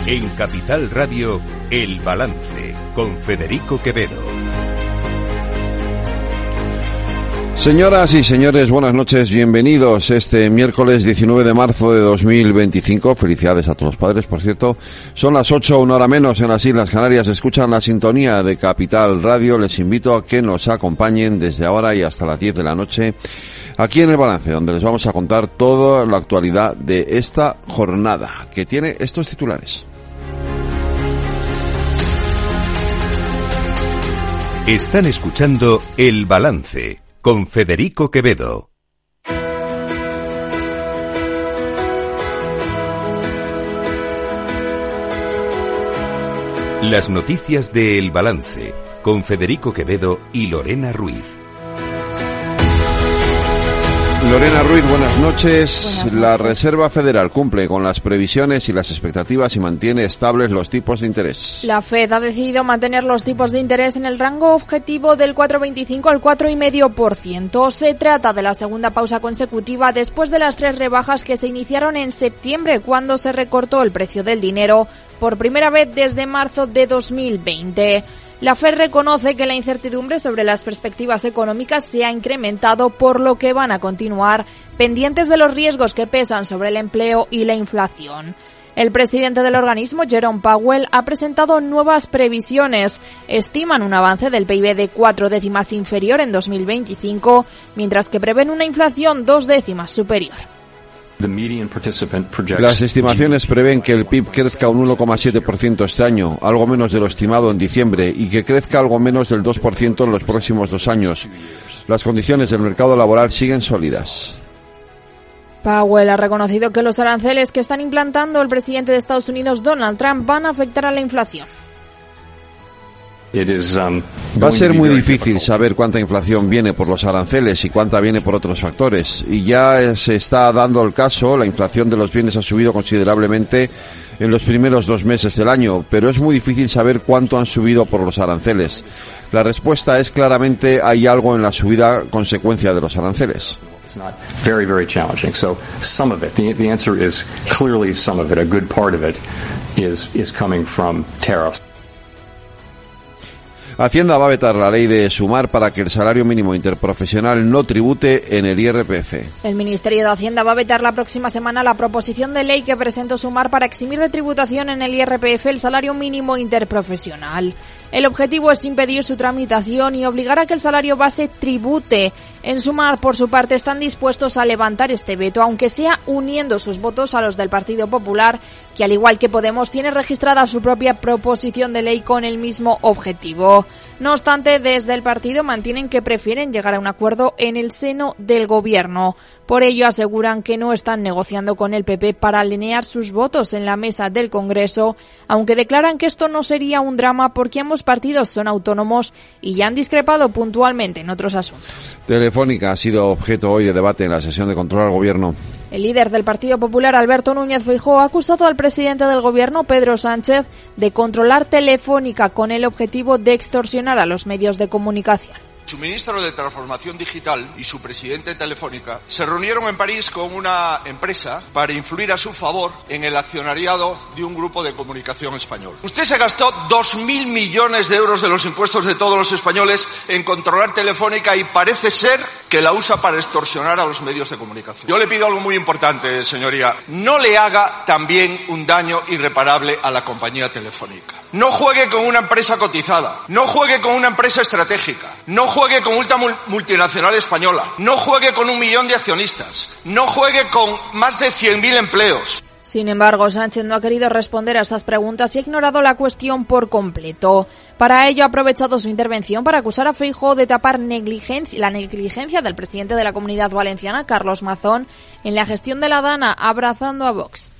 En Capital Radio, El Balance, con Federico Quevedo. Señoras y señores, buenas noches, bienvenidos este miércoles 19 de marzo de 2025. Felicidades a todos los padres, por cierto. Son las 8, una hora menos en las Islas Canarias. Escuchan la sintonía de Capital Radio. Les invito a que nos acompañen desde ahora y hasta las 10 de la noche aquí en El Balance, donde les vamos a contar toda la actualidad de esta jornada, que tiene estos titulares. Están escuchando El Balance con Federico Quevedo. Las noticias de El Balance con Federico Quevedo y Lorena Ruiz. Lorena Ruiz, buenas noches. La Reserva Federal cumple con las previsiones y las expectativas y mantiene estables los tipos de interés. La FED ha decidido mantener los tipos de interés en el rango objetivo del 4,25 al 4,5%. Se trata de la segunda pausa consecutiva después de las 3 rebajas que se iniciaron en septiembre, cuando se recortó el precio del dinero por primera vez desde marzo de 2020. La FED reconoce que la incertidumbre sobre las perspectivas económicas se ha incrementado, por lo que van a continuar pendientes de los riesgos que pesan sobre el empleo y la inflación. El presidente del organismo, Jerome Powell, ha presentado nuevas previsiones. Estiman un avance del PIB de 4 décimas inferior en 2025, mientras que prevén una inflación 2 décimas superior. Las estimaciones prevén que el PIB crezca un 1,7% este año, algo menos de lo estimado en diciembre, y que crezca algo menos del 2% en los próximos 2 años. Las condiciones del mercado laboral siguen sólidas. Powell ha reconocido que los aranceles que están implantando el presidente de Estados Unidos, Donald Trump, van a afectar a la inflación. Va a ser muy difícil saber cuánta inflación viene por los aranceles y cuánta viene por otros factores. Y ya se está dando el caso, la inflación de los bienes ha subido considerablemente en los primeros 2 meses del año, pero es muy difícil saber cuánto han subido por los aranceles. La respuesta es claramente hay algo en la subida consecuencia de los aranceles. It's not very challenging. So some of it, the answer is clearly some of it, a good part of it is coming from tariffs. Hacienda va a vetar la ley de Sumar para que el salario mínimo interprofesional no tribute en el IRPF. El Ministerio de Hacienda va a vetar la próxima semana la proposición de ley que presentó Sumar para eximir de tributación en el IRPF el salario mínimo interprofesional. El objetivo es impedir su tramitación y obligar a que el salario base tribute. En Sumar, por su parte, están dispuestos a levantar este veto, aunque sea uniendo sus votos a los del Partido Popular, que al igual que Podemos tiene registrada su propia proposición de ley con el mismo objetivo. No obstante, desde el partido mantienen que prefieren llegar a un acuerdo en el seno del gobierno. Por ello aseguran que no están negociando con el PP para alinear sus votos en la mesa del Congreso, aunque declaran que esto no sería un drama porque ambos partidos son autónomos y ya han discrepado puntualmente en otros asuntos. Telefónica ha sido objeto hoy de debate en la sesión de control al gobierno. El líder del Partido Popular, Alberto Núñez Feijóo, ha acusado al presidente del gobierno, Pedro Sánchez, de controlar Telefónica con el objetivo de extorsionar a los medios de comunicación. Su ministro de Transformación Digital y su presidente de Telefónica se reunieron en París con una empresa para influir a su favor en el accionariado de un grupo de comunicación español. Usted se gastó 2.000 millones de euros de los impuestos de todos los españoles en controlar Telefónica y parece ser que la usa para extorsionar a los medios de comunicación. Yo le pido algo muy importante, señoría. No le haga también un daño irreparable a la compañía Telefónica. No juegue con una empresa cotizada, no juegue con una empresa estratégica, no juegue con una multinacional española, no juegue con 1 millón de accionistas, no juegue con más de 100.000 empleos. Sin embargo, Sánchez no ha querido responder a estas preguntas y ha ignorado la cuestión por completo. Para ello ha aprovechado su intervención para acusar a Feijóo de tapar la negligencia del presidente de la Comunidad Valenciana, Carlos Mazón, en la gestión de la DANA, abrazando a Vox.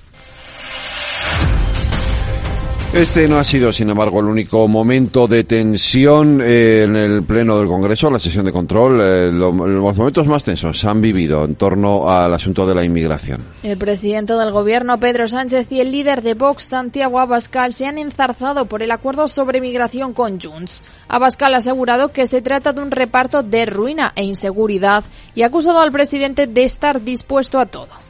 Este no ha sido, sin embargo, el único momento de tensión en el Pleno del Congreso, la sesión de control. Los momentos más tensos se han vivido en torno al asunto de la inmigración. El presidente del Gobierno, Pedro Sánchez, y el líder de Vox, Santiago Abascal, se han enzarzado por el acuerdo sobre migración con Junts. Abascal ha asegurado que se trata de un reparto de ruina e inseguridad y ha acusado al presidente de estar dispuesto a todo.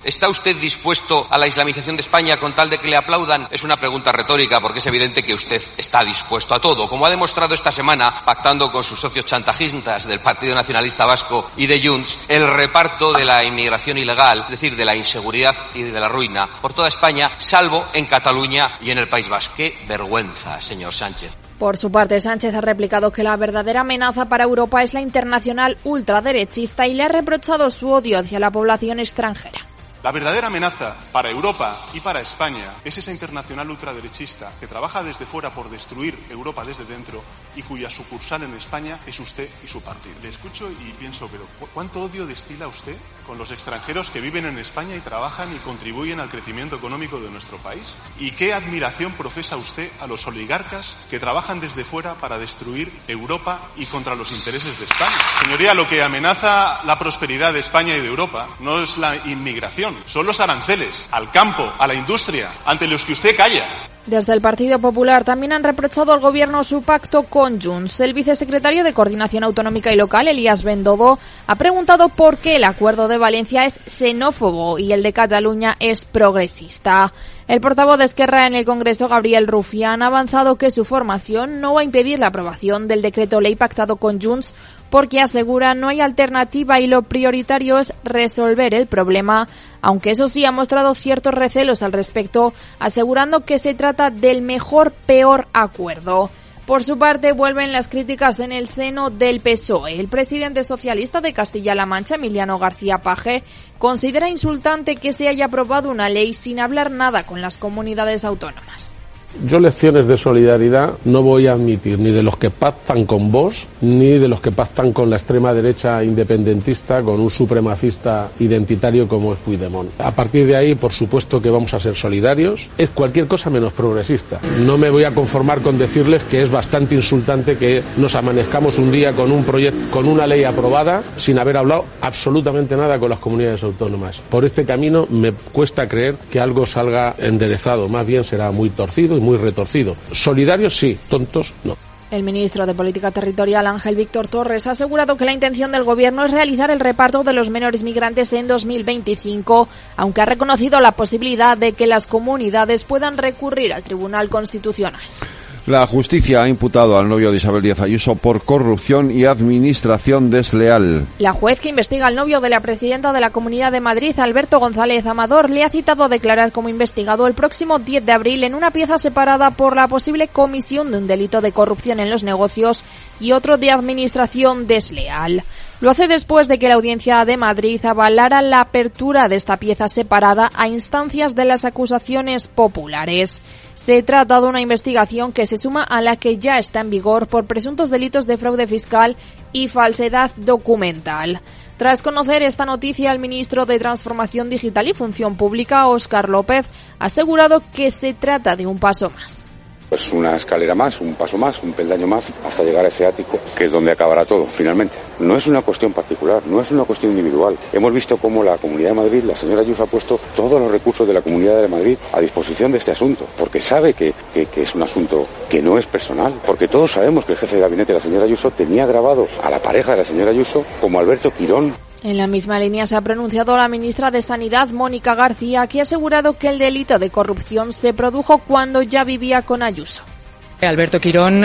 ¿Está usted dispuesto a la islamización de España con tal de que le aplaudan? Es una pregunta retórica porque es evidente que usted está dispuesto a todo, como ha demostrado esta semana pactando con sus socios chantajistas del Partido Nacionalista Vasco y de Junts el reparto de la inmigración ilegal, es decir, de la inseguridad y de la ruina por toda España, salvo en Cataluña y en el País Vasco. ¡Qué vergüenza, señor Sánchez! Por su parte, Sánchez ha replicado que la verdadera amenaza para Europa es la internacional ultraderechista y le ha reprochado su odio hacia la población extranjera. La verdadera amenaza para Europa y para España es esa internacional ultraderechista que trabaja desde fuera por destruir Europa desde dentro y cuya sucursal en España es usted y su partido. Le escucho y pienso, pero ¿cuánto odio destila usted con los extranjeros que viven en España y trabajan y contribuyen al crecimiento económico de nuestro país? ¿Y qué admiración profesa usted a los oligarcas que trabajan desde fuera para destruir Europa y contra los intereses de España? Señoría, lo que amenaza la prosperidad de España y de Europa no es la inmigración, son los aranceles al campo, a la industria, ante los que usted calla. Desde el Partido Popular también han reprochado al Gobierno su pacto con Junts. El vicesecretario de Coordinación Autonómica y Local, Elías Bendodo, ha preguntado por qué el acuerdo de Valencia es xenófobo y el de Cataluña es progresista. El portavoz de Esquerra en el Congreso, Gabriel Rufián, ha avanzado que su formación no va a impedir la aprobación del decreto ley pactado con Junts porque asegura no hay alternativa y lo prioritario es resolver el problema, aunque eso sí ha mostrado ciertos recelos al respecto, asegurando que se trata del peor acuerdo. Por su parte, vuelven las críticas en el seno del PSOE. El presidente socialista de Castilla-La Mancha, Emiliano García Paje, considera insultante que se haya aprobado una ley sin hablar nada con las comunidades autónomas. Yo lecciones de solidaridad no voy a admitir ni de los que pactan con Vox ni de los que pactan con la extrema derecha independentista, con un supremacista identitario como es Puigdemont. A partir de ahí, por supuesto que vamos a ser solidarios. Es cualquier cosa menos progresista. No me voy a conformar con decirles que es bastante insultante que nos amanezcamos un día con un proyecto, con una ley aprobada sin haber hablado absolutamente nada con las comunidades autónomas. Por este camino me cuesta creer que algo salga enderezado. Más bien será muy torcido y muy retorcido. Solidarios sí, tontos no. El ministro de Política Territorial, Ángel Víctor Torres, ha asegurado que la intención del Gobierno es realizar el reparto de los menores migrantes en 2025, aunque ha reconocido la posibilidad de que las comunidades puedan recurrir al Tribunal Constitucional. La justicia ha imputado al novio de Isabel Díaz Ayuso por corrupción y administración desleal. La juez que investiga al novio de la presidenta de la Comunidad de Madrid, Alberto González Amador, le ha citado a declarar como investigado el próximo 10 de abril en una pieza separada por la posible comisión de un delito de corrupción en los negocios y otro de administración desleal. Lo hace después de que la Audiencia de Madrid avalara la apertura de esta pieza separada a instancias de las acusaciones populares. Se trata de una investigación que se suma a la que ya está en vigor por presuntos delitos de fraude fiscal y falsedad documental. Tras conocer esta noticia, el ministro de Transformación Digital y Función Pública, Óscar López, ha asegurado que se trata de un paso más. Pues una escalera más, un paso más, un peldaño más, hasta llegar a ese ático, que es donde acabará todo, finalmente. No es una cuestión particular, no es una cuestión individual. Hemos visto cómo la Comunidad de Madrid, la señora Ayuso, ha puesto todos los recursos de la Comunidad de Madrid a disposición de este asunto, porque sabe que es un asunto que no es personal, porque todos sabemos que el jefe de gabinete, la señora Ayuso, tenía grabado a la pareja de la señora Ayuso como Alberto Quirón. En la misma línea se ha pronunciado la ministra de Sanidad, Mónica García, que ha asegurado que el delito de corrupción se produjo cuando ya vivía con Ayuso. Alberto Quirón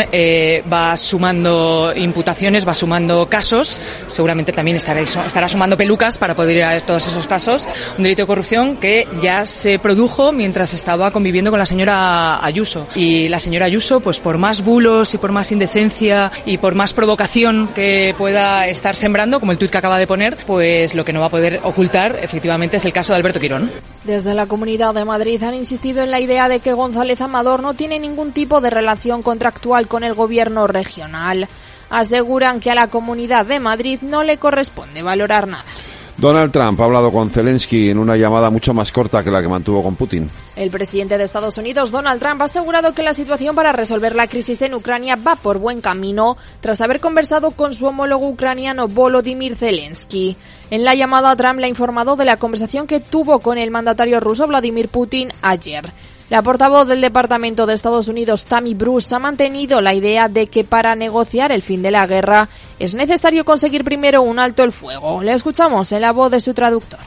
va sumando imputaciones, va sumando casos, seguramente también estará sumando pelucas para poder ir a todos esos casos. Un delito de corrupción que ya se produjo mientras estaba conviviendo con la señora Ayuso. Y la señora Ayuso, pues por más bulos y por más indecencia y por más provocación que pueda estar sembrando, como el tuit que acaba de poner, pues lo que no va a poder ocultar efectivamente es el caso de Alberto Quirón. Desde la Comunidad de Madrid han insistido en la idea de que González Amador no tiene ningún tipo de relación contractual con el gobierno regional. Aseguran que a la Comunidad de Madrid no le corresponde valorar nada. Donald Trump ha hablado con Zelensky en una llamada mucho más corta que la que mantuvo con Putin. El presidente de Estados Unidos, Donald Trump, ha asegurado que la situación para resolver la crisis en Ucrania va por buen camino tras haber conversado con su homólogo ucraniano Volodymyr Zelensky. En la llamada, Trump le ha informado de la conversación que tuvo con el mandatario ruso Vladimir Putin ayer. La portavoz del Departamento de Estados Unidos, Tammy Bruce, ha mantenido la idea de que para negociar el fin de la guerra es necesario conseguir primero un alto el fuego. Le escuchamos en la voz de su traductor.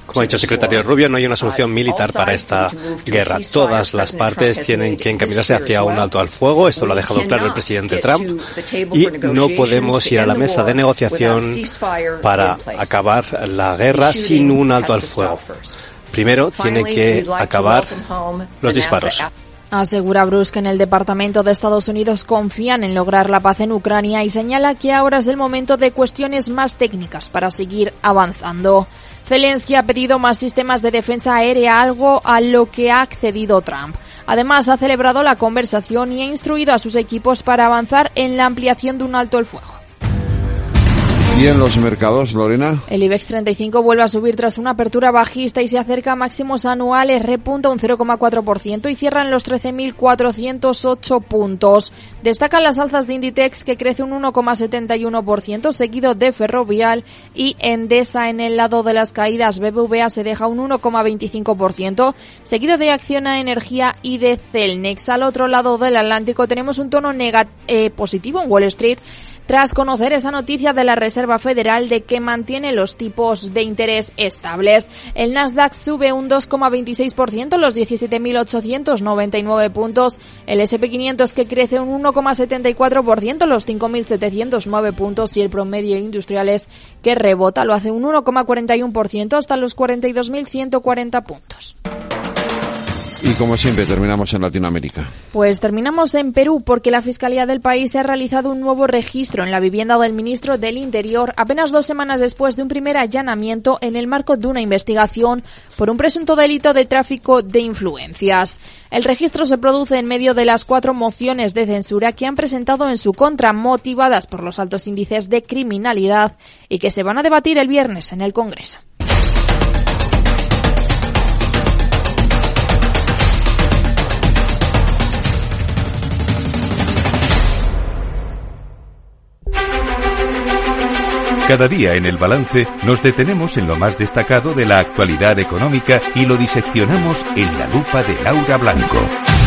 Como ha dicho el secretario Rubio, no hay una solución militar para esta guerra. Todas las partes tienen que encaminarse hacia un alto al fuego. Esto lo ha dejado claro el presidente Trump. Y no podemos ir a la mesa de negociación para acabar la guerra sin un alto al fuego. Primero tiene que acabar los disparos. Asegura Bruce que en el Departamento de Estados Unidos confían en lograr la paz en Ucrania y señala que ahora es el momento de cuestiones más técnicas para seguir avanzando. Zelensky ha pedido más sistemas de defensa aérea, algo a lo que ha accedido Trump. Además, ha celebrado la conversación y ha instruido a sus equipos para avanzar en la ampliación de un alto el fuego. ¿Y en los mercados, Lorena? El IBEX 35 vuelve a subir tras una apertura bajista y se acerca a máximos anuales, repunta un 0,4% y cierra en los 13.408 puntos. Destacan las alzas de Inditex, que crece un 1,71%, seguido de Ferrovial, y Endesa. En el lado de las caídas, BBVA se deja un 1,25%, seguido de Acciona Energía y de Celnex. Al otro lado del Atlántico tenemos un tono positivo en Wall Street, tras conocer esa noticia de la Reserva Federal de que mantiene los tipos de interés estables. El Nasdaq sube un 2,26%, los 17.899 puntos. El S&P 500 que crece un 1,74%, los 5.709 puntos. Y el promedio industriales que rebota, lo hace un 1,41% hasta los 42.140 puntos. Y como siempre, terminamos en Latinoamérica. Pues terminamos en Perú, porque la Fiscalía del país ha realizado un nuevo registro en la vivienda del ministro del Interior apenas 2 semanas después de un primer allanamiento en el marco de una investigación por un presunto delito de tráfico de influencias. El registro se produce en medio de las 4 mociones de censura que han presentado en su contra, motivadas por los altos índices de criminalidad y que se van a debatir el viernes en el Congreso. Cada día en El Balance nos detenemos en lo más destacado de la actualidad económica y lo diseccionamos en la lupa de Laura Blanco.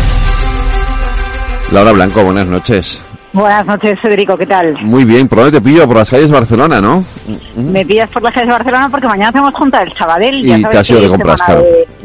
Laura Blanco, buenas noches. Buenas noches, Federico, ¿qué tal? Muy bien, ¿por dónde te pillo? Por las calles de Barcelona, ¿no? Me pillas por las calles de Barcelona porque mañana hacemos junta del Sabadell. Y ya te has ido de compras, claro.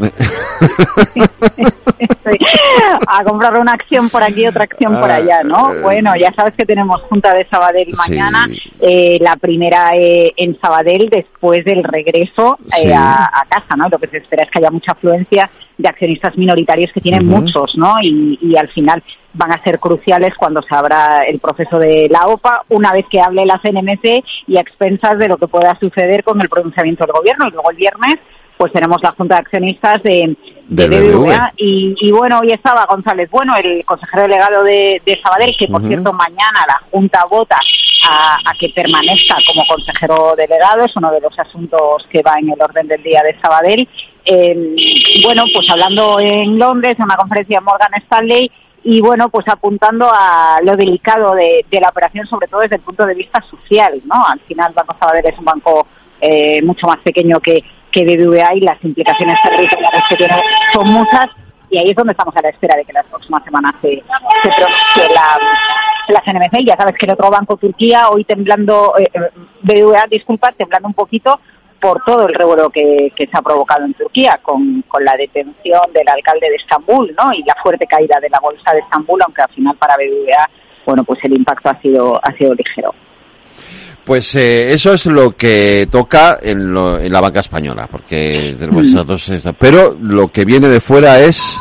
A comprar una acción por aquí, otra acción por allá, ¿no? Bueno, ya sabes que tenemos junta de Sabadell mañana, sí. La primera en Sabadell después del regreso a casa, ¿no? Lo que se espera es que haya mucha afluencia de accionistas minoritarios, que tienen muchos, ¿no? Y al final van a ser cruciales cuando se abra el proceso de la OPA, una vez que hable la CNMC y a expensas de lo que pueda suceder con el pronunciamiento del gobierno. Y luego el viernes pues tenemos la Junta de Accionistas de BBVA. Y bueno, hoy estaba González Bueno, el consejero delegado de Sabadell, que por cierto mañana la Junta vota a que permanezca como consejero delegado, es uno de los asuntos que va en el orden del día de Sabadell. Bueno, pues hablando en Londres, en una conferencia de Morgan Stanley, y bueno, pues apuntando a lo delicado de la operación, sobre todo desde el punto de vista social, ¿no? Al final Banco Sabadell es un banco mucho más pequeño que BBVA, y las implicaciones territoriales que tiene son muchas, y ahí es donde estamos a la espera de que las próximas semanas se pronuncie la CNMC. Y ya sabes que el otro banco, Turquía, hoy temblando, BBVA, temblando un poquito por todo el revuelo que se ha provocado en Turquía con la detención del alcalde de Estambul, ¿no? Y la fuerte caída de la bolsa de Estambul, aunque al final para BBVA, bueno, pues el impacto ha sido ligero. Pues eso es lo que toca en la banca española, porque tenemos pero lo que viene de fuera es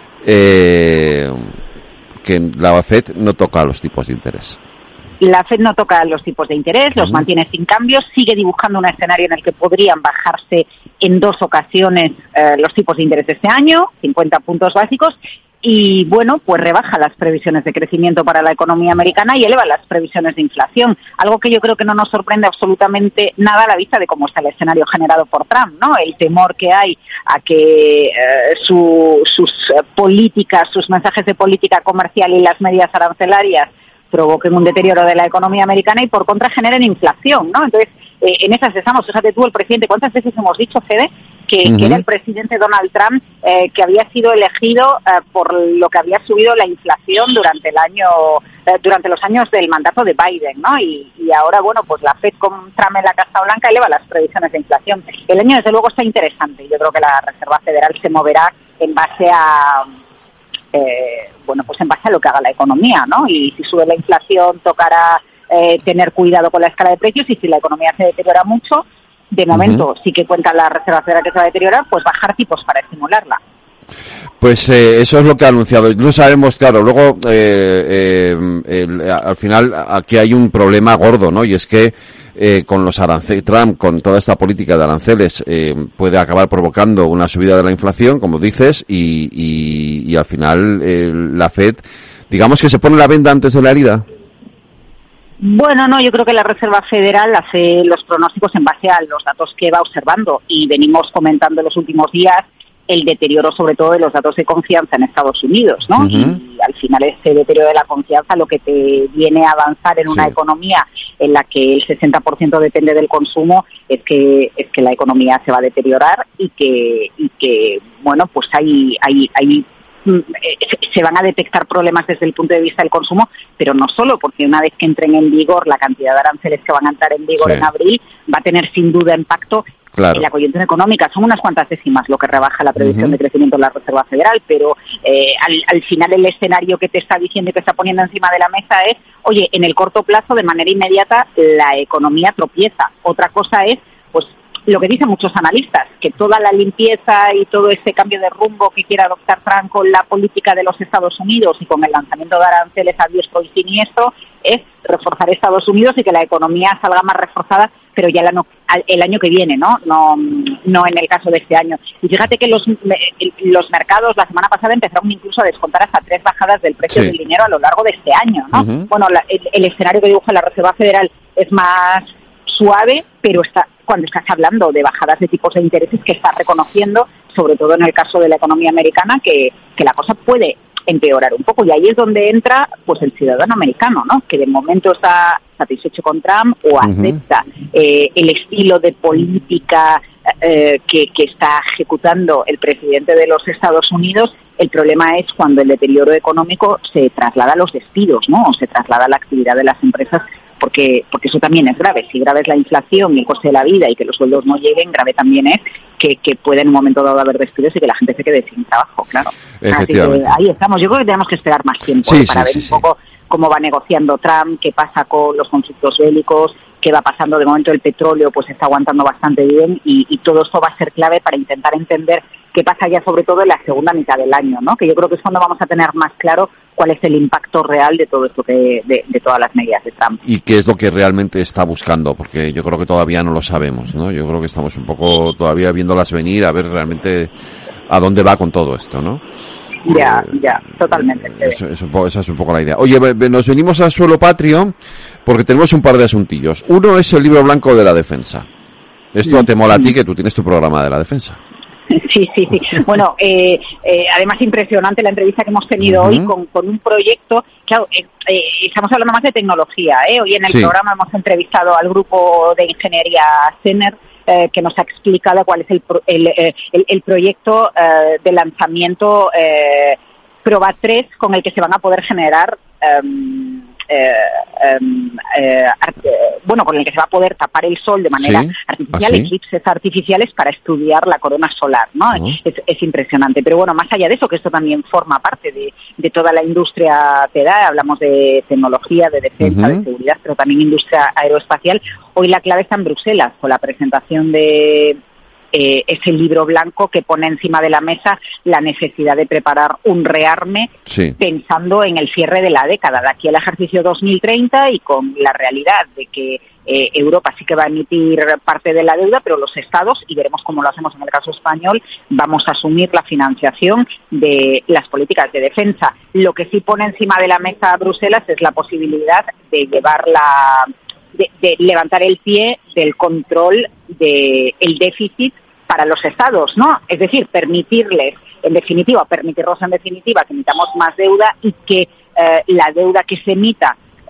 que la FED no toca los tipos de interés. La FED no toca los tipos de interés, los mantiene sin cambios, sigue dibujando un escenario en el que podrían bajarse en 2 ocasiones los tipos de interés de este año, 50 puntos básicos, y bueno, pues rebaja las previsiones de crecimiento para la economía americana y eleva las previsiones de inflación, algo que yo creo que no nos sorprende absolutamente nada a la vista de cómo está el escenario generado por Trump, ¿no? El temor que hay a que sus políticas, sus mensajes de política comercial y las medidas arancelarias provoquen un deterioro de la economía americana y por contra generen inflación, ¿no? Entonces, en esas estamos. Fíjate tú, el presidente, ¿cuántas veces hemos dicho, Fede, que era el presidente Donald Trump, que había sido elegido por lo que había subido la inflación durante los años del mandato de Biden, ¿no? Y ahora, bueno, pues la Fed con Trump en la Casa Blanca eleva las previsiones de inflación. El año, desde luego, está interesante. Yo creo que la Reserva Federal se moverá en base a en base a lo que haga la economía, ¿no? Y si sube la inflación, tocará tener cuidado con la escala de precios, y si la economía se deteriora mucho, de momento sí que cuenta la Reserva Federal que se va a deteriorar, pues bajar tipos para estimularla. Pues eso es lo que ha anunciado. No sabemos, claro, luego al final aquí hay un problema gordo, ¿no? Y es que con los aranceles, Trump, con toda esta política de aranceles, puede acabar provocando una subida de la inflación, como dices, y al final la Fed, digamos que se pone la venda antes de la herida. Bueno, no, yo creo que la Reserva Federal hace los pronósticos en base a los datos que va observando, y venimos comentando en los últimos días el deterioro, sobre todo, de los datos de confianza en Estados Unidos, ¿no? Y al final ese deterioro de la confianza lo que te viene a avanzar en una economía en la que el 60% depende del consumo es que la economía se va a deteriorar y que bueno, pues se van a detectar problemas desde el punto de vista del consumo, pero no solo, porque una vez que entren en vigor la cantidad de aranceles que van a entrar en vigor en abril, va a tener sin duda impacto en la coyuntura económica. Son unas cuantas décimas lo que rebaja la previsión de crecimiento de la Reserva Federal, pero al final el escenario que te está diciendo y que está poniendo encima de la mesa es, oye, en el corto plazo, de manera inmediata, la economía tropieza. Otra cosa es, pues, lo que dicen muchos analistas, que toda la limpieza y todo este cambio de rumbo que quiere adoptar Trump con la política de los Estados Unidos y con el lanzamiento de aranceles a diestro y siniestro es reforzar Estados Unidos y que la economía salga más reforzada, pero ya el año que viene, ¿no? No en el caso de este año. Y fíjate que los mercados la semana pasada empezaron incluso a descontar hasta 3 bajadas del precio del dinero a lo largo de este año, ¿no? Bueno, el escenario que dibuja la Reserva Federal es más suave, pero cuando estás hablando de bajadas de tipos de intereses, que está reconociendo, sobre todo en el caso de la economía americana, que la cosa puede empeorar un poco, y ahí es donde entra pues el ciudadano americano, ¿no? Que de momento está satisfecho con Trump o acepta el estilo de política que está ejecutando el presidente de los Estados Unidos. El problema es cuando el deterioro económico se traslada a los despidos, ¿no? O se traslada a la actividad de las empresas, porque eso también es grave. Si grave es la inflación y el coste de la vida y que los sueldos no lleguen, grave también es que puede en un momento dado haber despidos y que la gente se quede sin trabajo, claro. Así que ahí estamos. Yo creo que tenemos que esperar más tiempo para ver un poco cómo va negociando Trump, qué pasa con los conflictos bélicos, qué va pasando. De momento el petróleo pues está aguantando bastante bien, y todo esto va a ser clave para intentar entender qué pasa ya, sobre todo en la segunda mitad del año, ¿no? Que yo creo que es cuando vamos a tener más claro cuál es el impacto real de todo esto de todas las medidas de Trump. Y qué es lo que realmente está buscando, porque yo creo que todavía no lo sabemos, ¿no? Yo creo que estamos un poco todavía viéndolas venir, a ver realmente a dónde va con todo esto, ¿no? Ya, totalmente. Esa es un poco la idea. Oye, nos venimos al suelo patrio porque tenemos un par de asuntillos. Uno es el libro blanco de la defensa. Esto te mola a ti, que tú tienes tu programa de la defensa. Sí. Bueno, además impresionante la entrevista que hemos tenido hoy con un proyecto. Claro, estamos hablando más de tecnología, ¿eh? Hoy en el programa hemos entrevistado al grupo de ingeniería CENER, que nos ha explicado cuál es el proyecto de lanzamiento Proba 3, con el que se van a poder generar con el que se va a poder tapar el sol de manera artificial, eclipses artificiales para estudiar la corona solar, ¿no? Es impresionante. Pero bueno, más allá de eso, que esto también forma parte de toda la industria que da, hablamos de tecnología, de defensa, de seguridad, pero también industria aeroespacial. Hoy la clave está en Bruselas, con la presentación de ese libro blanco que pone encima de la mesa la necesidad de preparar un rearme pensando en el cierre de la década, de aquí al ejercicio 2030, y con la realidad de que Europa sí que va a emitir parte de la deuda, pero los Estados, y veremos cómo lo hacemos en el caso español, vamos a asumir la financiación de las políticas de defensa. Lo que sí pone encima de la mesa Bruselas es la posibilidad de llevar de levantar el pie del control del déficit para los estados, ¿no? Es decir, permitirlos en definitiva que emitamos más deuda, y que la deuda que se emita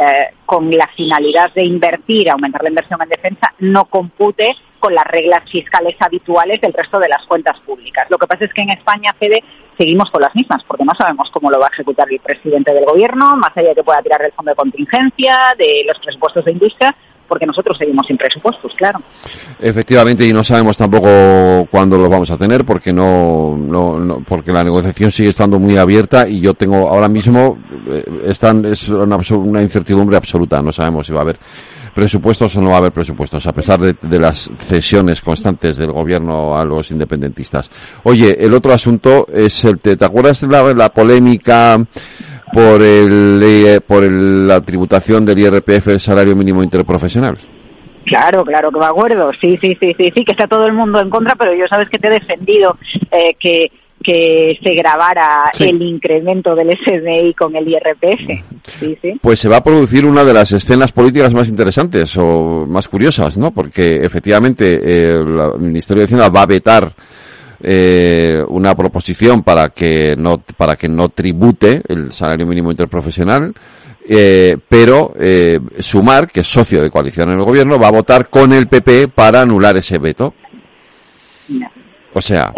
con la finalidad de invertir, aumentar la inversión en defensa, no compute con las reglas fiscales habituales del resto de las cuentas públicas. Lo que pasa es que en España, Fede, seguimos con las mismas, porque no sabemos cómo lo va a ejecutar el presidente del gobierno, más allá de que pueda tirar del fondo de contingencia, de los presupuestos de industria, porque nosotros seguimos sin presupuestos, claro. Efectivamente, y no sabemos tampoco cuándo los vamos a tener, porque porque la negociación sigue estando muy abierta, y yo tengo ahora mismo es una incertidumbre absoluta. No sabemos si va a haber presupuestos o no va a haber presupuestos, a pesar de las cesiones constantes del gobierno a los independentistas. Oye, el otro asunto es ¿te acuerdas de la polémica por la tributación del IRPF, el salario mínimo interprofesional? Claro que me acuerdo, sí, que está todo el mundo en contra, pero yo sabes que te he defendido que se grabara el incremento del SMI con el IRPF. Sí. Pues se va a producir una de las escenas políticas más interesantes o más curiosas, ¿no? Porque efectivamente el Ministerio de Hacienda va a vetar una proposición para que no tribute el salario mínimo interprofesional, pero Sumar, que es socio de coalición en el gobierno, va a votar con el PP para anular ese veto. No. O sea,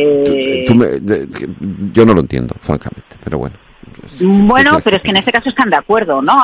yo no lo entiendo, francamente, pero bueno. Bueno, pero es que en ese caso están de acuerdo, ¿no?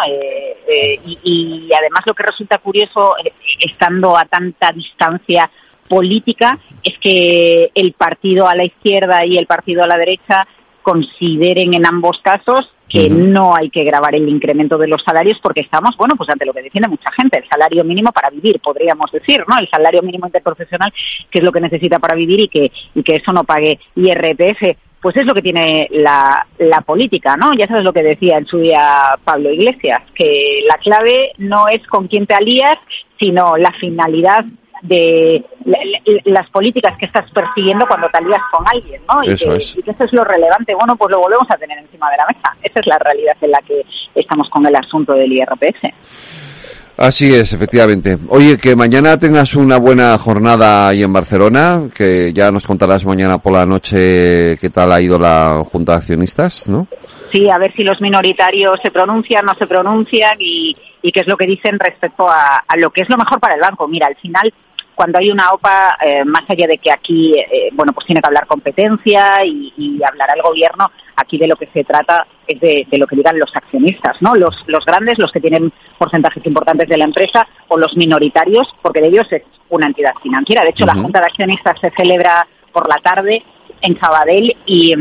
Y además lo que resulta curioso, estando a tanta distancia política, es que el partido a la izquierda y el partido a la derecha consideren en ambos casos que no hay que gravar el incremento de los salarios, porque estamos, pues ante lo que defiende mucha gente, el salario mínimo para vivir, podríamos decir, ¿no? El salario mínimo interprofesional, que es lo que necesita para vivir, y que eso no pague IRPF. Pues es lo que tiene la política, ¿no? Ya sabes lo que decía en su día Pablo Iglesias, que la clave no es con quién te alías, sino la finalidad de las políticas que estás persiguiendo cuando te alías con alguien, ¿no? Y que eso es lo relevante. Bueno, pues lo volvemos a tener encima de la mesa. Esa es la realidad en la que estamos con el asunto del IRPF. Así es, efectivamente. Oye, que mañana tengas una buena jornada ahí en Barcelona, que ya nos contarás mañana por la noche qué tal ha ido la Junta de Accionistas, ¿no? Sí, a ver si los minoritarios se pronuncian, no se pronuncian, y qué es lo que dicen respecto a lo que es lo mejor para el banco. Mira, al final, cuando hay una OPA, más allá de que aquí, pues tiene que hablar competencia y hablar al gobierno, aquí de lo que se trata es de lo que digan los accionistas, ¿no? Los grandes, los que tienen porcentajes importantes de la empresa, o los minoritarios, porque de ellos es una entidad financiera. De hecho, la Junta de Accionistas se celebra por la tarde en Sabadell, y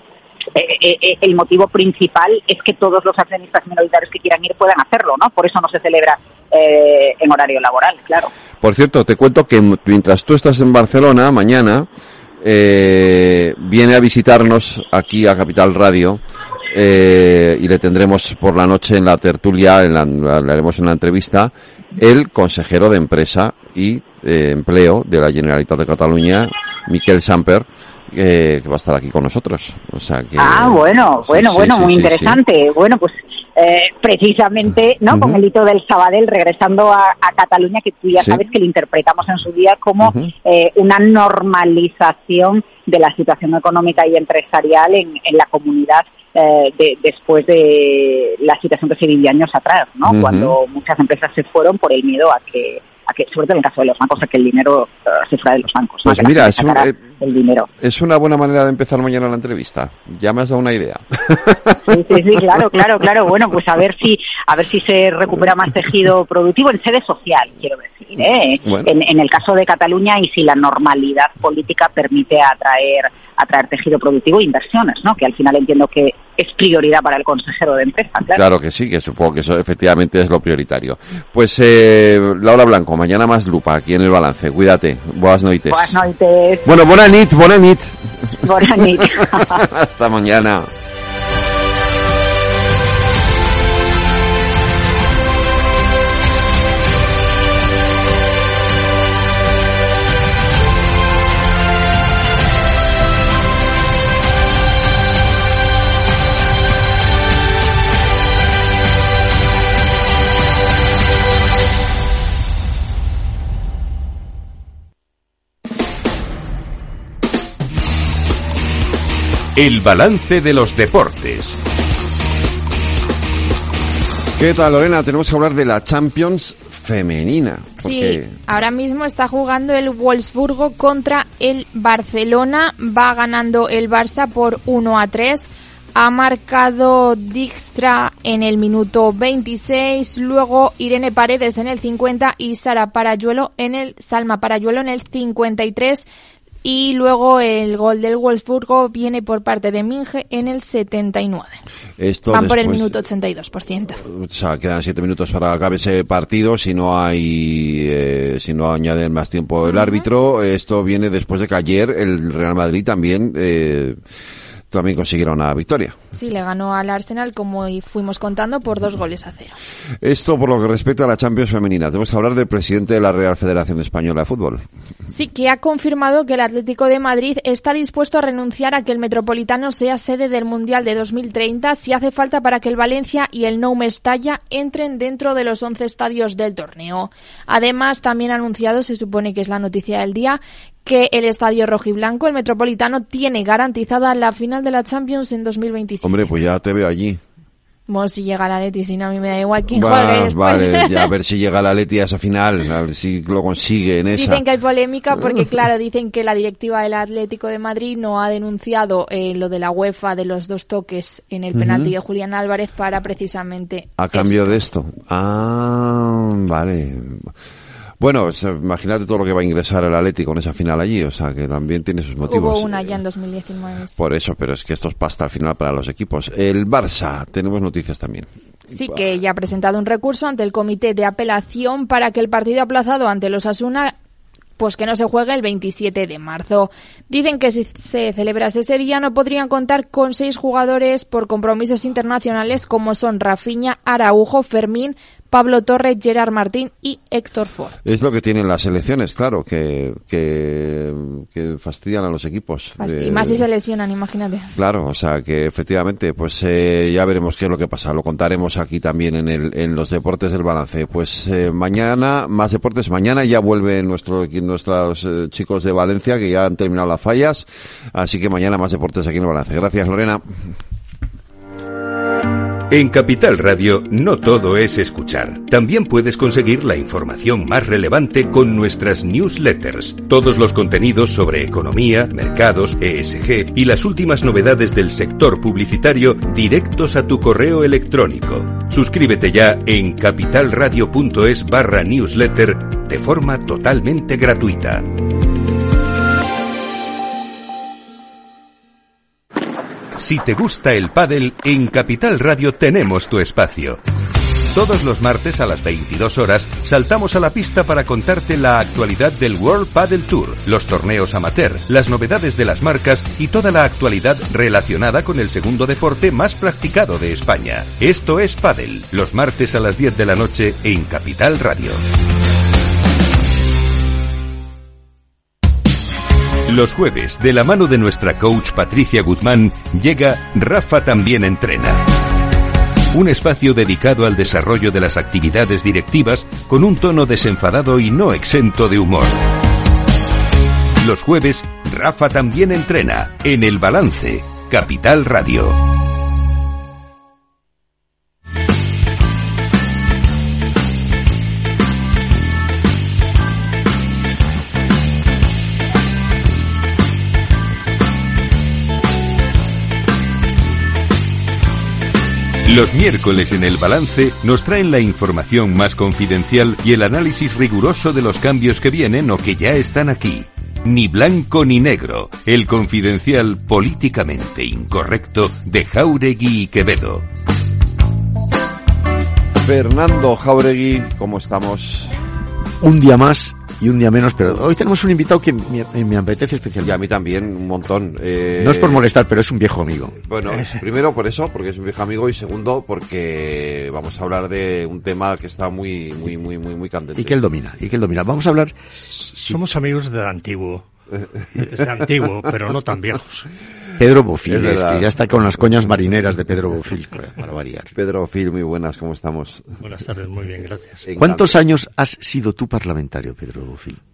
el motivo principal es que todos los accionistas minoritarios que quieran ir puedan hacerlo, ¿no? Por eso no se celebra en horario laboral, claro. Por cierto, te cuento que mientras tú estás en Barcelona, mañana viene a visitarnos aquí a Capital Radio, y le tendremos por la noche en la tertulia, le haremos una entrevista, el consejero de Empresa y Empleo de la Generalitat de Cataluña, Miquel Samper, que va a estar aquí con nosotros. O sea que muy interesante. Sí. Bueno, pues precisamente, ¿no? Con el hito del Sabadell, regresando a Cataluña, que tú ya sabes que lo interpretamos en su día como una normalización de la situación económica y empresarial en la comunidad después de la situación que se vivía años atrás, ¿no? Cuando muchas empresas se fueron por el miedo a que sobre todo en el caso de los bancos, a que el dinero se fuera de los bancos. Pues ¿no? mira, el dinero. Es una buena manera de empezar mañana la entrevista. Ya me has dado una idea. Sí, claro. Bueno, pues a ver si se recupera más tejido productivo en sede social, quiero decir, Bueno. En el caso de Cataluña, y si la normalidad política permite atraer tejido productivo e inversiones, ¿no? Que al final entiendo que es prioridad para el consejero de Empresa, claro. Claro que sí, que supongo que eso efectivamente es lo prioritario. Pues Laura Blanco, mañana más lupa aquí en El Balance. Cuídate. Buenas noites. Buenas noites. Bueno, buena nit. Buena nit. Hasta mañana. El balance de los deportes. ¿Qué tal, Lorena? Tenemos que hablar de la Champions femenina. Sí, ahora mismo está jugando el Wolfsburgo contra el Barcelona. Va ganando el Barça por 1-3. Ha marcado Dijkstra en el minuto 26, luego Irene Paredes en el 50 y Salma Parayuelo en el 53. Y luego el gol del Wolfsburgo viene por parte de Minge en el 79. Van por el minuto 82%. O sea, quedan 7 minutos para que acabe ese partido. Si no añaden más tiempo el árbitro. Esto viene después de que ayer el Real Madrid también consiguieron una victoria. Sí, le ganó al Arsenal, como fuimos contando, por 2-0. Esto por lo que respecta a la Champions femenina. Tenemos que hablar del presidente de la Real Federación Española de Fútbol. Sí, que ha confirmado que el Atlético de Madrid está dispuesto a renunciar a que el Metropolitano sea sede del Mundial de 2030 si hace falta para que el Valencia y el Nou Mestalla entren dentro de los 11 estadios del torneo. Además, también ha anunciado, se supone que es la noticia del día, que el estadio rojiblanco, el Metropolitano, tiene garantizada la final de la Champions en 2027. Hombre, pues ya te veo allí. Bueno, si llega la Leti, si no, a mí me da igual quién juegue después. Vale, ya a ver si llega la Leti a esa final, a ver si lo consigue en esa. Dicen que hay polémica porque, claro, dicen que la directiva del Atlético de Madrid no ha denunciado lo de la UEFA de los 2 toques en el penalti de Julián Álvarez para precisamente a cambio de esto. Ah, vale. Bueno, imagínate todo lo que va a ingresar el Atleti con esa final allí, o sea, que también tiene sus motivos. Hubo una ya en 2019. Por eso, pero es que esto es pasta al final para los equipos. El Barça, tenemos noticias también. Sí, que ya ha presentado un recurso ante el Comité de Apelación para que el partido aplazado ante los Osasuna, pues que no se juegue el 27 de marzo. Dicen que si se celebrase ese día no podrían contar con 6 jugadores por compromisos internacionales como son Rafinha, Araujo, Fermín, Pablo Torre, Gerard Martín y Héctor Ford. Es lo que tienen las selecciones, claro, que fastidian a los equipos. Y más si se lesionan, imagínate. Claro, o sea que efectivamente, pues ya veremos qué es lo que pasa. Lo contaremos aquí también en los deportes del balance. Pues mañana, más deportes. Mañana ya vuelven nuestros chicos de Valencia, que ya han terminado las fallas. Así que mañana más deportes aquí en el balance. Gracias, Lorena. En Capital Radio no todo es escuchar. También puedes conseguir la información más relevante con nuestras newsletters. Todos los contenidos sobre economía, mercados, ESG y las últimas novedades del sector publicitario directos a tu correo electrónico. Suscríbete ya en capitalradio.es/newsletter de forma totalmente gratuita. Si te gusta el pádel, en Capital Radio tenemos tu espacio. Todos los martes a las 22 horas saltamos a la pista para contarte la actualidad del World Padel Tour, los torneos amateur, las novedades de las marcas y toda la actualidad relacionada con el segundo deporte más practicado de España. Esto es Pádel, los martes a las 10 de la noche en Capital Radio. Los jueves, de la mano de nuestra coach Patricia Guzmán, llega Rafa también entrena. Un espacio dedicado al desarrollo de las actividades directivas con un tono desenfadado y no exento de humor. Los jueves, Rafa también entrena en El Balance, Capital Radio. Los miércoles en El Balance nos traen la información más confidencial y el análisis riguroso de los cambios que vienen o que ya están aquí. Ni blanco ni negro, el confidencial políticamente incorrecto de Jáuregui y Quevedo. Fernando Jáuregui, ¿cómo estamos? Un día más y un día menos, pero hoy tenemos un invitado que me apetece especialmente. Y a mí también, un montón. No es por molestar, pero es un viejo amigo. Bueno, primero por eso, porque es un viejo amigo, y segundo porque vamos a hablar de un tema que está muy candente. Y que él domina. Vamos a hablar... Somos amigos de antiguo. Es de antiguo, pero no tan viejos. Pedro Bofill, es que ya está con las coñas marineras de Pedro Bofill, para variar. Pedro Bofill, muy buenas, ¿cómo estamos? Buenas tardes, muy bien, gracias. ¿Cuántos años has sido tú parlamentario, Pedro Bofill?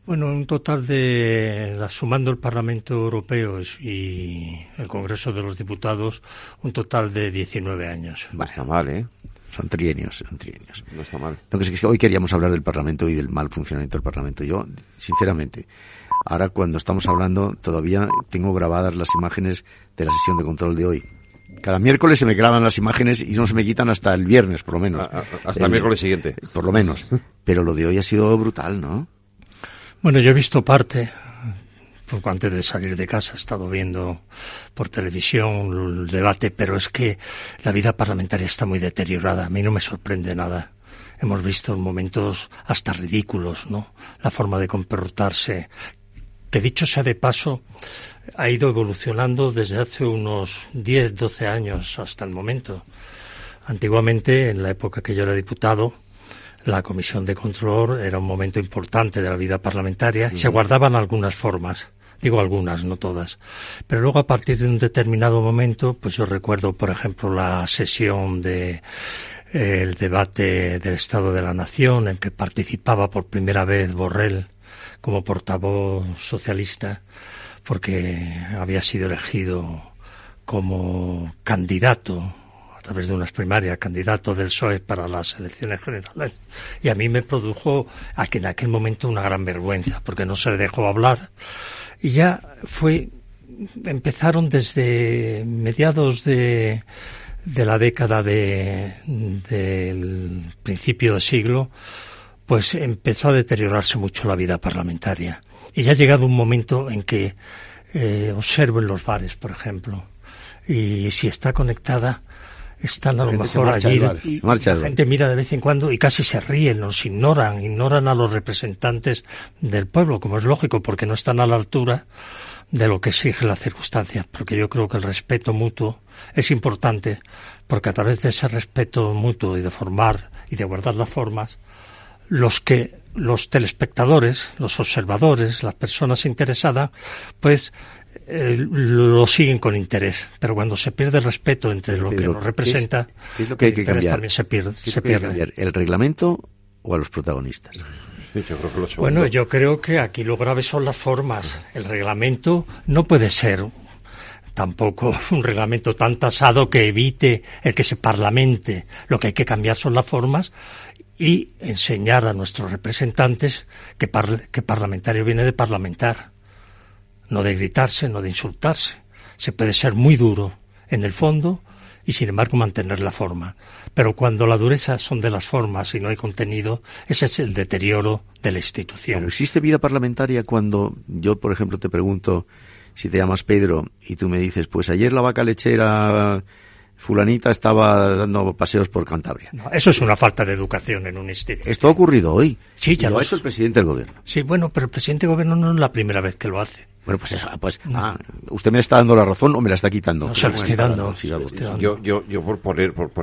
Bueno, un total sumando el Parlamento Europeo y el Congreso de los Diputados, un total de 19 años. No está mal, ¿eh? Son trienios. No está mal. Entonces, es que hoy queríamos hablar del Parlamento y del mal funcionamiento del Parlamento. Yo, sinceramente, ahora cuando estamos hablando, todavía tengo grabadas las imágenes de la sesión de control de hoy. Cada miércoles se me graban las imágenes y no se me quitan hasta el viernes, por lo menos. Hasta el miércoles siguiente. Por lo menos. Pero lo de hoy ha sido brutal, ¿no? Bueno, yo he visto parte, poco antes de salir de casa he estado viendo por televisión el debate, pero es que la vida parlamentaria está muy deteriorada. A mí no me sorprende nada. Hemos visto momentos hasta ridículos, ¿no? La forma de comportarse, que dicho sea de paso, ha ido evolucionando desde hace unos 10, 12 años hasta el momento. Antiguamente, en la época que yo era diputado, la Comisión de Control era un momento importante de la vida parlamentaria y se guardaban algunas formas. Digo algunas, no todas. Pero luego, a partir de un determinado momento, pues yo recuerdo, por ejemplo, la sesión el debate del Estado de la Nación, en que participaba por primera vez Borrell como portavoz socialista, porque había sido elegido como candidato a través de unas primarias, candidato del PSOE para las elecciones generales. Y a mí me produjo en aquel momento una gran vergüenza, porque no se le dejó hablar. Y ya empezaron desde mediados de la década del principio de siglo, pues empezó a deteriorarse mucho la vida parlamentaria. Y ya ha llegado un momento en que observo en los bares, por ejemplo, y si está conectada, están a lo mejor allí, y la gente mira de vez en cuando y casi se ríen, nos ignoran a los representantes del pueblo, como es lógico, porque no están a la altura de lo que exige la circunstancia, porque yo creo que el respeto mutuo es importante, porque a través de ese respeto mutuo y de formar y de guardar las formas, los telespectadores, los observadores, las personas interesadas, pues lo siguen con interés. Pero cuando se pierde el respeto entre lo que nos representa, ¿qué es lo que hay que cambiar? También se pierde. ¿El reglamento o a los protagonistas? Sí, yo creo que lo segundo. Bueno, yo creo que aquí lo grave son las formas. El reglamento no puede ser tampoco un reglamento tan tasado que evite el que se parlamente. Lo que hay que cambiar son las formas y enseñar a nuestros representantes que parlamentario viene de parlamentar, no de gritarse, no de insultarse. Se puede ser muy duro en el fondo y sin embargo mantener la forma. Pero cuando la dureza son de las formas y no hay contenido, ese es el deterioro de la institución. Pero ¿existe vida parlamentaria cuando yo, por ejemplo, te pregunto si te llamas Pedro y tú me dices, pues ayer la vaca lechera fulanita estaba dando paseos por Cantabria? No, eso es una falta de educación en un instituto. Esto ha ocurrido hoy. Sí, ya lo ha hecho el presidente del gobierno. Sí, bueno, pero el presidente del gobierno no es la primera vez que lo hace. Bueno, pues eso, ¿usted me está dando la razón o me la está quitando? No, se la estoy dando. Yo por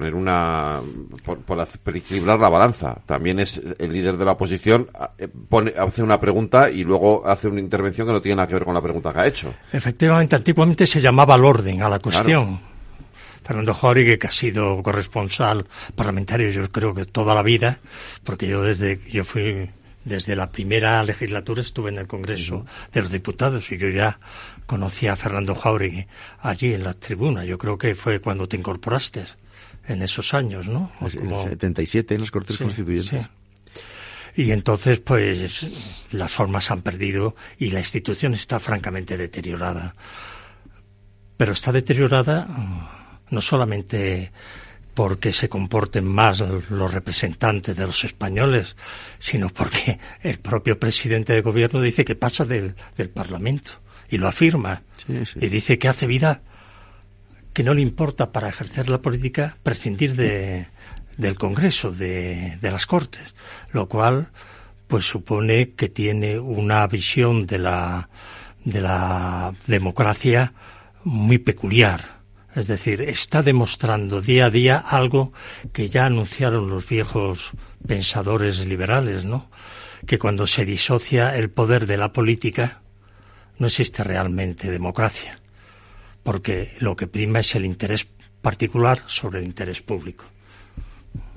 equilibrar la balanza, también es el líder de la oposición, hace una pregunta y luego hace una intervención que no tiene nada que ver con la pregunta que ha hecho. Efectivamente, antiguamente se llamaba al orden, a la cuestión. Claro. Fernando Jáuregui, que ha sido corresponsal parlamentario, yo creo que toda la vida, porque desde la primera legislatura estuve en el Congreso de los Diputados y yo ya conocía a Fernando Jáuregui allí en la tribuna. Yo creo que fue cuando te incorporaste en esos años, ¿no? En el 77 en las Cortes Constituyentes. Sí. Y entonces, pues, las formas han perdido y la institución está francamente deteriorada. Pero está deteriorada no solamente porque se comporten más los representantes de los españoles, sino porque el propio presidente de gobierno dice que pasa del Parlamento y lo afirma. Sí. Y dice que hace vida, que no le importa para ejercer la política prescindir del Congreso, de las Cortes, lo cual pues supone que tiene una visión de la democracia muy peculiar. Es decir, está demostrando día a día algo que ya anunciaron los viejos pensadores liberales, ¿no? Que cuando se disocia el poder de la política no existe realmente democracia, porque lo que prima es el interés particular sobre el interés público.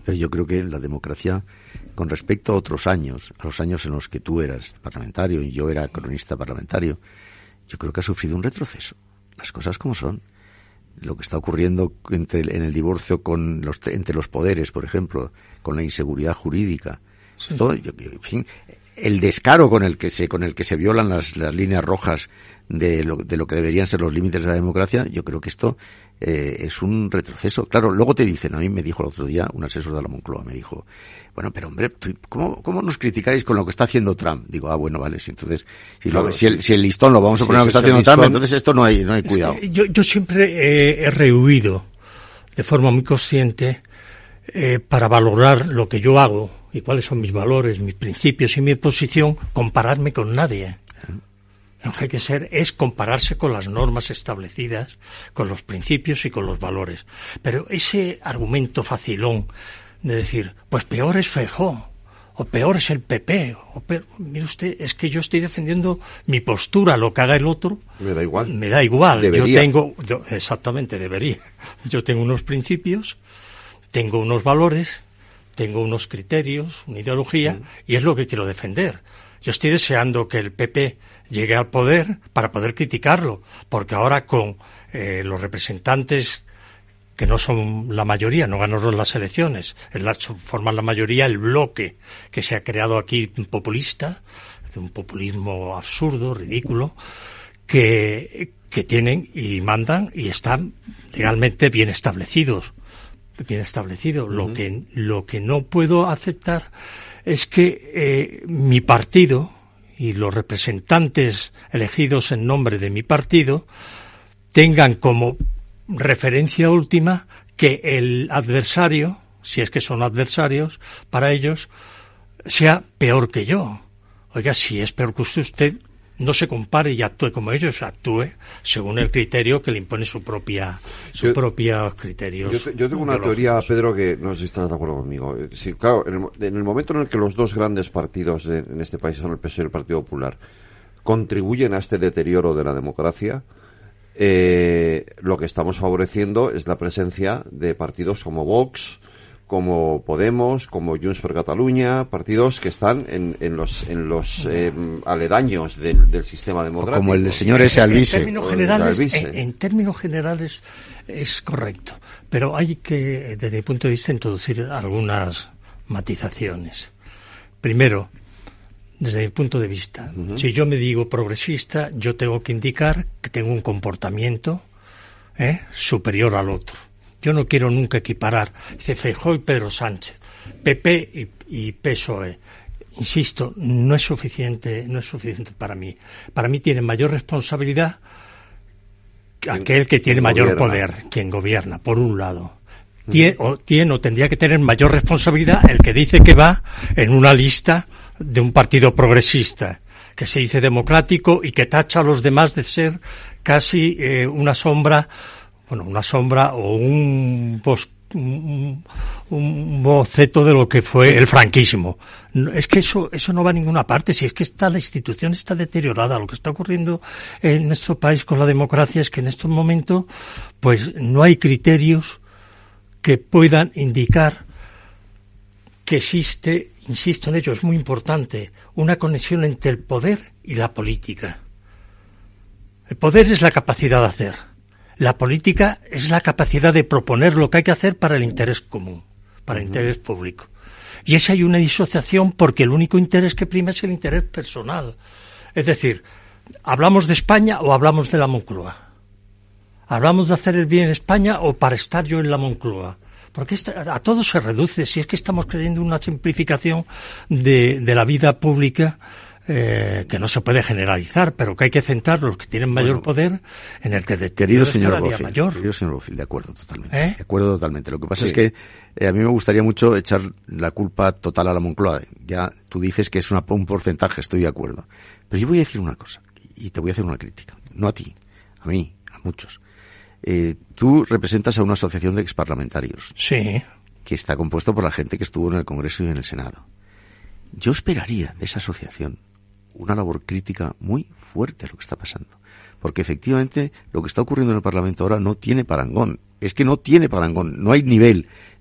Pero yo creo que la democracia, con respecto a otros años, a los años en los que tú eras parlamentario y yo era cronista parlamentario, yo creo que ha sufrido un retroceso. Las cosas como son. Lo que está ocurriendo en el divorcio entre los poderes, por ejemplo, con la inseguridad jurídica, Sí. todo, en fin, el descaro con el que se violan las líneas rojas de lo que deberían ser los límites de la democracia, yo creo que esto es un retroceso. Claro, luego te dicen, a mí me dijo el otro día un asesor de la Moncloa, me dijo, bueno, pero hombre, ¿cómo nos criticáis con lo que está haciendo Trump? Digo, bueno, vale, entonces, si el listón lo vamos a poner a lo que está haciendo Trump, entonces esto no hay cuidado. Yo siempre he rehuido, de forma muy consciente, para valorar lo que yo hago y cuáles son mis valores, mis principios y mi posición, compararme con nadie. Lo que hay que hacer es compararse con las normas establecidas, con los principios y con los valores. Pero ese argumento facilón de decir, pues peor es Feijóo, o peor es el PP, mire usted, es que yo estoy defendiendo mi postura, lo que haga el otro me da igual. Me da igual. Debería. Exactamente, debería. Yo tengo unos principios, tengo unos valores, tengo unos criterios, una ideología, y es lo que quiero defender. Yo estoy deseando que el PP llegue al poder para poder criticarlo, porque ahora con los representantes que no son la mayoría, no ganaron las elecciones, forman la mayoría el bloque que se ha creado aquí populista, de un populismo absurdo, ridículo, que tienen y mandan y están legalmente bien establecidos. Lo que no puedo aceptar es que mi partido y los representantes elegidos en nombre de mi partido tengan como referencia última que el adversario, si es que son adversarios para ellos, sea peor que yo. Oiga, si es peor que usted, no se compare y actúe como ellos, actúe según el criterio que le impone su propia criterios. Yo tengo una teoría, Pedro, que no sé si estás de acuerdo conmigo. Sí, claro, en el momento en el que los dos grandes partidos en este país son el PSOE y el Partido Popular, contribuyen a este deterioro de la democracia, lo que estamos favoreciendo es la presencia de partidos como Vox, como Podemos, como Junts per Catalunya, partidos que están en los aledaños del sistema democrático. Como el señor ese Alvise. En términos generales es correcto, pero hay que, desde mi punto de vista, introducir algunas matizaciones. Primero, desde mi punto de vista, si yo me digo progresista, yo tengo que indicar que tengo un comportamiento superior al otro. Yo no quiero nunca equiparar, dice Feijóo y Pedro Sánchez, PP y PSOE. Insisto, no es suficiente para mí. Para mí tiene mayor responsabilidad aquel que tiene mayor poder, quien gobierna, por un lado. Tendría que tener mayor responsabilidad el que dice que va en una lista de un partido progresista, que se dice democrático y que tacha a los demás de ser casi una sombra o un boceto de lo que fue el franquismo. Es que eso no va a ninguna parte. Si es que la institución está deteriorada. Lo que está ocurriendo en nuestro país con la democracia es que en estos momentos pues no hay criterios que puedan indicar que existe, insisto en ello, es muy importante, una conexión entre el poder y la política. El poder es la capacidad de hacer. La política es la capacidad de proponer lo que hay que hacer para el interés común, para el interés público. Y esa hay una disociación porque el único interés que prima es el interés personal. Es decir, ¿hablamos de España o hablamos de la Moncloa? ¿Hablamos de hacer el bien en España o para estar yo en la Moncloa? Porque a todo se reduce. Si es que estamos creyendo una simplificación de la vida pública que no se puede generalizar, pero que hay que centrar los que tienen mayor poder en el que querido señor Bofill, de acuerdo totalmente. De acuerdo totalmente. Lo que pasa es que a mí me gustaría mucho echar la culpa total a la Moncloa. Ya tú dices que es un porcentaje, estoy de acuerdo. Pero yo voy a decir una cosa, y te voy a hacer una crítica. No a ti, a mí, a muchos. Tú representas a una asociación de exparlamentarios. Sí. Que está compuesto por la gente que estuvo en el Congreso y en el Senado. Yo esperaría de esa asociación una labor crítica muy fuerte a lo que está pasando. Porque efectivamente lo que está ocurriendo en el Parlamento ahora no tiene parangón. Es que no tiene parangón. No hay nivel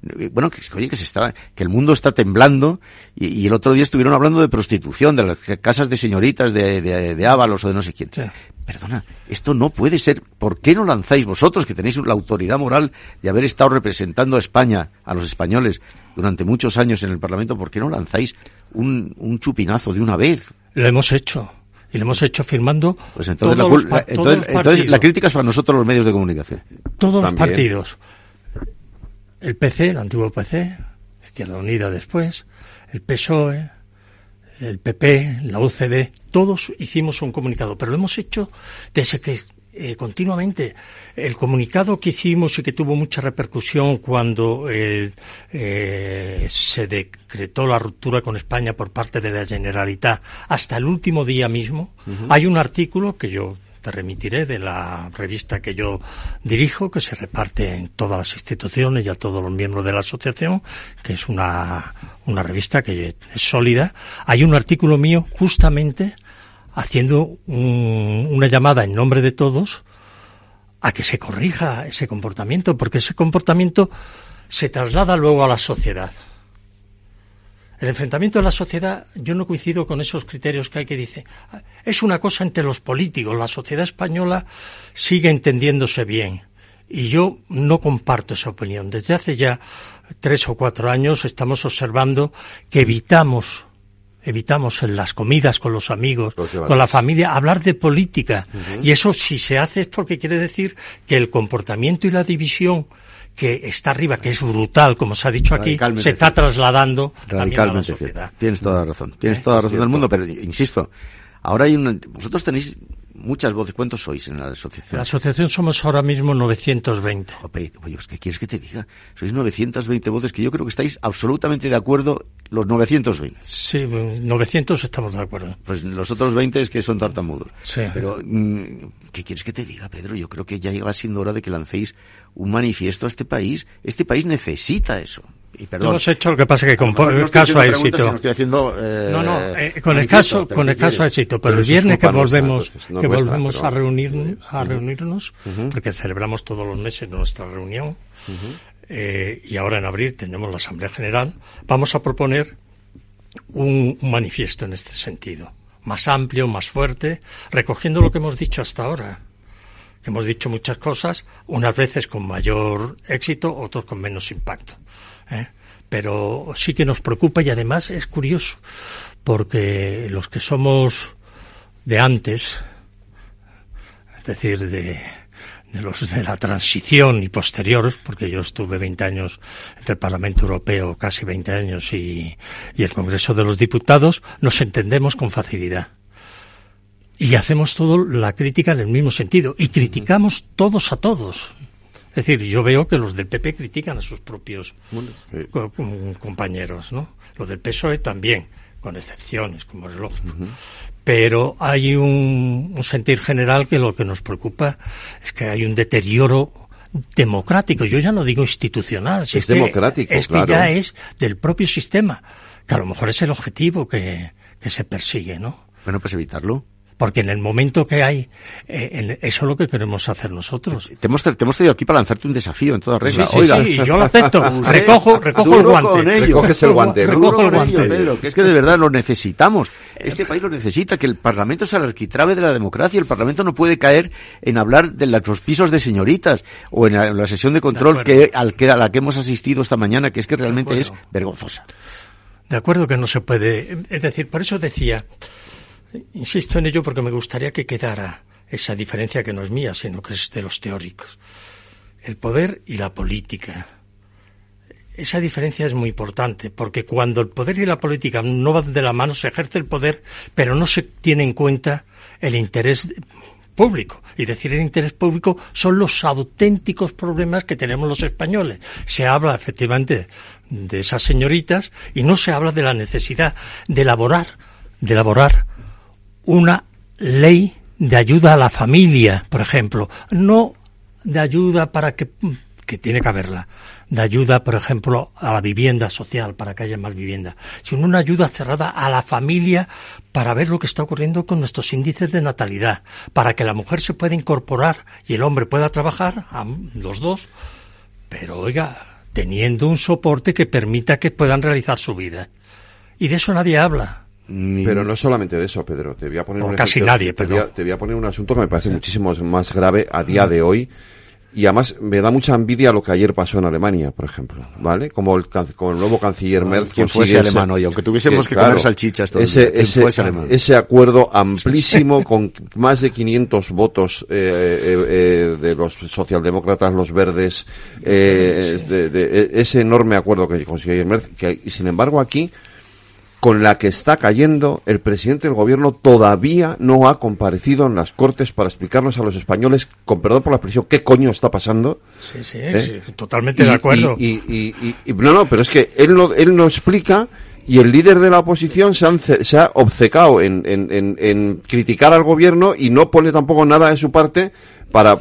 bueno, que el mundo está temblando, y el otro día estuvieron hablando de prostitución, de las casas de señoritas de Ábalos o de no sé quién. Sí. Perdona, esto no puede ser. ¿Por qué no lanzáis vosotros, que tenéis la autoridad moral de haber estado representando a España, a los españoles, durante muchos años en el Parlamento, por qué no lanzáis un chupinazo de una vez? Lo hemos hecho. Y lo hemos hecho firmando. Pues entonces la crítica es para nosotros los medios de comunicación. Todos los partidos. El PC, el antiguo PC, Izquierda Unida después, el PSOE, el PP, la UCD, todos hicimos un comunicado, pero lo hemos hecho desde que continuamente. El comunicado que hicimos y que tuvo mucha repercusión cuando se decretó la ruptura con España por parte de la Generalitat, hasta el último día mismo, hay un artículo que yo te remitiré de la revista que yo dirijo, que se reparte en todas las instituciones y a todos los miembros de la asociación, que es una revista que es sólida. Hay un artículo mío justamente haciendo una llamada en nombre de todos a que se corrija ese comportamiento, porque ese comportamiento se traslada luego a la sociedad. El enfrentamiento de la sociedad, yo no coincido con esos criterios que hay que dice, es una cosa entre los políticos, la sociedad española sigue entendiéndose bien. Y yo no comparto esa opinión. Desde hace ya 3 o 4 años estamos observando que evitamos en las comidas con los amigos, con la familia, hablar de política. Y eso si se hace es porque quiere decir que el comportamiento y la división que está arriba, que es brutal, como se ha dicho aquí, se está trasladando también a la sociedad. Tienes toda la razón. Tienes toda la razón del mundo, pero insisto, ahora vosotros tenéis muchas voces. ¿Cuántos sois en la asociación? En la asociación somos ahora mismo 920. Oye, pues ¿qué quieres que te diga? Sois 920 voces que yo creo que estáis absolutamente de acuerdo los 920. Sí, 900 estamos de acuerdo. Pues los otros 20 es que son tartamudos. Sí. Pero, ¿qué quieres que te diga, Pedro? Yo creo que ya va siendo hora de que lancéis un manifiesto a este país. Este país necesita eso. Y perdón. Hemos hecho, lo que pasa que con el caso a éxito. No estoy haciendo, con el caso a éxito, pero el viernes que volvemos a reunirnos, porque celebramos todos los meses nuestra reunión, y ahora en abril tendremos la Asamblea General, vamos a proponer un manifiesto en este sentido, más amplio, más fuerte, recogiendo lo que hemos dicho hasta ahora. Que hemos dicho muchas cosas, unas veces con mayor éxito, otros con menos impacto. Pero sí que nos preocupa y además es curioso, porque los que somos de antes, es decir, de los de la transición y posterior, porque yo estuve 20 años entre el Parlamento Europeo, casi 20 años, y el Congreso de los Diputados, nos entendemos con facilidad. Y hacemos todo la crítica en el mismo sentido. Y criticamos todos a todos. Es decir, yo veo que los del PP critican a sus propios compañeros, ¿no? Los del PSOE también, con excepciones, como es lógico. Pero hay un sentir general que lo que nos preocupa es que hay un deterioro democrático. Yo ya no digo institucional. Es democrático, es que ya es del propio sistema. Que a lo mejor es el objetivo que se persigue, ¿no? Bueno, pues evitarlo. Porque en el momento que hay, eso es lo que queremos hacer nosotros. Te hemos traído aquí para lanzarte un desafío en toda regla. Sí, Oiga, sí, yo lo acepto. Recojo el guante. Recoges el guante. Recojo el guante, Pedro, que es que de verdad lo necesitamos. Este país lo necesita, que el Parlamento es el arquitrabe de la democracia. El Parlamento no puede caer en hablar de los pisos de señoritas o en la sesión de control a la que hemos asistido esta mañana, que es que realmente es vergonzosa. De acuerdo que no se puede. Es decir, por eso decía... Insisto en ello porque me gustaría que quedara esa diferencia que no es mía, sino que es de los teóricos. El poder y la política. Esa diferencia es muy importante, porque cuando el poder y la política no van de la mano, se ejerce el poder, pero no se tiene en cuenta el interés público. Y decir el interés público son los auténticos problemas que tenemos los españoles. Se habla efectivamente de esas señoritas y no se habla de la necesidad de elaborar una ley de ayuda a la familia, por ejemplo, no de ayuda para que tiene que haberla, de ayuda, por ejemplo, a la vivienda social, para que haya más vivienda, sino una ayuda cerrada a la familia para ver lo que está ocurriendo con nuestros índices de natalidad, para que la mujer se pueda incorporar y el hombre pueda trabajar, los dos, pero oiga, teniendo un soporte que permita que puedan realizar su vida. Y de eso nadie habla. Pero no solamente de eso, Pedro. Te voy a poner casi nadie, perdón. Te voy a poner un asunto que me parece muchísimo más grave a día de hoy. Y además me da mucha envidia lo que ayer pasó en Alemania, por ejemplo, ¿vale? Como el nuevo canciller Merz. Quien fuese alemán hoy, aunque tuviésemos que comer salchichas todo el día, ese acuerdo amplísimo con más de 500 votos de los socialdemócratas, los verdes, ese enorme acuerdo que consiguió ayer Merz, y sin embargo aquí, con la que está cayendo, el presidente del gobierno todavía no ha comparecido en las Cortes para explicarnos a los españoles, con perdón por la expresión, qué coño está pasando. Sí, totalmente de acuerdo. No, pero es que él no explica, y el líder de la oposición se ha obcecado en criticar al gobierno y no pone tampoco nada de su parte para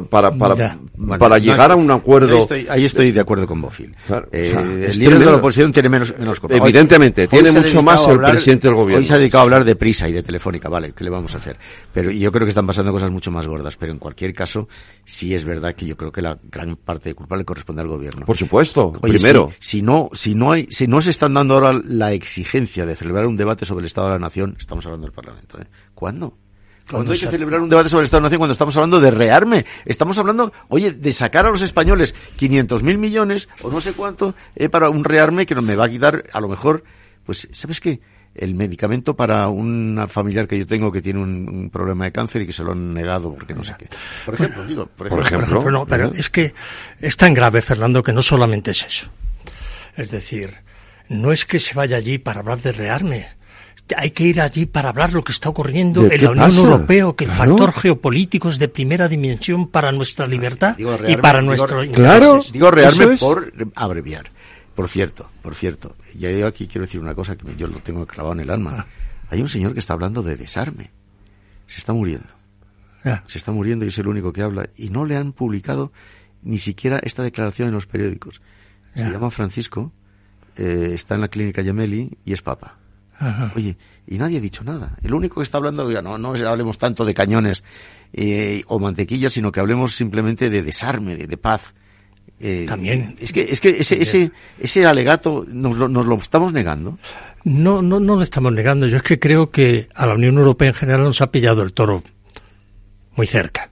llegar a un acuerdo. Ahí estoy de acuerdo con Bofill. Claro, el líder de la oposición tiene menos culpa. Evidentemente, tiene mucho más el presidente del gobierno. Hoy se ha dedicado a hablar de Prisa y de Telefónica, vale, ¿qué le vamos a hacer? Pero yo creo que están pasando cosas mucho más gordas, pero en cualquier caso, sí es verdad que yo creo que la gran parte de culpa le corresponde al gobierno. Por supuesto, oye, primero. Si no se están dando ahora la exigencia de celebrar un debate sobre el Estado de la Nación, estamos hablando del Parlamento, ¿cuándo? ¿Cuándo hay que celebrar un debate sobre el Estado de la Nación cuando estamos hablando de rearme? Estamos hablando, oye, de sacar a los españoles 500.000 millones o no sé cuánto para un rearme que me va a quitar, a lo mejor, pues, ¿sabes qué? El medicamento para una familiar que yo tengo que tiene un problema de cáncer y que se lo han negado porque no sé qué. Por ejemplo. No, pero es que es tan grave, Fernando, que no solamente es eso. Es decir, no es que se vaya allí para hablar de rearme. Hay que ir allí para hablar lo que está ocurriendo en la Unión Europea, que el factor geopolítico es de primera dimensión para nuestra libertad y para nuestro... Digo rearme por abreviar. Por cierto, yo aquí quiero decir una cosa que yo lo tengo clavado en el alma. Hay un señor que está hablando de desarme. Se está muriendo. Se está muriendo y es el único que habla. Y no le han publicado ni siquiera esta declaración en los periódicos. Se llama Francisco, está en la clínica Gemelli y es papa. Ajá. Oye, y nadie ha dicho nada. El único que está hablando, no hablemos tanto de cañones o mantequilla, sino que hablemos simplemente de desarme, de paz. También. Es que ese alegato nos lo estamos negando. No lo estamos negando. Yo es que creo que a la Unión Europea en general nos ha pillado el toro muy cerca.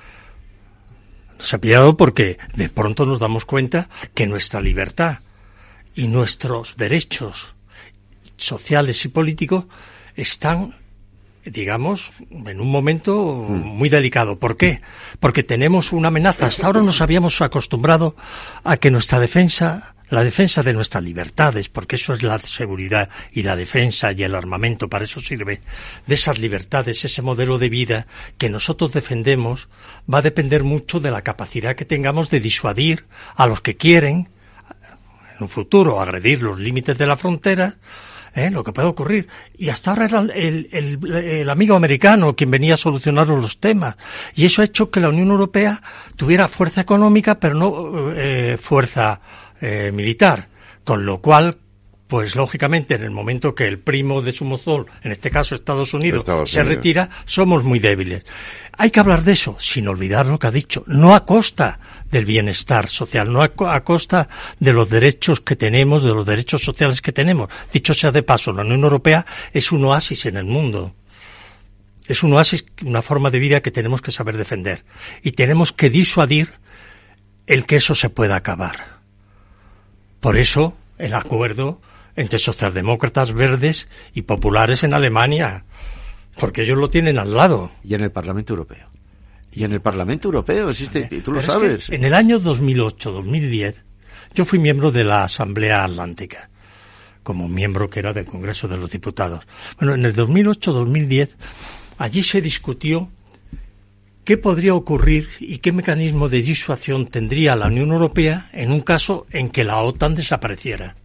Nos ha pillado porque de pronto nos damos cuenta que nuestra libertad y nuestros derechos sociales y políticos están, digamos, en un momento muy delicado. ¿Por qué? Porque tenemos una amenaza. Hasta ahora nos habíamos acostumbrado a que nuestra defensa, la defensa de nuestras libertades, porque eso es la seguridad y la defensa y el armamento, para eso sirve, de esas libertades, ese modelo de vida que nosotros defendemos, va a depender mucho de la capacidad que tengamos de disuadir a los que quieren, en un futuro, agredir los límites de la frontera, lo que puede ocurrir. Y hasta ahora era el amigo americano quien venía a solucionar los temas. Y eso ha hecho que la Unión Europea tuviera fuerza económica, pero no fuerza militar. Con lo cual, pues lógicamente, en el momento que el primo de su mozol, en este caso Estados Unidos, se retira, somos muy débiles. Hay que hablar de eso, sin olvidar lo que ha dicho, no a costa del bienestar social, no a costa de los derechos que tenemos, de los derechos sociales que tenemos. Dicho sea de paso, la Unión Europea es un oasis en el mundo. Es un oasis, una forma de vida que tenemos que saber defender. Y tenemos que disuadir el que eso se pueda acabar. Por eso, el acuerdo entre socialdemócratas, verdes y populares en Alemania, porque ellos lo tienen al lado. Y en el Parlamento Europeo. Y en el Parlamento Europeo existe, tú lo sabes. Es que en el año 2008-2010, yo fui miembro de la Asamblea Atlántica, como miembro que era del Congreso de los Diputados. Bueno, en el 2008-2010, allí se discutió qué podría ocurrir y qué mecanismo de disuasión tendría la Unión Europea en un caso en que la OTAN desapareciera.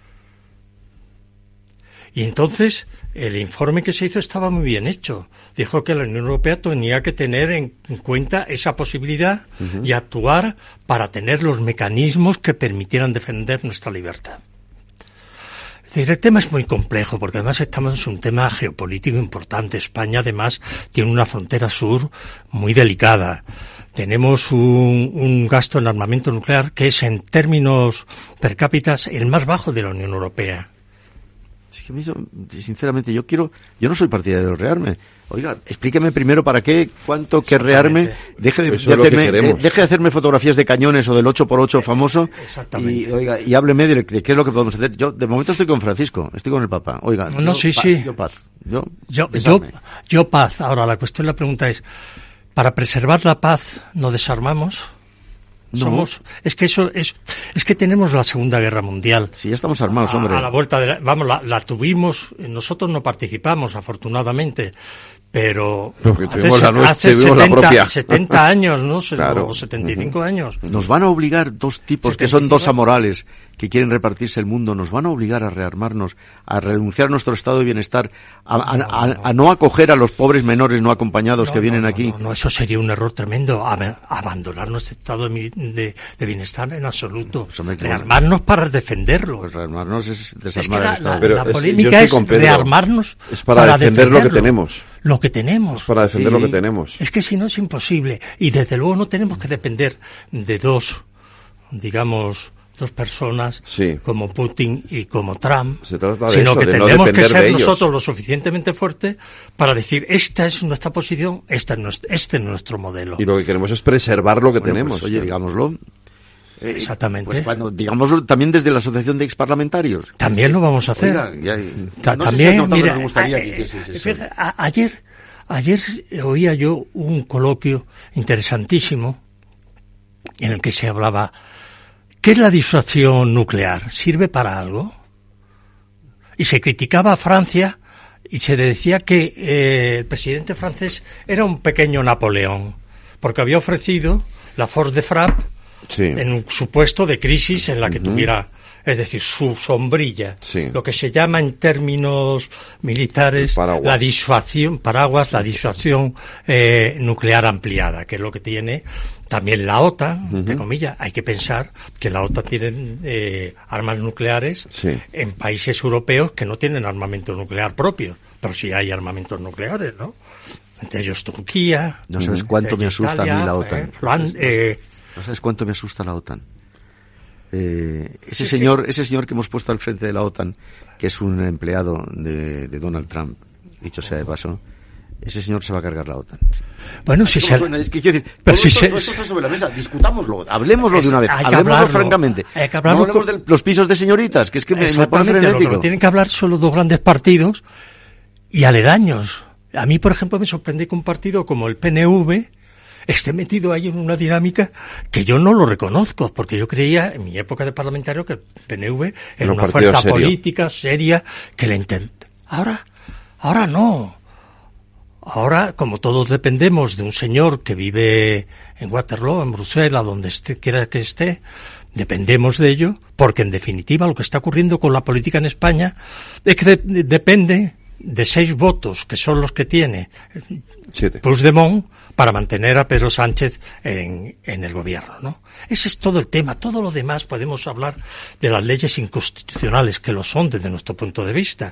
Y entonces el informe que se hizo estaba muy bien hecho. Dijo que la Unión Europea tenía que tener en cuenta esa posibilidad y actuar para tener los mecanismos que permitieran defender nuestra libertad. Es decir, el tema es muy complejo porque además estamos en un tema geopolítico importante. España además tiene una frontera sur muy delicada. tenemos un gasto en armamento nuclear que es, en términos per cápita, el más bajo de la Unión Europea. Es que sinceramente, yo no soy partidario del rearme. Oiga, explíqueme primero para qué, cuánto querrearme, deje de hacerme fotografías de cañones o del 8x8 famoso. Exactamente. Y hábleme de qué es lo que podemos hacer. Yo, de momento, estoy con Francisco, estoy con el Papa. Oiga, yo paz. Yo paz. Ahora, la pregunta es, ¿para preservar la paz no desarmamos? No. Es que tenemos la Segunda Guerra Mundial. Sí, ya estamos armados, hombre. A la vuelta la tuvimos, nosotros no participamos, afortunadamente, pero hace 70 años, ¿no? Claro. O 75 años. Nos van a obligar dos tipos que son dos amorales, que quieren repartirse el mundo, nos van a obligar a rearmarnos, a renunciar a nuestro estado de bienestar, a no acoger a los pobres menores no acompañados que vienen aquí. No, eso sería un error tremendo, abandonar nuestro estado de bienestar en absoluto. Rearmarnos para defenderlo. Pues rearmarnos es desarmar el estado. La polémica es rearmarnos es para defender lo que tenemos. Lo que tenemos. Para defender lo que tenemos. Es que si no es imposible. Y desde luego no tenemos que depender de dos personas como Putin y como Trump, sino que tenemos que ser nosotros lo suficientemente fuertes para decir, esta es nuestra posición, este es nuestro modelo. Y lo que queremos es preservar lo que tenemos. Pues, oye, digámoslo. Exactamente. Pues cuando, digámoslo, también desde la Asociación de Exparlamentarios. También lo vamos a hacer. Oiga, también, mira, nos gustaría que hiciese eso. Ayer oía yo un coloquio interesantísimo en el que se hablaba, ¿qué es la disuasión nuclear? ¿Sirve para algo? Y se criticaba a Francia y se decía que el presidente francés era un pequeño Napoleón, porque había ofrecido la Force de Frappe en un supuesto de crisis en la que tuviera, es decir, su sombrilla, lo que se llama en términos militares la disuasión nuclear ampliada, que es lo que tiene también la OTAN, entre comillas. Hay que pensar que la OTAN tiene armas nucleares en países europeos que no tienen armamento nuclear propio, pero sí hay armamentos nucleares, ¿no? Entre ellos Turquía. No sabes cuánto me asusta Italia, a mí la OTAN. No sabes cuánto me asusta la OTAN. Ese señor que hemos puesto al frente de la OTAN, que es un empleado de Donald Trump, dicho sea de paso, ese señor se va a cargar la OTAN. Bueno, si se... Es que quiero decir, esto está sobre la mesa, discutámoslo, hablemoslo de una vez, hablemoslo francamente. No hablemos de los pisos de señoritas, que es que me pone frenético. Lo tienen que hablar solo dos grandes partidos y aledaños. A mí, por ejemplo, me sorprende que un partido como el PNV esté metido ahí en una dinámica que yo no lo reconozco, porque yo creía en mi época de parlamentario que el PNV era una fuerza política seria que le intenta. Ahora no. Ahora, como todos dependemos de un señor que vive en Waterloo, en Bruselas, donde quiera que esté, dependemos de ello, porque en definitiva lo que está ocurriendo con la política en España es que depende de 6 votos, que son los que tiene 7 Puigdemont, para mantener a Pedro Sánchez en el gobierno, ¿no? Ese es todo el tema. Todo lo demás podemos hablar de las leyes inconstitucionales, que lo son desde nuestro punto de vista.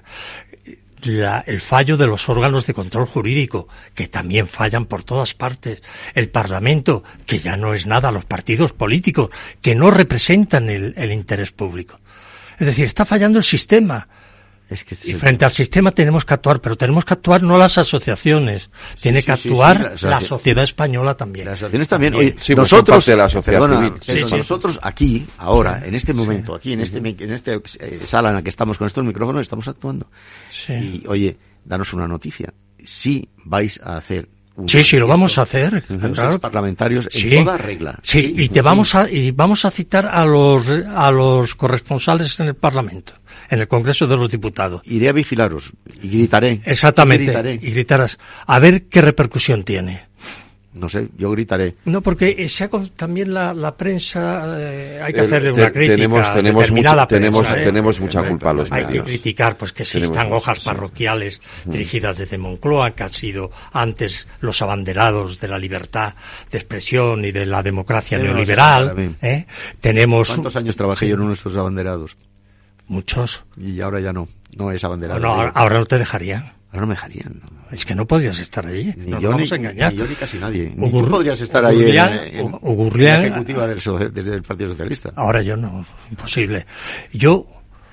El fallo de los órganos de control jurídico, que también fallan por todas partes. El Parlamento, que ya no es nada, los partidos políticos, que no representan el interés público. Es decir, está fallando el sistema. Y frente al sistema tenemos que actuar, pero tenemos que actuar no las asociaciones, tiene que actuar la sociedad española también. Las asociaciones también. Oye, nosotros de la sociedad civil. Nosotros aquí, ahora, en este momento, aquí en esta sala en la que estamos con estos micrófonos, estamos actuando. Y oye, danos una noticia. Si vais a hacer lo vamos a hacer, claro. Parlamentarios en toda regla. Vamos a citar a los corresponsales en el Parlamento, en el Congreso de los Diputados. Iré a vigilaros y gritaré. Exactamente. Y gritarás. A ver qué repercusión tiene. No sé, yo gritaré. No, porque también la prensa, hay que hacerle una crítica. Tenemos mucha culpa a los medios. Hay que criticar, pues, que existan hojas parroquiales dirigidas desde Moncloa, que han sido antes los abanderados de la libertad de expresión y de la democracia neoliberal. ¿Cuántos años trabajé yo en uno de estos abanderados? Muchos. Y ahora ya no es abanderado. No, ahora no te dejarían. Ahora no me dejarían. Es que no podrías estar allí. Ni nos yo vamos a ni engañar. Ni yo ni casi nadie. Ni tú podrías estar ahí en la ejecutiva del Partido Socialista. Ahora yo no, imposible. Yo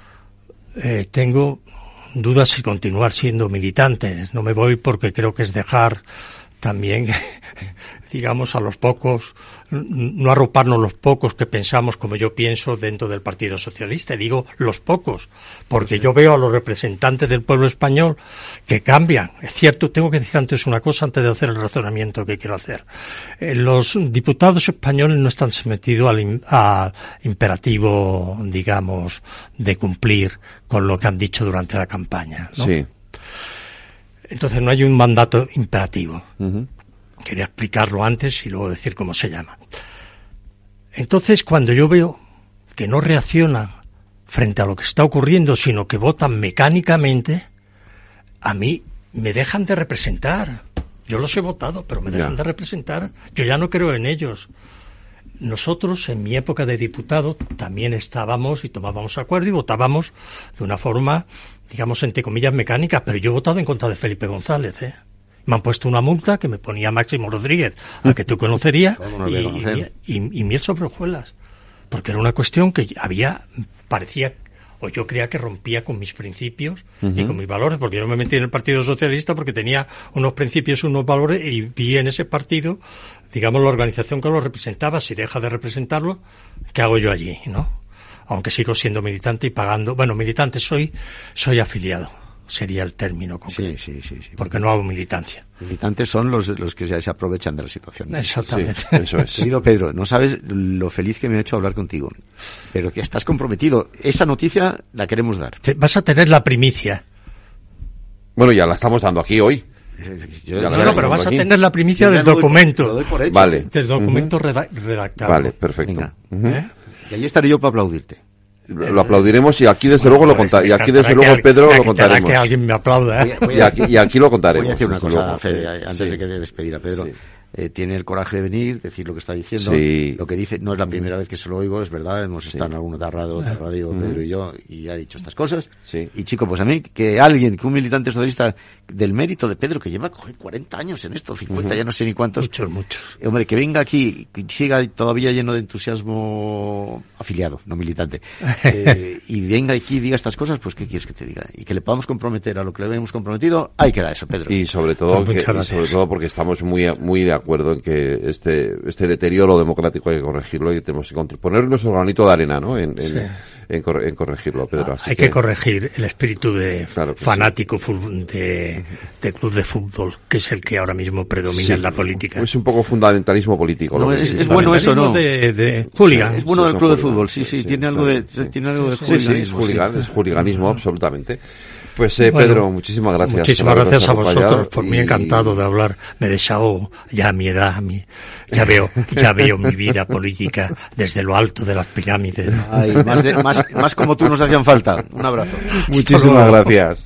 tengo dudas si continuar siendo militante. No me voy porque creo que es dejar también, digamos, a los pocos, no arroparnos los pocos que pensamos como yo pienso dentro del Partido Socialista. Digo los pocos, porque yo veo a los representantes del pueblo español que cambian. Es cierto, tengo que decir antes una cosa, antes de hacer el razonamiento que quiero hacer. Los diputados españoles no están sometidos al imperativo, digamos, de cumplir con lo que han dicho durante la campaña, ¿no? Sí. Entonces no hay un mandato imperativo. Quería explicarlo antes y luego decir cómo se llama. Entonces, cuando yo veo que no reaccionan frente a lo que está ocurriendo, sino que votan mecánicamente, a mí me dejan de representar. Yo los he votado, pero me dejan de representar. Yo ya no creo en ellos. Nosotros, en mi época de diputado, también estábamos y tomábamos acuerdo y votábamos de una forma, digamos, entre comillas, mecánica, pero yo he votado en contra de Felipe González, Me han puesto una multa que me ponía Máximo Rodríguez, al que tú conocerías, y miel sobre hojuelas, porque era una cuestión que parecía, o yo creía que rompía con mis principios y con mis valores, porque yo me metí en el Partido Socialista porque tenía unos principios, unos valores, y vi en ese partido, digamos, la organización que lo representaba. Si deja de representarlo, ¿qué hago yo allí, no? Aunque sigo siendo militante y pagando, bueno, militante soy afiliado, sería el término concreto. Sí. Porque no hago militancia. Militantes son los que se aprovechan de la situación. Exactamente. Sí, eso es. Querido Pedro, no sabes lo feliz que me ha hecho hablar contigo, pero que estás comprometido. Esa noticia la queremos dar. Vas a tener la primicia. Bueno, ya la estamos dando aquí hoy. Pero vas a tener la primicia del documento. Lo doy por hecho. Vale. Del documento redactado. Vale, perfecto. Y ahí estaré yo para aplaudirte. Lo aplaudiremos y aquí desde luego lo contaremos. Y aquí desde luego Pedro lo contaremos. Que alguien me aplauda. Y aquí lo contaremos. Voy a decir una cosa, Fede, antes de que despedir a Pedro. Tiene el coraje de venir, decir lo que está diciendo. Lo que dice no es la primera vez que se lo oigo, es verdad. Hemos estado en alguna radio, Pedro y yo, y ha dicho estas cosas. Y chico, pues a mí, que un militante socialista del mérito de Pedro, que lleva 40 años en esto, 50, ya no sé ni cuántos. Muchos. Hombre, que venga aquí, que siga todavía lleno de entusiasmo, afiliado, no militante, y venga aquí y diga estas cosas, pues ¿qué quieres que te diga? Y que le podamos comprometer a lo que le habíamos comprometido, ahí queda eso, Pedro. Y sobre todo porque estamos muy de acuerdo en que este deterioro democrático hay que corregirlo y tenemos que poner nuestro granito de arena, ¿no? En corregirlo, Pedro. Hay que corregir el espíritu de fanático de club de fútbol, que es el que ahora mismo predomina en la política. Es un poco fundamentalismo político. No, es bueno eso, ¿no? De hooligan. Es bueno del club de fútbol, sí, tiene algo de hooliganismo. Es hooliganismo, absolutamente. Pues Pedro, muchísimas gracias. Muchísimas gracias a vosotros, por mí encantado de hablar. Me desahogo ya a mi edad, ya veo mi vida política desde lo alto de las pirámides. Ay, más como tú nos hacían falta. Un abrazo. Muchísimas gracias.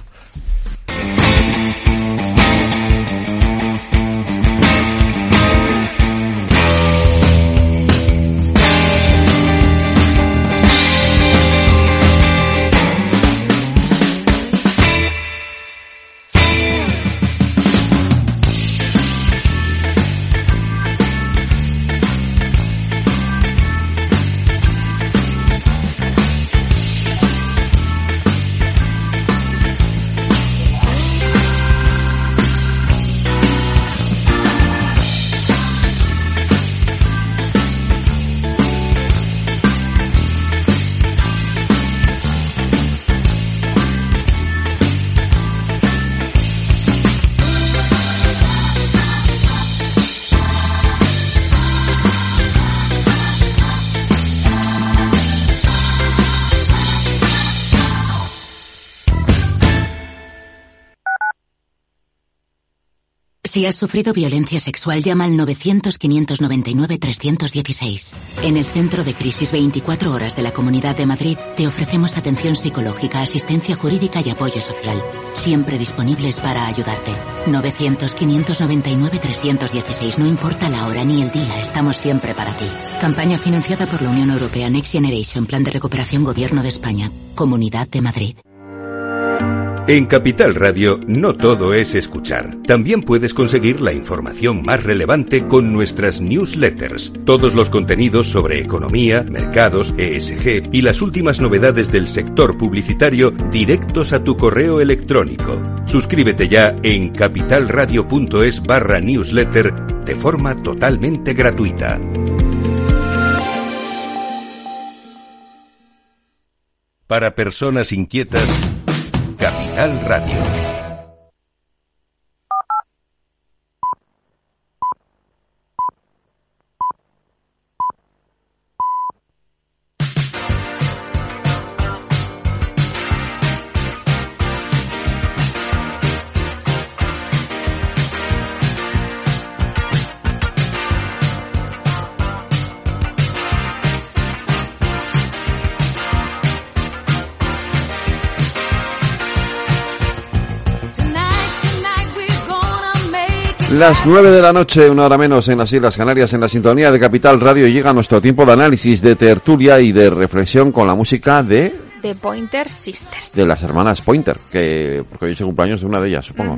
Si has sufrido violencia sexual, llama al 900-599-316. En el Centro de Crisis 24 Horas de la Comunidad de Madrid te ofrecemos atención psicológica, asistencia jurídica y apoyo social. Siempre disponibles para ayudarte. 900-599-316. No importa la hora ni el día, estamos siempre para ti. Campaña financiada por la Unión Europea Next Generation, Plan de Recuperación Gobierno de España. Comunidad de Madrid. En Capital Radio no todo es escuchar. También puedes conseguir la información más relevante con nuestras newsletters. Todos los contenidos sobre economía, mercados, ESG y las últimas novedades del sector publicitario directos a tu correo electrónico. Suscríbete ya en capitalradio.es/newsletter de forma totalmente gratuita. Para personas inquietas, Capital Radio. Las 9 de la noche, una hora menos en las Islas Canarias, en la sintonía de Capital Radio, llega nuestro tiempo de análisis, de tertulia y de reflexión con la música de Pointer Sisters. De las hermanas Pointer, que porque hoy es el cumpleaños de una de ellas, supongo.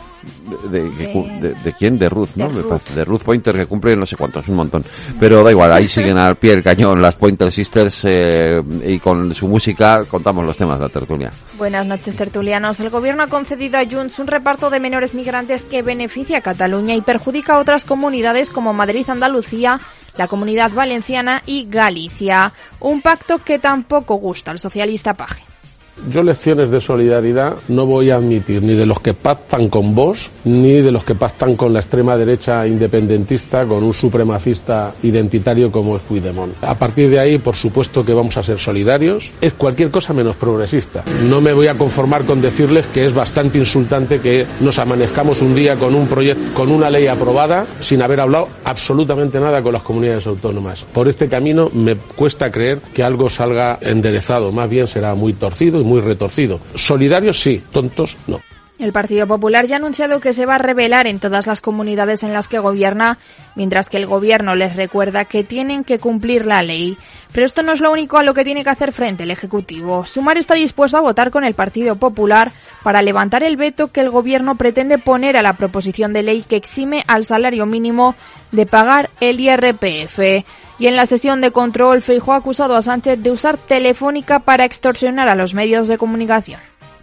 ¿De quién? De Ruth, ¿no? De Ruth Pointer, que cumple no sé cuántos, un montón. Pero da igual, ahí siguen al pie del cañón las Pointer Sisters y con su música contamos los temas de la tertulia. Buenas noches, tertulianos. El gobierno ha concedido a Junts un reparto de menores migrantes que beneficia a Cataluña y perjudica a otras comunidades como Madrid, Andalucía, la Comunidad Valenciana y Galicia. Un pacto que tampoco gusta al socialista Page. Yo lecciones de solidaridad no voy a admitir ni de los que pactan con Vox ni de los que pactan con la extrema derecha independentista, con un supremacista identitario como es Puigdemont. A partir de ahí, por supuesto que vamos a ser solidarios. Es cualquier cosa menos progresista. No me voy a conformar con decirles que es bastante insultante que nos amanezcamos un día con un proyecto, con una ley aprobada sin haber hablado absolutamente nada con las comunidades autónomas. Por este camino me cuesta creer que algo salga enderezado, más bien será muy torcido y muy retorcido. Solidarios sí, tontos no. El Partido Popular ya ha anunciado que se va a rebelar en todas las comunidades en las que gobierna, mientras que el gobierno les recuerda que tienen que cumplir la ley. Pero esto no es lo único a lo que tiene que hacer frente el Ejecutivo. Sumar está dispuesto a votar con el Partido Popular para levantar el veto que el gobierno pretende poner a la proposición de ley que exime al salario mínimo de pagar el IRPF. Y en la sesión de control, Feijóo ha acusado a Sánchez de usar Telefónica para extorsionar a los medios de comunicación.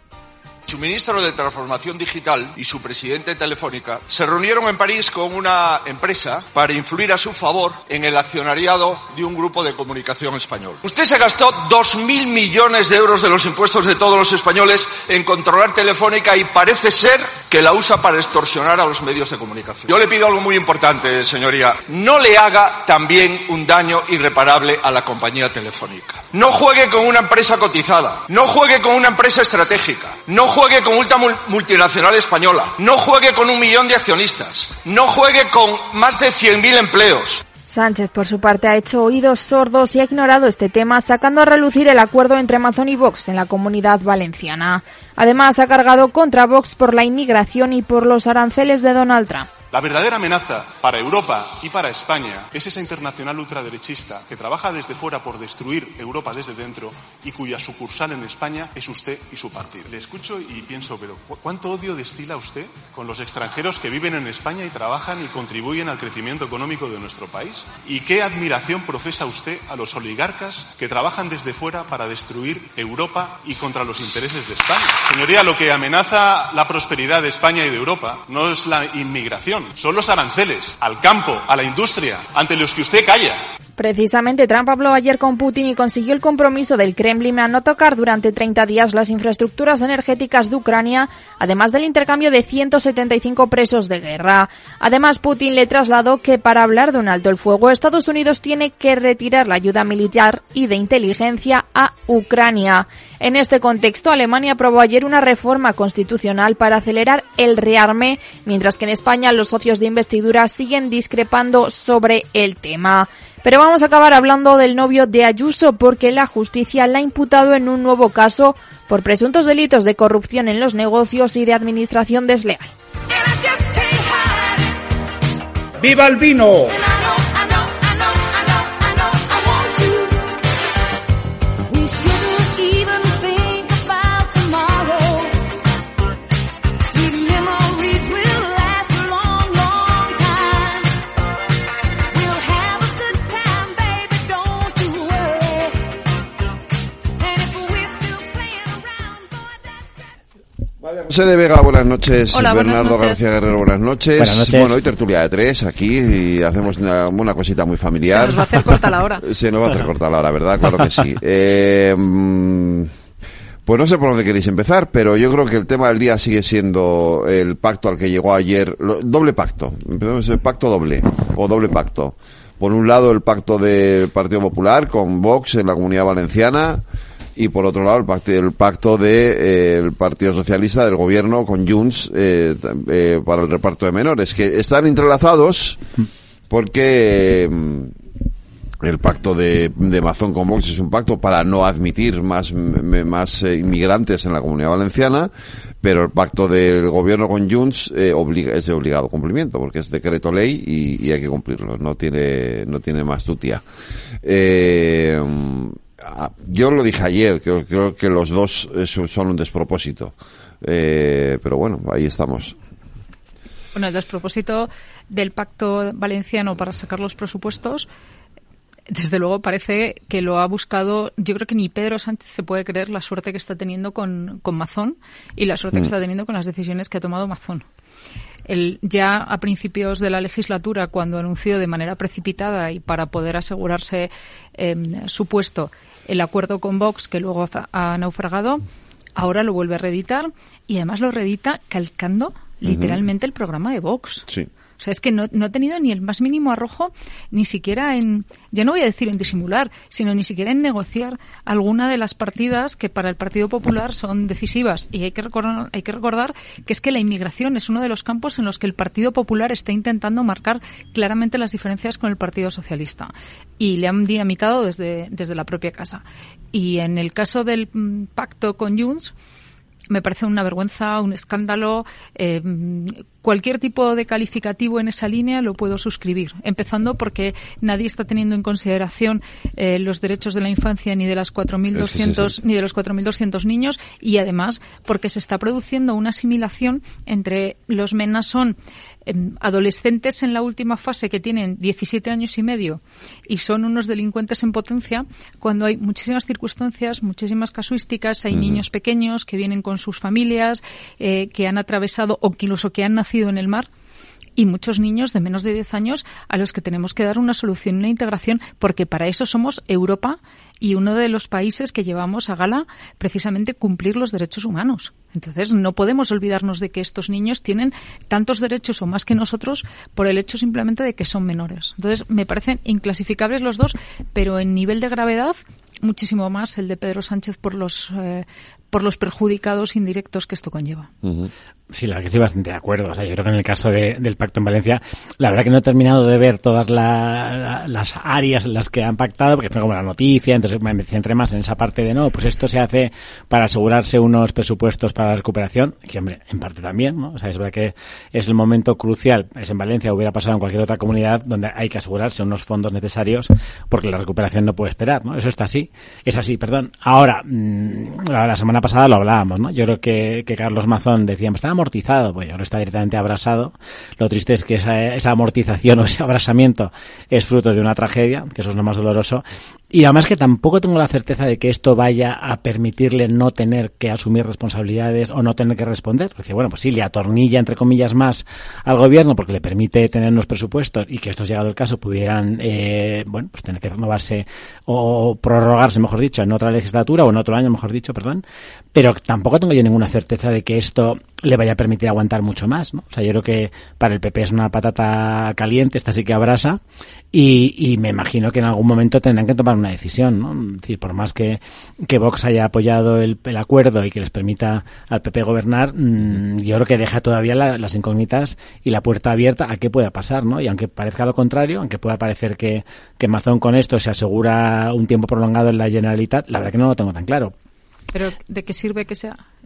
Su ministro de Transformación Digital y su presidente de Telefónica se reunieron en París con una empresa para influir a su favor en el accionariado de un grupo de comunicación español. Usted se gastó 2.000 millones de euros de los impuestos de todos los españoles en controlar Telefónica y parece ser que la usa para extorsionar a los medios de comunicación. Yo le pido algo muy importante, señoría. No le haga también un daño irreparable a la compañía Telefónica. No juegue con una empresa cotizada. No juegue con una empresa estratégica. No juegue con una multinacional española. No juegue con 1 millón de accionistas. No juegue con más de 100.000 empleos. Sánchez, por su parte, ha hecho oídos sordos y ha ignorado este tema, sacando a relucir el acuerdo entre Amazon y Vox en la Comunidad Valenciana. Además, ha cargado contra Vox por la inmigración y por los aranceles de Donald Trump. La verdadera amenaza para Europa y para España es esa internacional ultraderechista que trabaja desde fuera por destruir Europa desde dentro y cuya sucursal en España es usted y su partido. Le escucho y pienso, pero ¿cuánto odio destila usted con los extranjeros que viven en España y trabajan y contribuyen al crecimiento económico de nuestro país? ¿Y qué admiración profesa usted a los oligarcas que trabajan desde fuera para destruir Europa y contra los intereses de España? Señoría, lo que amenaza la prosperidad de España y de Europa no es la inmigración, son los aranceles al campo, a la industria, ante los que usted calla. Precisamente, Trump habló ayer con Putin y consiguió el compromiso del Kremlin a no tocar durante 30 días las infraestructuras energéticas de Ucrania, además del intercambio de 175 presos de guerra. Además, Putin le trasladó que para hablar de un alto el fuego, Estados Unidos tiene que retirar la ayuda militar y de inteligencia a Ucrania. En este contexto, Alemania aprobó ayer una reforma constitucional para acelerar el rearme, mientras que en España los socios de investidura siguen discrepando sobre el tema. Pero vamos a acabar hablando del novio de Ayuso porque la justicia la ha imputado en un nuevo caso por presuntos delitos de corrupción en los negocios y de administración desleal. ¡Viva el vino! José de Vega, buenas noches. Hola, Bernardo buenas noches. García Guerrero, buenas noches. Buenas noches. Bueno, hoy tertulia de 3 aquí y hacemos una cosita muy familiar. Se nos va a hacer corta la hora. Se nos va a hacer corta la hora, ¿verdad? Claro que sí. Pues no sé por dónde queréis empezar, pero yo creo que el tema del día sigue siendo el pacto al que llegó ayer, doble pacto. Empezamos el pacto doble, o doble pacto. Por un lado el pacto del Partido Popular con Vox en la Comunidad Valenciana, y por otro lado el pacto del Partido Socialista del Gobierno con Junts para el reparto de menores, que están entrelazados porque el pacto de Mazón con Vox es un pacto para no admitir más inmigrantes en la Comunidad Valenciana, pero el pacto del Gobierno con Junts es de obligado cumplimiento, porque es decreto ley y hay que cumplirlo, no tiene más tutia. Yo lo dije ayer, creo que los dos son un despropósito, pero bueno, ahí estamos. Bueno, el despropósito del pacto valenciano para sacar los presupuestos, desde luego parece que lo ha buscado. Yo creo que ni Pedro Sánchez se puede creer la suerte que está teniendo con Mazón y la suerte que está teniendo con las decisiones que ha tomado Mazón. Ya a principios de la legislatura, cuando anunció de manera precipitada y para poder asegurarse su puesto el acuerdo con Vox, que luego ha naufragado, ahora lo vuelve a reeditar y además lo reedita calcando literalmente el programa de Vox. Sí. O sea, es que no ha tenido ni el más mínimo arrojo, ni siquiera ya no voy a decir en disimular, sino ni siquiera en negociar alguna de las partidas que para el Partido Popular son decisivas. Y hay que recordar que es que la inmigración es uno de los campos en los que el Partido Popular está intentando marcar claramente las diferencias con el Partido Socialista. Y le han dinamitado desde la propia casa. Y en el caso del pacto con Junts, me parece una vergüenza, un escándalo. Cualquier tipo de calificativo en esa línea lo puedo suscribir, empezando porque nadie está teniendo en consideración los derechos de la infancia ni de las 4.200 ni de los 4.200 niños, y además porque se está produciendo una asimilación entre los MENA son adolescentes en la última fase que tienen 17 años y medio y son unos delincuentes en potencia, cuando hay muchísimas circunstancias, muchísimas casuísticas. Hay niños pequeños que vienen con sus familias, que han atravesado o que incluso que han nacido en el mar, y muchos niños de menos de 10 años a los que tenemos que dar una solución, una integración, porque para eso somos Europa y uno de los países que llevamos a gala precisamente cumplir los derechos humanos. Entonces no podemos olvidarnos de que estos niños tienen tantos derechos o más que nosotros por el hecho simplemente de que son menores. Entonces me parecen inclasificables los dos, pero en nivel de gravedad muchísimo más el de Pedro Sánchez por los perjudicados indirectos que esto conlleva. Sí, la verdad que estoy bastante de acuerdo. O sea, yo creo que en el caso del pacto en Valencia, la verdad que no he terminado de ver todas las áreas en las que han pactado, porque fue como la noticia, entonces me centré más en esa parte de pues esto se hace para asegurarse unos presupuestos para la recuperación, que hombre, en parte también, ¿no? O sea, es verdad que es el momento crucial, es en Valencia, hubiera pasado en cualquier otra comunidad donde hay que asegurarse unos fondos necesarios porque la recuperación no puede esperar, ¿no? Eso está así, es así, perdón. Ahora, la semana pasada lo hablábamos, ¿no? Yo creo que Carlos Mazón decía, estaba amortizado, pues ahora está directamente abrasado. Lo triste es que esa amortización o ese abrasamiento es fruto de una tragedia, que eso es lo más doloroso. Y además que tampoco tengo la certeza de que esto vaya a permitirle no tener que asumir responsabilidades o no tener que responder. Porque bueno, pues sí, le atornilla entre comillas más al gobierno porque le permite tener unos presupuestos y que estos, llegado el caso, pudieran pues tener que renovarse o prorrogarse, mejor dicho, en otra legislatura o en otro año, mejor dicho, perdón. Pero tampoco tengo yo ninguna certeza de que esto le vaya a permitir aguantar mucho más, ¿no? O sea, yo creo que para el PP es una patata caliente, esta sí que abrasa, y me imagino que en algún momento tendrán que tomar una decisión, ¿no? Es decir, por más que Vox haya apoyado el acuerdo y que les permita al PP gobernar, yo creo que deja todavía las incógnitas y la puerta abierta a qué pueda pasar, ¿no? Y aunque parezca lo contrario, aunque pueda parecer que Mazón con esto se asegura un tiempo prolongado en la Generalitat, la verdad que no lo tengo tan claro. Pero ¿de qué sirve que se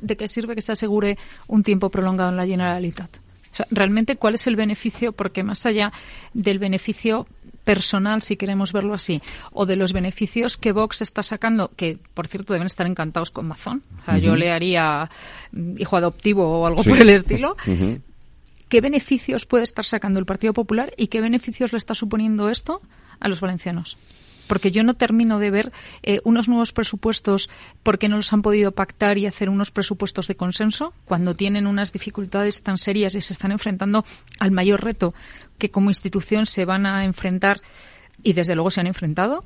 asegure un tiempo prolongado en la Generalitat? O sea, realmente, ¿cuál es el beneficio? Porque más allá del beneficio personal, si queremos verlo así, o de los beneficios que Vox está sacando, que por cierto deben estar encantados con Mazón, o sea, yo le haría hijo adoptivo o algo por el estilo. ¿Qué beneficios puede estar sacando el Partido Popular y qué beneficios le está suponiendo esto a los valencianos? porque yo no termino de ver unos nuevos presupuestos porque no los han podido pactar y hacer unos presupuestos de consenso cuando tienen unas dificultades tan serias y se están enfrentando al mayor reto que como institución se van a enfrentar y desde luego se han enfrentado.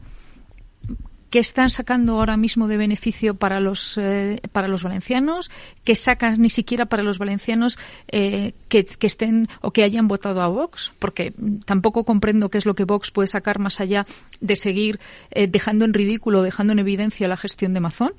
¿Qué están sacando ahora mismo de beneficio para los valencianos? ¿Qué sacan ni siquiera para los valencianos que estén o que hayan votado a Vox? Porque tampoco comprendo qué es lo que Vox puede sacar más allá de seguir dejando en ridículo, dejando en evidencia la gestión de Mazón.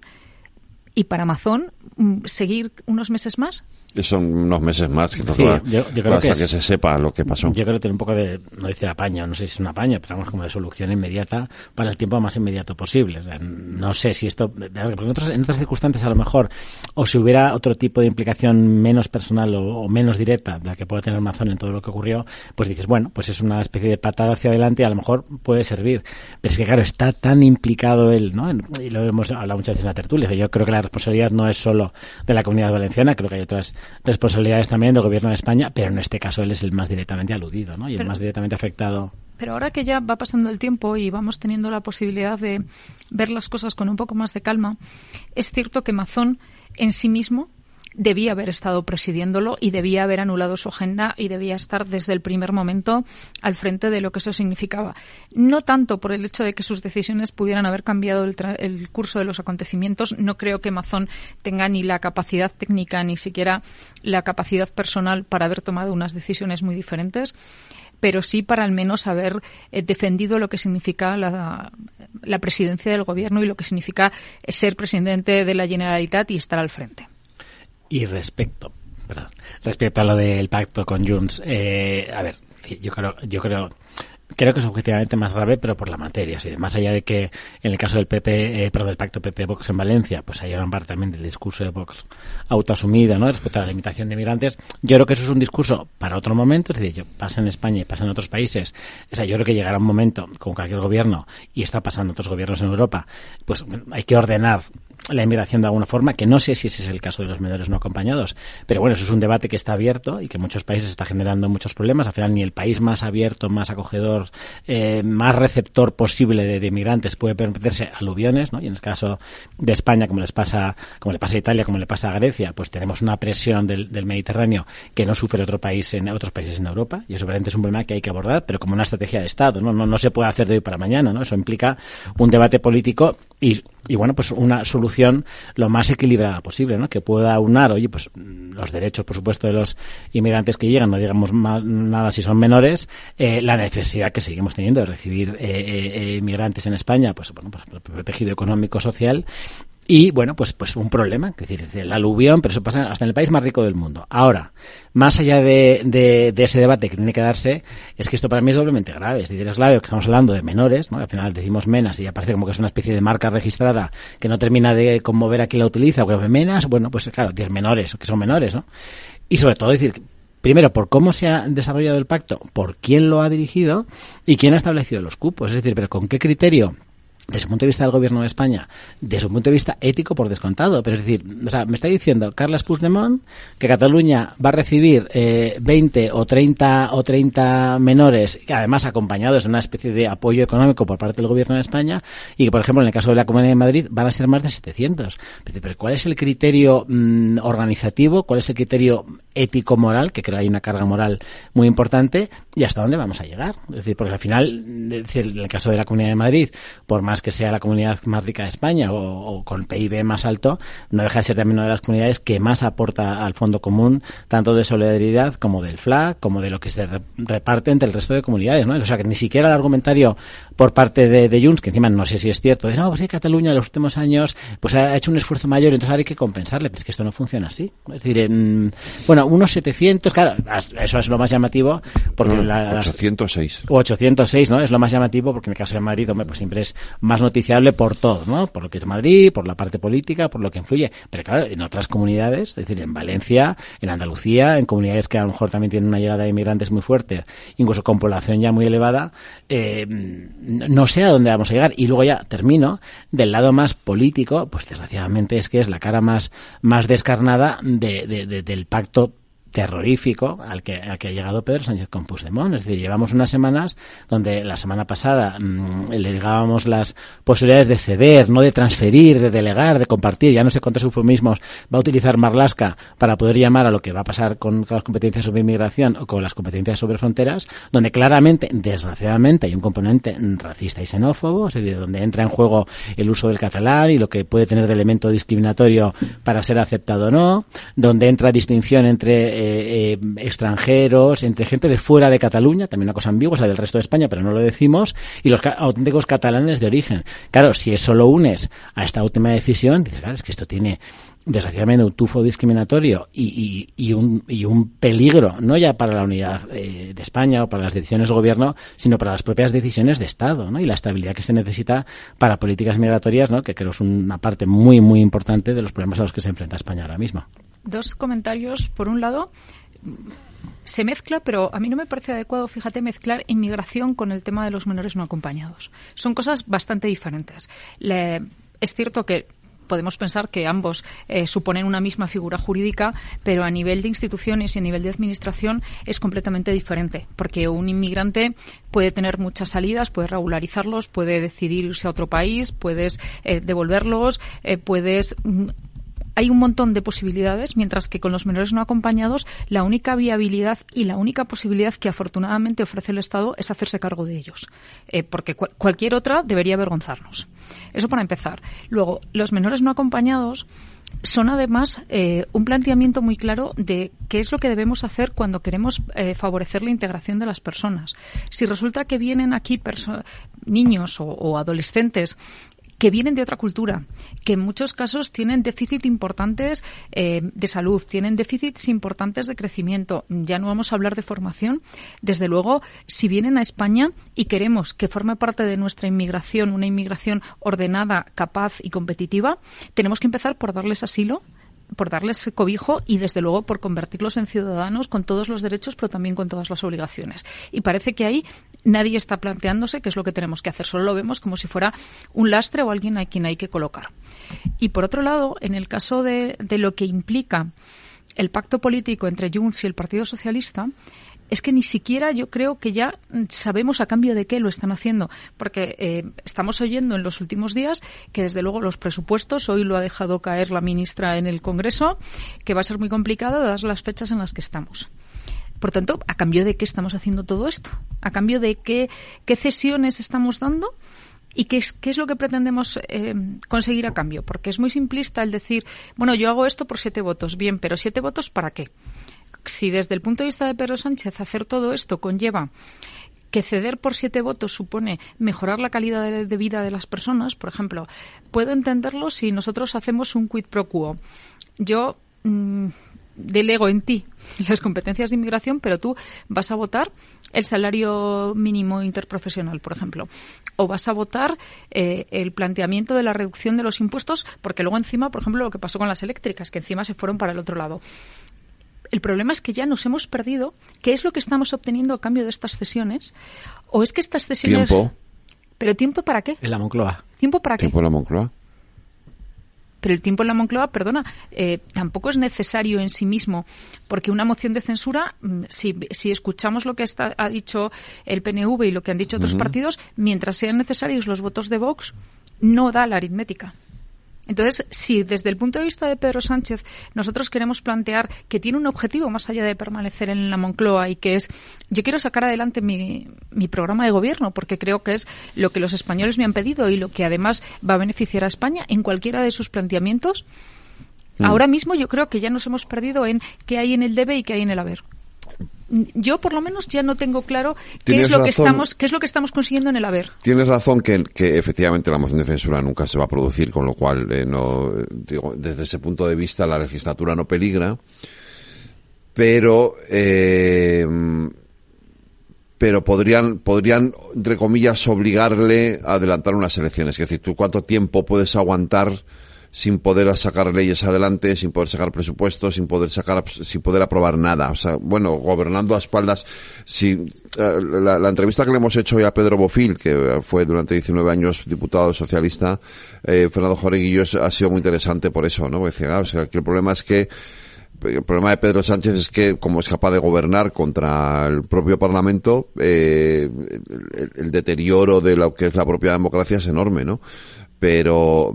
Y para Mazón, seguir unos meses más. Son unos meses más que sí, yo creo hasta que se sepa lo que pasó. Yo creo que tiene un poco de, no decir apaño, no sé si es un apaño, pero vamos como de solución inmediata para el tiempo más inmediato posible. O sea, no sé si esto, porque en otras circunstancias a lo mejor, o si hubiera otro tipo de implicación menos personal o menos directa de la que puede tener Mazón en todo lo que ocurrió, pues dices, bueno, pues es una especie de patada hacia adelante y a lo mejor puede servir. Pero es que claro, está tan implicado él, ¿no? Y lo hemos hablado muchas veces en la tertulia. O sea, yo creo que la responsabilidad no es solo de la Comunidad Valenciana, creo que hay otras responsabilidades también del Gobierno de España, pero en este caso él es el más directamente aludido, ¿no? Y el más directamente afectado. Pero ahora que ya va pasando el tiempo y vamos teniendo la posibilidad de ver las cosas con un poco más de calma, es cierto que Mazón en sí mismo debía haber estado presidiéndolo y debía haber anulado su agenda y debía estar desde el primer momento al frente de lo que eso significaba. No tanto por el hecho de que sus decisiones pudieran haber cambiado el curso de los acontecimientos. No creo que Mazón tenga ni la capacidad técnica ni siquiera la capacidad personal para haber tomado unas decisiones muy diferentes, pero sí para al menos haber defendido lo que significa la presidencia del Gobierno y lo que significa ser presidente de la Generalitat y estar al frente. Y respecto a lo del pacto con Junts, a ver, yo creo que es objetivamente más grave, pero por la materia. ¿Sí? Más allá de que en el caso del del pacto PP-Vox en Valencia, pues hay una parte también del discurso de Vox autoasumido, ¿no? Respecto a la limitación de migrantes. Yo creo que eso es un discurso para otro momento, es decir, pasa en España y pasa en otros países. O sea, yo creo que llegará un momento con cualquier gobierno, y está pasando en otros gobiernos en Europa, pues hay que ordenar la inmigración de alguna forma, que no sé si ese es el caso de los menores no acompañados, pero bueno, eso es un debate que está abierto y que en muchos países está generando muchos problemas. Al final ni el país más abierto, más acogedor, más receptor posible de inmigrantes puede permitirse aluviones, ¿no? Y en el caso de España, como le pasa a Italia, como le pasa a Grecia, pues tenemos una presión del Mediterráneo que no sufre otros países en Europa, y eso realmente es un problema que hay que abordar, pero como una estrategia de Estado, no se puede hacer de hoy para mañana, ¿no? Eso implica un debate político y bueno, pues una solución lo más equilibrada posible, ¿no? Que pueda aunar, oye, pues los derechos, por supuesto, de los inmigrantes que llegan, no digamos nada si son menores, la necesidad que seguimos teniendo de recibir inmigrantes en España, pues bueno, pues protegido económico, social. Y, bueno, pues un problema, es decir, el aluvión, pero eso pasa hasta en el país más rico del mundo. Ahora, más allá de ese debate que tiene que darse, es que esto para mí es doblemente grave. Es decir, es grave que estamos hablando de menores, ¿no? Al final decimos menas y ya parece como que es una especie de marca registrada que no termina de conmover a quien la utiliza, o que menas, bueno, pues claro, 10 menores, que son menores, ¿no? Y sobre todo decir, primero, por cómo se ha desarrollado el pacto, por quién lo ha dirigido y quién ha establecido los cupos. Es decir, pero con qué criterio, desde el punto de vista del Gobierno de España, desde un punto de vista ético por descontado. Pero es decir, o sea, me está diciendo Carles Puigdemont que Cataluña va a recibir 20 o 30 menores, además acompañados de una especie de apoyo económico por parte del Gobierno de España, y que, por ejemplo, en el caso de la Comunidad de Madrid van a ser más de 700. Pero ¿cuál es el criterio organizativo? ¿Cuál es el criterio ético-moral? Que creo que hay una carga moral muy importante. ¿Y hasta dónde vamos a llegar? Es decir, porque al final, en el caso de la Comunidad de Madrid, por más que sea la comunidad más rica de España o con PIB más alto, no deja de ser también una de las comunidades que más aporta al fondo común, tanto de solidaridad como del FLA, como de lo que se reparte entre el resto de comunidades, ¿no? O sea, que ni siquiera el argumentario por parte de Junts, que encima no sé si es cierto, de no, pues que Cataluña en los últimos años pues ha hecho un esfuerzo mayor, entonces ahora hay que compensarle. Pero es que esto no funciona así. Es decir, bueno, unos 700, claro, eso es lo más llamativo, porque 806. 806, ¿no? Es lo más llamativo, porque en el caso de Madrid, hombre, pues siempre es más noticiable por todo, ¿no? Por lo que es Madrid, por la parte política, por lo que influye. Pero claro, en otras comunidades, es decir, en Valencia, en Andalucía, en comunidades que a lo mejor también tienen una llegada de inmigrantes muy fuerte, incluso con población ya muy elevada, no sé a dónde vamos a llegar. Y luego ya termino, del lado más político, pues desgraciadamente es que es la cara más descarnada del pacto terrorífico al que ha llegado Pedro Sánchez con Puigdemont. Es decir, llevamos unas semanas donde la semana pasada le negábamos las posibilidades de ceder, no de transferir, de delegar, de compartir, ya no sé cuántos eufemismos va a utilizar Marlaska para poder llamar a lo que va a pasar con las competencias sobre inmigración o con las competencias sobre fronteras, donde claramente, desgraciadamente, hay un componente racista y xenófobo, es decir, donde entra en juego el uso del catalán y lo que puede tener de elemento discriminatorio para ser aceptado o no, donde entra distinción entre extranjeros, entre gente de fuera de Cataluña, también una cosa ambigua, o sea, del resto de España, pero no lo decimos, y los auténticos catalanes de origen. Claro, si eso lo unes a esta última decisión, dices, claro, es que esto tiene desgraciadamente un tufo discriminatorio y un peligro, no ya para la unidad de España o para las decisiones del gobierno, sino para las propias decisiones de Estado, ¿no? Y la estabilidad que se necesita para políticas migratorias, ¿no? Que creo es una parte muy, muy importante de los problemas a los que se enfrenta España ahora mismo. Dos comentarios. Por un lado, se mezcla, pero a mí no me parece adecuado, fíjate, mezclar inmigración con el tema de los menores no acompañados. Son cosas bastante diferentes. Es cierto que podemos pensar que ambos suponen una misma figura jurídica, pero a nivel de instituciones y a nivel de administración es completamente diferente, porque un inmigrante puede tener muchas salidas, puede regularizarlos, puede decidir irse a otro país, puedes devolverlos, hay un montón de posibilidades, mientras que con los menores no acompañados la única viabilidad y la única posibilidad que afortunadamente ofrece el Estado es hacerse cargo de ellos, porque cualquier otra debería avergonzarnos. Eso para empezar. Luego, los menores no acompañados son además un planteamiento muy claro de qué es lo que debemos hacer cuando queremos favorecer la integración de las personas. Si resulta que vienen aquí niños o adolescentes que vienen de otra cultura, que en muchos casos tienen déficits importantes de salud, tienen déficits importantes de crecimiento. Ya no vamos a hablar de formación. Desde luego, si vienen a España y queremos que forme parte de nuestra inmigración, una inmigración ordenada, capaz y competitiva, tenemos que empezar por darles asilo, por darles cobijo y, desde luego, por convertirlos en ciudadanos con todos los derechos, pero también con todas las obligaciones. Y parece que ahí nadie está planteándose qué es lo que tenemos que hacer. Solo lo vemos como si fuera un lastre o alguien a quien hay que colocar. Y, por otro lado, en el caso de lo que implica el pacto político entre Junts y el Partido Socialista, es que ni siquiera yo creo que ya sabemos a cambio de qué lo están haciendo, porque estamos oyendo en los últimos días que desde luego los presupuestos, hoy lo ha dejado caer la ministra en el Congreso, que va a ser muy complicado dadas las fechas en las que estamos. Por tanto, ¿a cambio de qué estamos haciendo todo esto? ¿A cambio de qué cesiones estamos dando? ¿Y qué es lo que pretendemos conseguir a cambio? Porque es muy simplista el decir, bueno, yo hago esto por 7 votos. Bien, pero 7 votos ¿para qué? Si desde el punto de vista de Pedro Sánchez hacer todo esto conlleva que ceder por 7 votos supone mejorar la calidad de vida de las personas, por ejemplo, puedo entenderlo si nosotros hacemos un quid pro quo. Yo delego en ti las competencias de inmigración, pero tú vas a votar el salario mínimo interprofesional, por ejemplo, o vas a votar el planteamiento de la reducción de los impuestos, porque luego encima, por ejemplo, lo que pasó con las eléctricas, que encima se fueron para el otro lado. El problema es que ya nos hemos perdido qué es lo que estamos obteniendo a cambio de estas cesiones, o es que estas cesiones... Tiempo. ¿Pero tiempo para qué? En la Moncloa. ¿Tiempo para qué? ¿Tiempo en la Moncloa? Pero el tiempo en la Moncloa, perdona, tampoco es necesario en sí mismo, porque una moción de censura, si escuchamos lo que ha dicho el PNV y lo que han dicho otros partidos, mientras sean necesarios los votos de Vox, no da la aritmética. Entonces, si desde el punto de vista de Pedro Sánchez nosotros queremos plantear que tiene un objetivo más allá de permanecer en la Moncloa y que es, yo quiero sacar adelante mi programa de gobierno porque creo que es lo que los españoles me han pedido y lo que además va a beneficiar a España en cualquiera de sus planteamientos, ahora mismo yo creo que ya nos hemos perdido en qué hay en el debe y qué hay en el haber. Yo, por lo menos, ya no tengo claro qué es lo que estamos consiguiendo en el haber. Tienes razón que efectivamente la moción de censura nunca se va a producir, con lo cual no, digo, desde ese punto de vista la legislatura no peligra, pero podrían entre comillas obligarle a adelantar unas elecciones. Es decir, ¿tú cuánto tiempo puedes aguantar sin poder sacar leyes adelante, sin poder sacar presupuestos, sin poder aprobar nada? O sea, bueno, gobernando a espaldas. La entrevista que le hemos hecho hoy a Pedro Bofill, que fue durante 19 años diputado socialista, Fernando Joreguillo, ha sido muy interesante por eso, ¿no? Porque decía, o sea, que el problema es que el problema de Pedro Sánchez es que, como es capaz de gobernar contra el propio Parlamento, el deterioro de lo que es la propia democracia es enorme, ¿no? Pero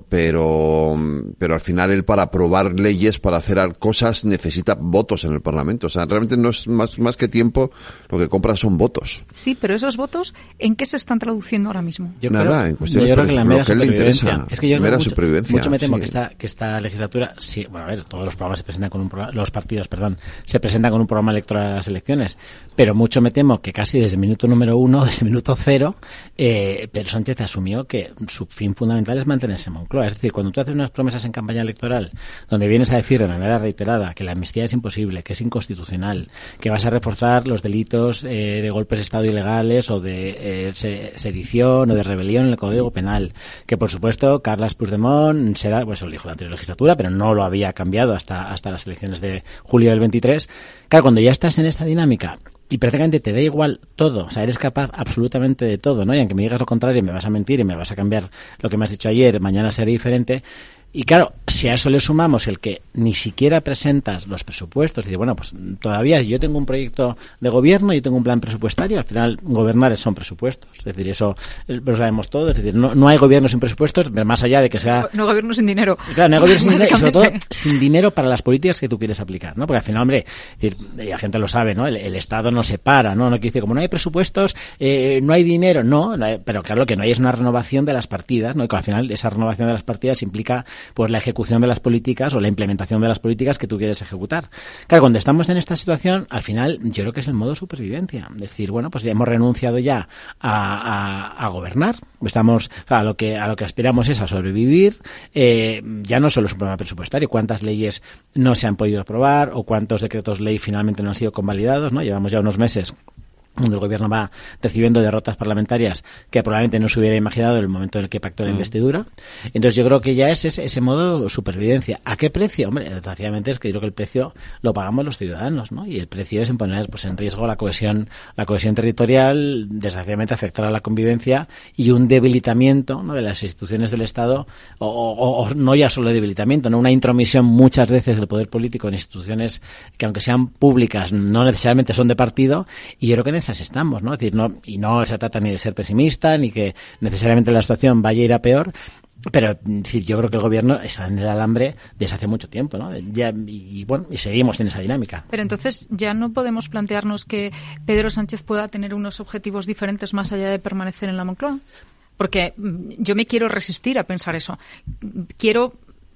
al final él, para aprobar leyes, para hacer cosas, necesita votos en el Parlamento. O sea, realmente no es más que tiempo, lo que compra son votos. Sí, pero esos votos, ¿en qué se están traduciendo ahora mismo? En cuestiones, yo creo que la mera lo que él le interesa. Es que yo mera supervivencia. Mucho me temo sí. que esta legislatura, sí, bueno, a ver, todos los programas se presentan con los partidos, se presentan con un programa electoral a las elecciones, pero mucho me temo que casi desde el minuto número 1, desde el minuto 0, Pedro Sánchez asumió que su fin fundamental es mantenerse en Moncloa. Es decir, cuando tú haces unas promesas en campaña electoral donde vienes a decir de manera reiterada que la amnistía es imposible, que es inconstitucional, que vas a reforzar los delitos de golpes de Estado ilegales o de sedición o de rebelión en el Código Penal, que por supuesto Carles Puigdemont será, pues lo dijo la anterior legislatura, pero no lo había cambiado hasta las elecciones de julio del 23. Claro, cuando ya estás en esta dinámica y prácticamente te da igual todo, o sea, eres capaz absolutamente de todo, ¿no? Y aunque me digas lo contrario, me vas a mentir y me vas a cambiar lo que me has dicho ayer, mañana será diferente. Y claro, si a eso le sumamos el que ni siquiera presentas los presupuestos, dice, bueno, pues todavía yo tengo un proyecto de gobierno, yo tengo un plan presupuestario, al final gobernar son presupuestos, es decir, eso lo sabemos todos, es decir, no hay gobierno sin presupuestos, más allá de que sea... No gobierno sin dinero. Claro, no hay gobierno sin dinero, y sobre todo sin dinero para las políticas que tú quieres aplicar, ¿no? Porque al final, hombre, es decir, y la gente lo sabe, ¿no? El Estado no se para, ¿no? No quiere decir, como no hay presupuestos, no hay dinero, no hay, pero claro, lo que no hay es una renovación de las partidas, ¿no? Y que al final esa renovación de las partidas implica pues la ejecución de las políticas o la implementación de las políticas que tú quieres ejecutar. Claro, cuando estamos en esta situación, al final yo creo que es el modo supervivencia. Es decir, bueno, pues ya hemos renunciado ya a gobernar. Estamos, a lo que aspiramos es a sobrevivir. Ya no solo es un problema presupuestario, cuántas leyes no se han podido aprobar o cuántos decretos ley finalmente no han sido convalidados, ¿no? Llevamos ya unos meses donde el gobierno va recibiendo derrotas parlamentarias que probablemente no se hubiera imaginado en el momento en el que pactó la investidura. Entonces yo creo que ya es ese modo supervivencia. ¿A qué precio? Hombre, desgraciadamente es que yo creo que el precio lo pagamos los ciudadanos, ¿no? Y el precio es en poner pues en riesgo la cohesión territorial, desgraciadamente afectar a la convivencia y un debilitamiento, ¿no?, de las instituciones del Estado, o no ya solo debilitamiento, no una intromisión muchas veces del poder político en instituciones que, aunque sean públicas, no necesariamente son de partido, y yo creo que en esas estamos, ¿no? Es decir, no se trata ni de ser pesimista, ni que necesariamente la situación vaya a ir a peor, pero yo creo que el gobierno está en el alambre desde hace mucho tiempo, ¿no? Y seguimos en esa dinámica. Pero entonces ya no podemos plantearnos que Pedro Sánchez pueda tener unos objetivos diferentes más allá de permanecer en la Moncloa, porque yo me quiero resistir a pensar eso. Quiero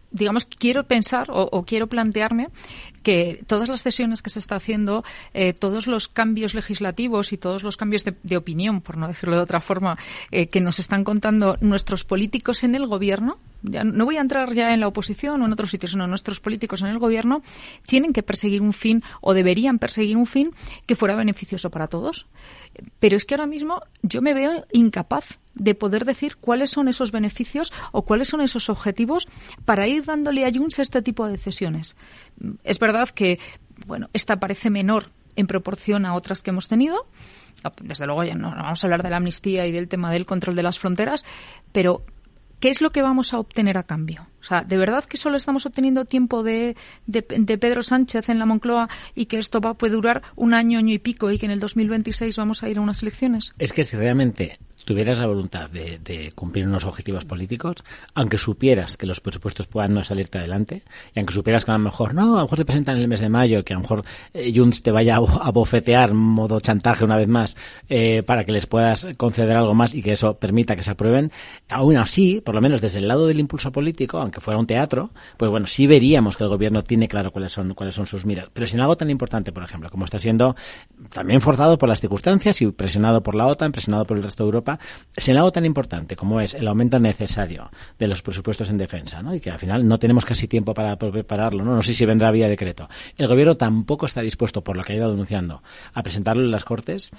pensar o quiero plantearme que todas las cesiones que se está haciendo, todos los cambios legislativos y todos los cambios de opinión, por no decirlo de otra forma, que nos están contando nuestros políticos en el gobierno, ya no voy a entrar ya en la oposición o en otros sitios, sino nuestros políticos en el gobierno, tienen que perseguir un fin o deberían perseguir un fin que fuera beneficioso para todos. Pero es que ahora mismo yo me veo incapaz de poder decir cuáles son esos beneficios o cuáles son esos objetivos para ir dándole a Junts este tipo de cesiones. Es verdad que, bueno, esta parece menor en proporción a otras que hemos tenido. Desde luego ya no vamos a hablar de la amnistía y del tema del control de las fronteras, pero ¿qué es lo que vamos a obtener a cambio? O sea, ¿de verdad que solo estamos obteniendo tiempo de Pedro Sánchez en la Moncloa y que esto puede durar un año y pico y que en el 2026 vamos a ir a unas elecciones? Es que si realmente tuvieras la voluntad de cumplir unos objetivos políticos, aunque supieras que los presupuestos puedan no salirte adelante, y aunque supieras que a lo mejor te presentan en el mes de mayo, que a lo mejor Junts te vaya a bofetear modo chantaje una vez más para que les puedas conceder algo más y que eso permita que se aprueben, aún así, por lo menos desde el lado del impulso político, aunque fuera un teatro, pues bueno, sí veríamos que el gobierno tiene claro cuáles son sus miras. Pero sin algo tan importante, por ejemplo, como está siendo también forzado por las circunstancias y presionado por la OTAN, presionado por el resto de Europa, sin algo tan importante como es el aumento necesario de los presupuestos en defensa, ¿no? Y que al final no tenemos casi tiempo para prepararlo, ¿no? No sé si vendrá vía decreto. El gobierno tampoco está dispuesto, por lo que ha ido denunciando, a presentarlo en las Cortes.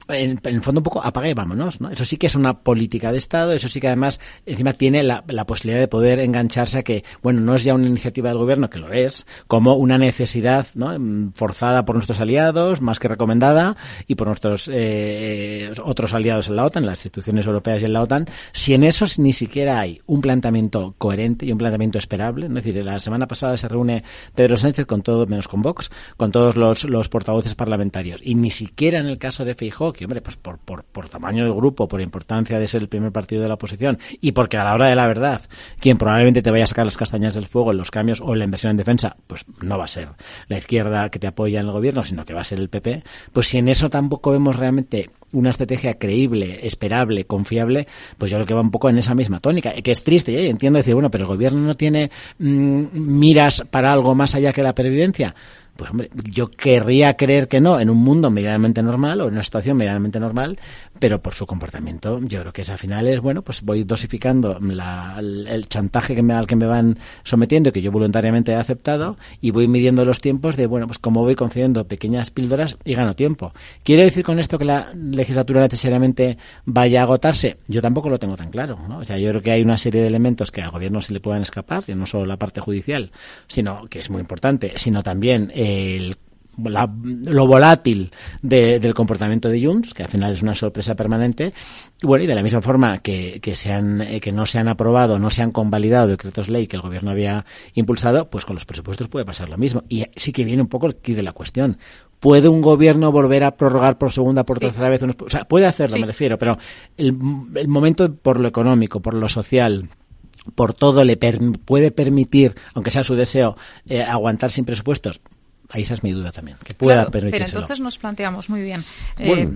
en el fondo un poco apaga y vámonos, ¿no? Eso sí que es una política de Estado, eso sí que además encima tiene la posibilidad de poder engancharse a que, bueno, no es ya una iniciativa del gobierno, que lo es, como una necesidad, ¿no? Forzada por nuestros aliados, más que recomendada, y por nuestros otros aliados en la OTAN, en las instituciones europeas y en la OTAN. Si en eso ni siquiera hay un planteamiento coherente y un planteamiento esperable, ¿no? Es decir, la semana pasada se reúne Pedro Sánchez con todo, menos con Vox, con todos los portavoces parlamentarios, y ni siquiera en el caso de Feijóo, que hombre, pues por tamaño del grupo, por importancia de ser el primer partido de la oposición, y porque a la hora de la verdad, quien probablemente te vaya a sacar las castañas del fuego en los cambios o en la inversión en defensa, pues no va a ser la izquierda que te apoya en el gobierno, sino que va a ser el PP, pues si en eso tampoco vemos realmente una estrategia creíble, esperable, confiable, pues yo creo que va un poco en esa misma tónica, que es triste, y entiendo decir, bueno, pero el gobierno no tiene miras para algo más allá que la pervivencia. Pues hombre, yo querría creer que no, en un mundo medianamente normal o en una situación medianamente normal, pero por su comportamiento yo creo que al final es, bueno, pues voy dosificando el chantaje al que me van sometiendo y que yo voluntariamente he aceptado, y voy midiendo los tiempos de, bueno, pues como voy concediendo pequeñas píldoras y gano tiempo. ¿Quiere decir con esto que la legislatura necesariamente vaya a agotarse? Yo tampoco lo tengo tan claro, ¿no? O sea, yo creo que hay una serie de elementos que al gobierno se le puedan escapar, y no solo la parte judicial, sino que es muy importante, sino también lo volátil del comportamiento de Junts, que al final es una sorpresa permanente. Bueno, y de la misma forma que no se han aprobado, no se han convalidado decretos ley que el gobierno había impulsado, pues con los presupuestos puede pasar lo mismo. Y sí que viene un poco el quid de la cuestión. ¿Puede un gobierno volver a prorrogar por segunda, por tercera vez? O sea, puede hacerlo, me refiero, pero el momento por lo económico, por lo social, por todo, le puede permitir, aunque sea su deseo, aguantar sin presupuestos. Ahí esa es mi duda también, que pueda permitírselo. Pero entonces nos planteamos muy bien. Bueno,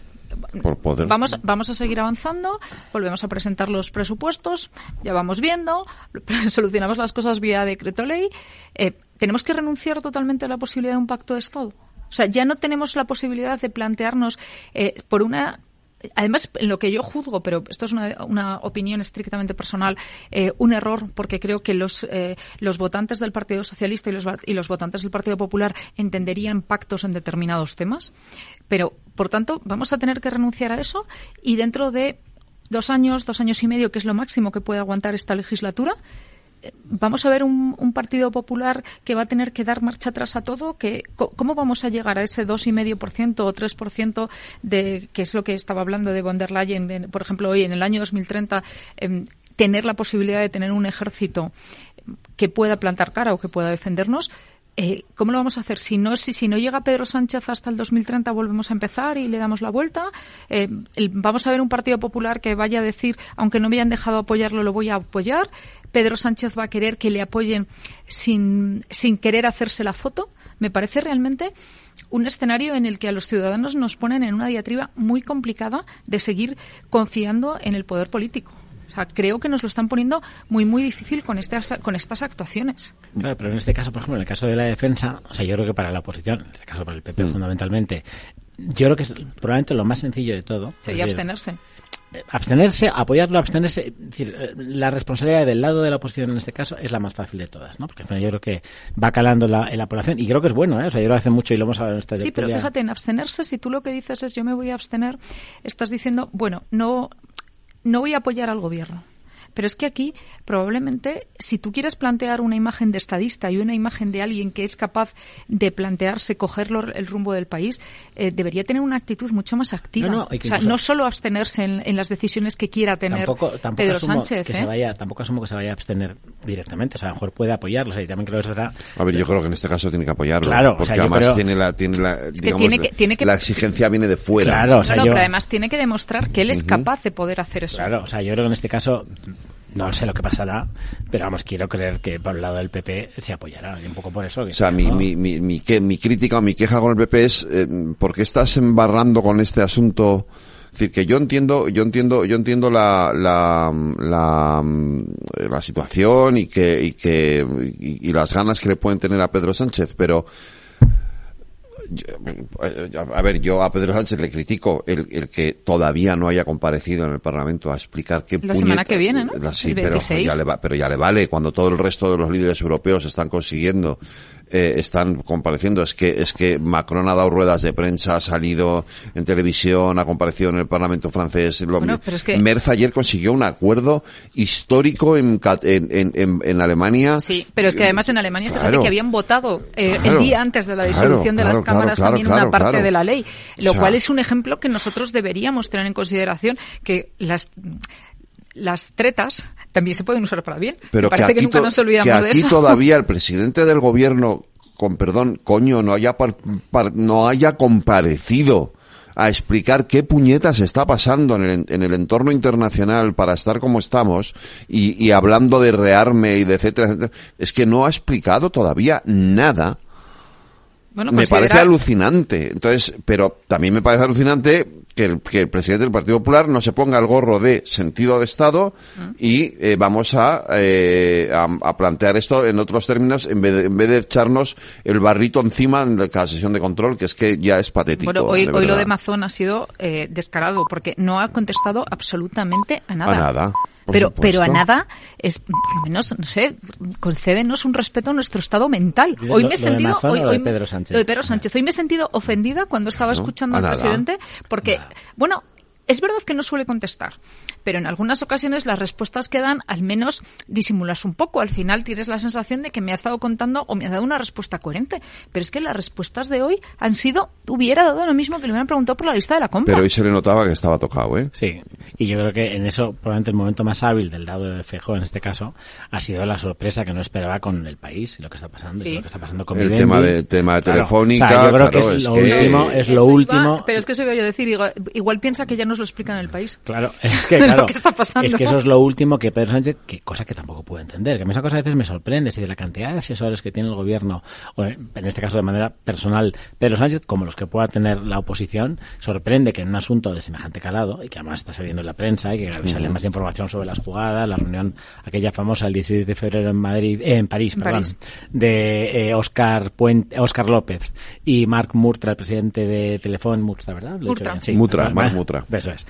por poder. Vamos a seguir avanzando, volvemos a presentar los presupuestos, ya vamos viendo, solucionamos las cosas vía decreto ley. ¿Tenemos que renunciar totalmente a la posibilidad de un pacto de Estado? O sea, ya no tenemos la posibilidad de plantearnos por una... Además, en lo que yo juzgo, pero esto es una opinión estrictamente personal, un error, porque creo que los votantes del Partido Socialista y los votantes del Partido Popular entenderían pactos en determinados temas. Pero, por tanto, vamos a tener que renunciar a eso, y dentro de 2 años y medio, que es lo máximo que puede aguantar esta legislatura, vamos a ver un Partido Popular que va a tener que dar marcha atrás a todo. ¿Cómo vamos a llegar a ese 2,5% o 3% que es lo que estaba hablando de von der Leyen, por ejemplo, hoy en el año 2030, tener la posibilidad de tener un ejército que pueda plantar cara o que pueda defendernos? ¿Cómo lo vamos a hacer? Si no llega Pedro Sánchez hasta el 2030, volvemos a empezar y le damos la vuelta. Vamos a ver un Partido Popular que vaya a decir, aunque no me hayan dejado apoyarlo, lo voy a apoyar. Pedro Sánchez va a querer que le apoyen sin querer hacerse la foto. Me parece realmente un escenario en el que a los ciudadanos nos ponen en una diatriba muy complicada de seguir confiando en el poder político. O sea, creo que nos lo están poniendo muy, muy difícil con estas actuaciones. Claro, pero en este caso, por ejemplo, en el caso de la defensa, o sea, yo creo que para la oposición, en este caso para el PP fundamentalmente, yo creo que es probablemente lo más sencillo de todo. Sería abstenerse. Abstenerse, apoyarlo, abstenerse. Es decir, la responsabilidad del lado de la oposición en este caso es la más fácil de todas, ¿no? Porque al final yo creo que va calando en la población, y creo que es bueno, ¿eh? O sea, yo lo hace mucho y lo hemos hablado en esta Sí, pero fíjate, en abstenerse, si tú lo que dices es yo me voy a abstener, estás diciendo, bueno, no voy a apoyar al gobierno. Pero es que aquí, probablemente, si tú quieres plantear una imagen de estadista y una imagen de alguien que es capaz de plantearse, coger el rumbo del país, debería tener una actitud mucho más activa. O sea, no solo abstenerse en las decisiones que quiera tener Pedro Sánchez. Tampoco asumo que se vaya a abstener directamente. O sea, a lo mejor puede apoyarlo. O sea, y también creo que será... A ver, yo creo que en este caso tiene que apoyarlo. Claro, porque o sea, además tiene la exigencia viene de fuera. Claro, o sea, pero además tiene que demostrar que él es capaz de poder hacer eso. Claro, o sea, yo creo que en este caso... No sé lo que pasará, pero vamos, quiero creer que por el lado del PP se apoyará, y un poco por eso. O sea, mi crítica o mi queja con el PP es ¿por qué estás embarrando con este asunto? Es decir, que yo entiendo la situación y las ganas que le pueden tener a Pedro Sánchez, pero yo a Pedro Sánchez le critico el que todavía no haya comparecido en el Parlamento a explicar qué la semana que viene, ¿no? Sí, pero ya le vale cuando todo el resto de los líderes europeos están consiguiendo están compareciendo. Es que Macron ha dado ruedas de prensa, ha salido en televisión, ha comparecido en el Parlamento francés. Bueno, pero es que Merz ayer consiguió un acuerdo histórico en Alemania. Sí, pero es que además en Alemania fíjate que habían votado el día antes de la disolución de las cámaras también una parte de la ley, lo cual es un ejemplo que nosotros deberíamos tener en consideración, que las tretas también se pueden usar para bien. Pero parece que nunca nos olvidamos de eso. Que aquí todavía el presidente del gobierno, con perdón, no haya comparecido a explicar qué puñetas está pasando en el entorno internacional para estar como estamos y hablando de rearme y de etcétera. Es que no ha explicado todavía nada. Bueno, me parece alucinante. Entonces, pero también me parece alucinante que el presidente del Partido Popular no se ponga el gorro de sentido de Estado y vamos a plantear esto en otros términos en vez de echarnos el barrito encima en cada sesión de control, que es que ya es patético. Bueno, hoy lo de Mazón ha sido descarado porque no ha contestado absolutamente a nada. A nada. Pero a nada es, por lo menos, no sé, concédenos un respeto a nuestro estado mental. Hoy me he sentido... Lo de Pedro Sánchez. Lo de Pedro Sánchez. Hoy me he sentido ofendida cuando estaba escuchando al presidente porque, bueno, es verdad que no suele contestar, pero en algunas ocasiones las respuestas que dan al menos disimulas un poco. Al final tienes la sensación de que me ha estado contando o me ha dado una respuesta coherente. Pero es que las respuestas de hoy hubiera dado lo mismo que le hubieran preguntado por la lista de la compra. Pero hoy se le notaba que estaba tocado, ¿eh? Sí, y yo creo que en eso probablemente el momento más hábil del dado de Feijóo en este caso ha sido la sorpresa que no esperaba con el país y lo que está pasando, y lo que está pasando con Vivendi. El tema de Telefónica. O sea, yo creo que es lo último. Pero es que eso iba yo a decir, igual piensa que ya nos lo explica en el país. Claro, es que lo que está pasando. Es que eso es lo último que Pedro Sánchez, cosa que tampoco puedo entender, que a mí esa cosa a veces me sorprende, si de la cantidad de asesores que tiene el gobierno, o en este caso de manera personal Pedro Sánchez, como los que pueda tener la oposición, sorprende que en un asunto de semejante calado, y que además está saliendo en la prensa, y que sale más información sobre las jugadas, la reunión aquella famosa el 16 de febrero en París, de Óscar López y Marc Murtra, el presidente de Telefón, Murtra, ¿verdad? Marc Murtra. Eso es.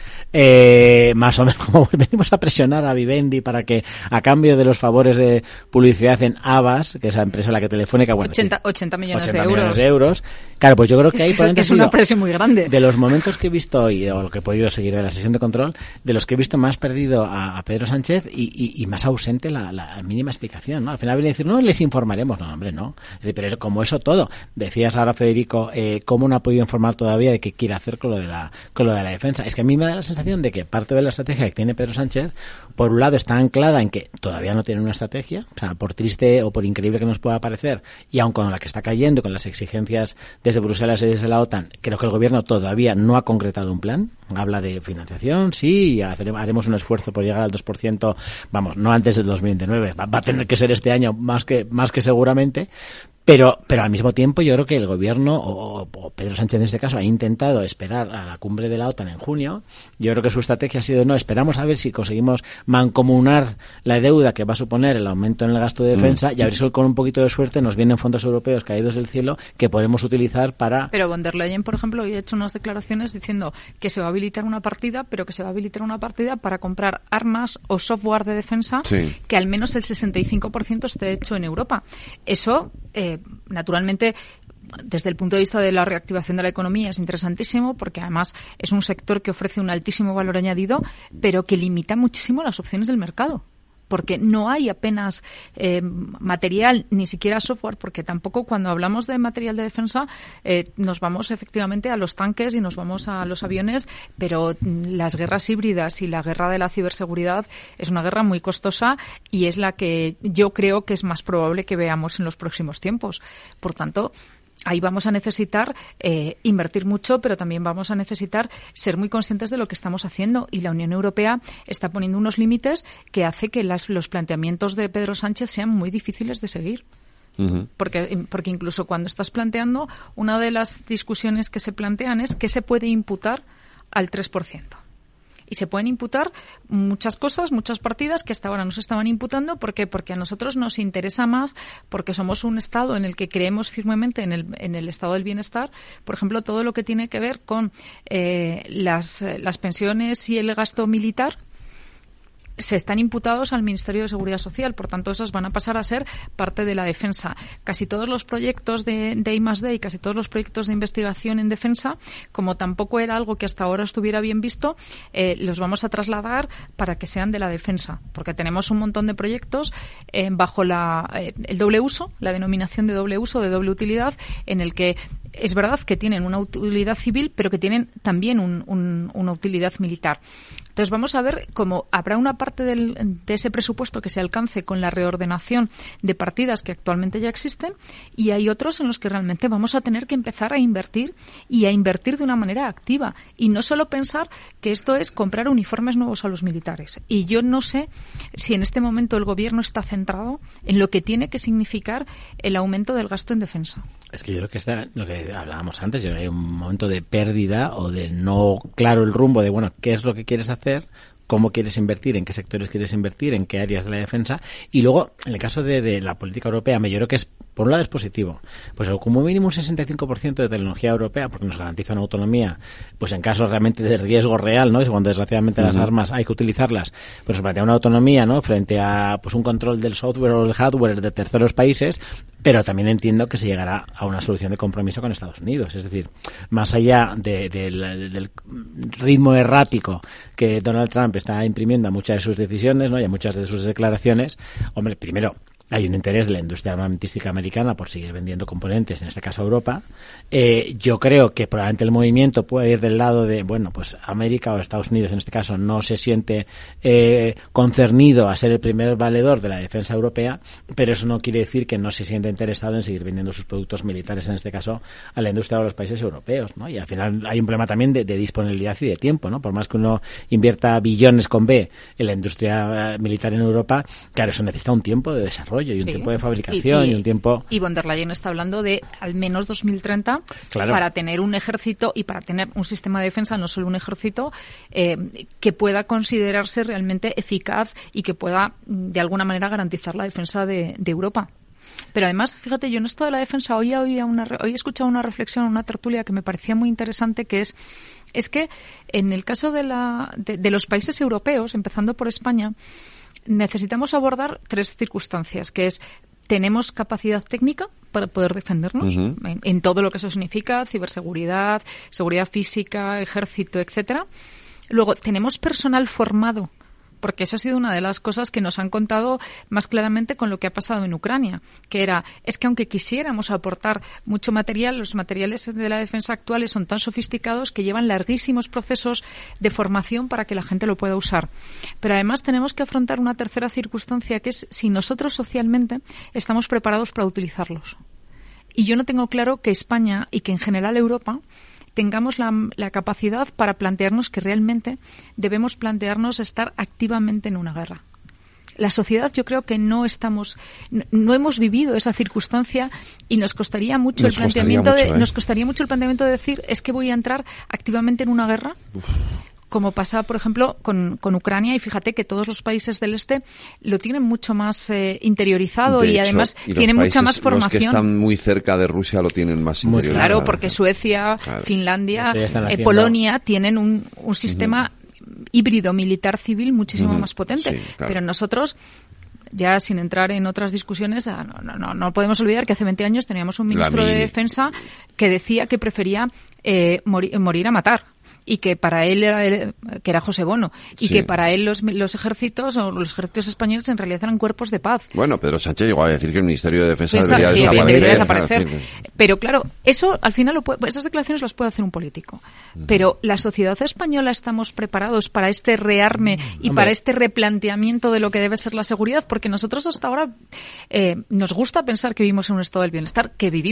Más o menos como venimos a presionar a Vivendi para que a cambio de los favores de publicidad en Havas, que es la empresa a la que Telefónica, 80 millones de euros. Claro, pues yo creo que es una presión muy grande. De los momentos que he visto hoy, o lo que he podido seguir de la sesión de control, de los que he visto más perdido a Pedro Sánchez y más ausente la mínima explicación, ¿no? Al final viene a decir, no, les informaremos. No, hombre, no. Pero es como eso todo. Decías ahora, Federico, cómo no ha podido informar todavía de qué quiere hacer con lo de la defensa. Es que a mí me da la sensación de que parte de la estrategia que tiene Pedro Sánchez, por un lado está anclada en que todavía no tiene una estrategia, o sea, por triste o por increíble que nos pueda parecer, y aun con la que está cayendo, con las exigencias desde Bruselas y desde la OTAN, creo que el gobierno todavía no ha concretado un plan. Habla de financiación, sí, haremos un esfuerzo por llegar al 2%, vamos, no antes del 2029, va a tener que ser este año más que seguramente. Pero al mismo tiempo yo creo que el gobierno, o Pedro Sánchez en este caso, ha intentado esperar a la cumbre de la OTAN en junio. Yo creo que su estrategia ha sido, no, esperamos a ver si conseguimos mancomunar la deuda que va a suponer el aumento en el gasto de defensa y a ver si con un poquito de suerte nos vienen fondos europeos caídos del cielo que podemos utilizar para... Pero von der Leyen, por ejemplo, hoy ha hecho unas declaraciones diciendo que se va a habilitar una partida, pero que se va a habilitar una partida para comprar armas o software de defensa que al menos el 65% esté hecho en Europa. Eso... naturalmente, desde el punto de vista de la reactivación de la economía es interesantísimo porque además es un sector que ofrece un altísimo valor añadido, pero que limita muchísimo las opciones del mercado. Porque no hay apenas material, ni siquiera software, porque tampoco cuando hablamos de material de defensa nos vamos efectivamente a los tanques y nos vamos a los aviones, pero las guerras híbridas y la guerra de la ciberseguridad es una guerra muy costosa y es la que yo creo que es más probable que veamos en los próximos tiempos. Por tanto, ahí vamos a necesitar invertir mucho, pero también vamos a necesitar ser muy conscientes de lo que estamos haciendo. Y la Unión Europea está poniendo unos límites que hace que los planteamientos de Pedro Sánchez sean muy difíciles de seguir. Porque incluso cuando estás planteando, una de las discusiones que se plantean es qué se puede imputar al 3%. Y se pueden imputar muchas cosas, muchas partidas que hasta ahora no se estaban imputando. ¿Por qué? Porque a nosotros nos interesa más, porque somos un Estado en el que creemos firmemente en el estado del bienestar. Por ejemplo, todo lo que tiene que ver con las pensiones y el gasto militar. se están imputados al Ministerio de Seguridad Social, por tanto esos van a pasar a ser parte de la defensa. Casi todos los proyectos de I+D y casi todos los proyectos de investigación en defensa, como tampoco era algo que hasta ahora estuviera bien visto, los vamos a trasladar para que sean de la defensa, porque tenemos un montón de proyectos bajo el doble uso, la denominación de doble uso, de doble utilidad, en el que es verdad que tienen una utilidad civil, pero que tienen también una utilidad militar. Entonces vamos a ver cómo habrá una parte de ese presupuesto que se alcance con la reordenación de partidas que actualmente ya existen, y hay otros en los que realmente vamos a tener que empezar a invertir, y a invertir de una manera activa, y no solo pensar que esto es comprar uniformes nuevos a los militares. Y yo no sé si en este momento el gobierno está centrado en lo que tiene que significar el aumento del gasto en defensa. Es que yo creo que está lo que hablábamos antes, yo creo que hay un momento de pérdida o de no claro el rumbo de, bueno, ¿qué es lo que quieres hacer? ¿Cómo quieres invertir? ¿En qué sectores quieres invertir? ¿En qué áreas de la defensa? Y luego, en el caso de la política europea, yo creo que es, por un lado es positivo, pues como mínimo un 65% de tecnología europea, porque nos garantiza una autonomía, pues en casos realmente de riesgo real, ¿no? Cuando desgraciadamente las armas hay que utilizarlas, pues nos plantea una autonomía, ¿no? Frente a pues un control del software o del hardware de terceros países, pero también entiendo que se llegará a una solución de compromiso con Estados Unidos. Es decir, más allá del ritmo errático que Donald Trump está imprimiendo a muchas de sus decisiones, ¿no? Y a muchas de sus declaraciones, hombre, primero, hay un interés de la industria armamentística americana por seguir vendiendo componentes, en este caso a Europa. Yo creo que probablemente el movimiento puede ir del lado de, bueno, pues América o Estados Unidos en este caso no se siente concernido a ser el primer valedor de la defensa europea, pero eso no quiere decir que no se sienta interesado en seguir vendiendo sus productos militares, en este caso a la industria de los países europeos, ¿no? Y al final hay un problema también de disponibilidad y de tiempo, ¿no? Por más que uno invierta billones con B en la industria militar en Europa, claro, eso necesita un tiempo de desarrollo y un tiempo de fabricación y un tiempo... Y von der Leyen está hablando de al menos 2030 para tener un ejército y para tener un sistema de defensa, no solo un ejército, que pueda considerarse realmente eficaz y que pueda de alguna manera garantizar la defensa de Europa. Pero además, fíjate, yo en esto de la defensa hoy he escuchado una reflexión, una tertulia que me parecía muy interesante, que es que en el caso de los países europeos, empezando por España, necesitamos abordar tres circunstancias, que es: tenemos capacidad técnica para poder defendernos en todo lo que eso significa, ciberseguridad, seguridad física, ejército, etcétera. Luego, tenemos personal formado, porque eso ha sido una de las cosas que nos han contado más claramente con lo que ha pasado en Ucrania, que es que aunque quisiéramos aportar mucho material, los materiales de la defensa actuales son tan sofisticados que llevan larguísimos procesos de formación para que la gente lo pueda usar. Pero además tenemos que afrontar una tercera circunstancia, que es si nosotros socialmente estamos preparados para utilizarlos. Y yo no tengo claro que España y que en general Europa tengamos la capacidad para plantearnos que realmente debemos plantearnos estar activamente en una guerra. La sociedad, yo creo que no hemos vivido esa circunstancia y nos costaría mucho el planteamiento de decir, es que voy a entrar activamente en una guerra. Como pasa, por ejemplo, con Ucrania, y fíjate que todos los países del este lo tienen mucho más interiorizado y además tienen mucha más formación. Los que están muy cerca de Rusia lo tienen más interiorizado. Claro, porque Suecia, Finlandia, Polonia tienen un sistema híbrido militar civil muchísimo más potente. Sí, claro. Pero nosotros, ya sin entrar en otras discusiones, no podemos olvidar que hace 20 años teníamos un ministro de Defensa que decía que prefería morir a matar. Y que para él que era José Bono, y que para él los ejércitos o los ejércitos españoles en realidad eran cuerpos de paz. Bueno, Pedro Sánchez llegó a decir que el Ministerio de Defensa debería desaparecer. Pero claro, eso al final esas declaraciones las puede hacer un político. Pero la sociedad española estamos preparados para este rearme y para este replanteamiento de lo que debe ser la seguridad, porque nosotros hasta ahora nos gusta pensar que vivimos en un estado del bienestar,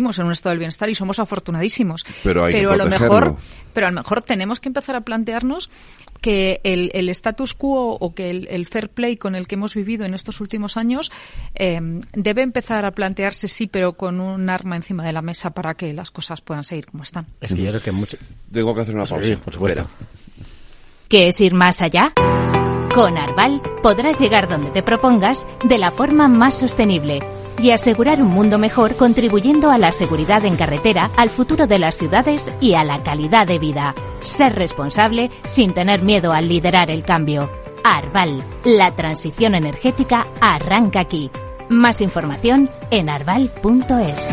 y somos afortunadísimos. Pero a lo mejor tenemos que empezar a plantearnos que el status quo o que el fair play con el que hemos vivido en estos últimos años debe empezar a plantearse, sí, pero con un arma encima de la mesa para que las cosas puedan seguir como están. Es que yo creo que tengo que hacer una pausa. Sí, por supuesto. ¿Quieres ir más allá? Con Arval podrás llegar donde te propongas de la forma más sostenible y asegurar un mundo mejor, contribuyendo a la seguridad en carretera, al futuro de las ciudades y a la calidad de vida. Ser responsable sin tener miedo al liderar el cambio. Arval, la transición energética arranca aquí. Más información en arval.es.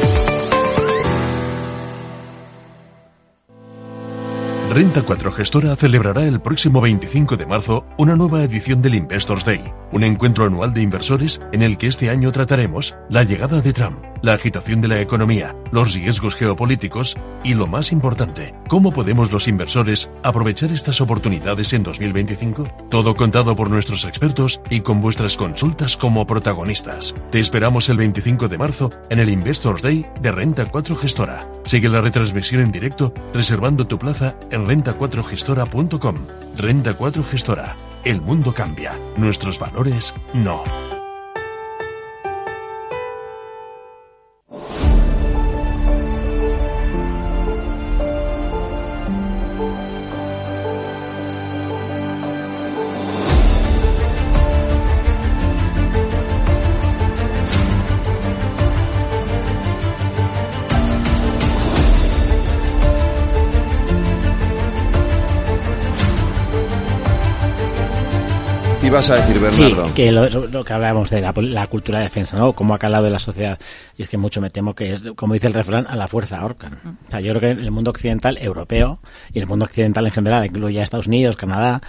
Renta 4 Gestora celebrará el próximo 25 de marzo una nueva edición del Investors Day, un encuentro anual de inversores en el que este año trataremos la llegada de Trump, la agitación de la economía, los riesgos geopolíticos y, lo más importante, cómo podemos los inversores aprovechar estas oportunidades en 2025. Todo contado por nuestros expertos y con vuestras consultas como protagonistas. Te esperamos el 25 de marzo en el Investors Day de Renta 4 Gestora. Sigue la retransmisión en directo reservando tu plaza en renta4gestora.com. Renta 4 Gestora. El mundo cambia. Nuestros valores no. ¿Qué ibas a decir, Bernardo? Sí, que lo que hablábamos de la cultura de defensa, ¿no? Cómo ha calado en la sociedad. Y es que mucho me temo que es, como dice el refrán, a la fuerza ahorcan. O sea, yo creo que en el mundo occidental, europeo, y en el mundo occidental en general, incluye a Estados Unidos, Canadá,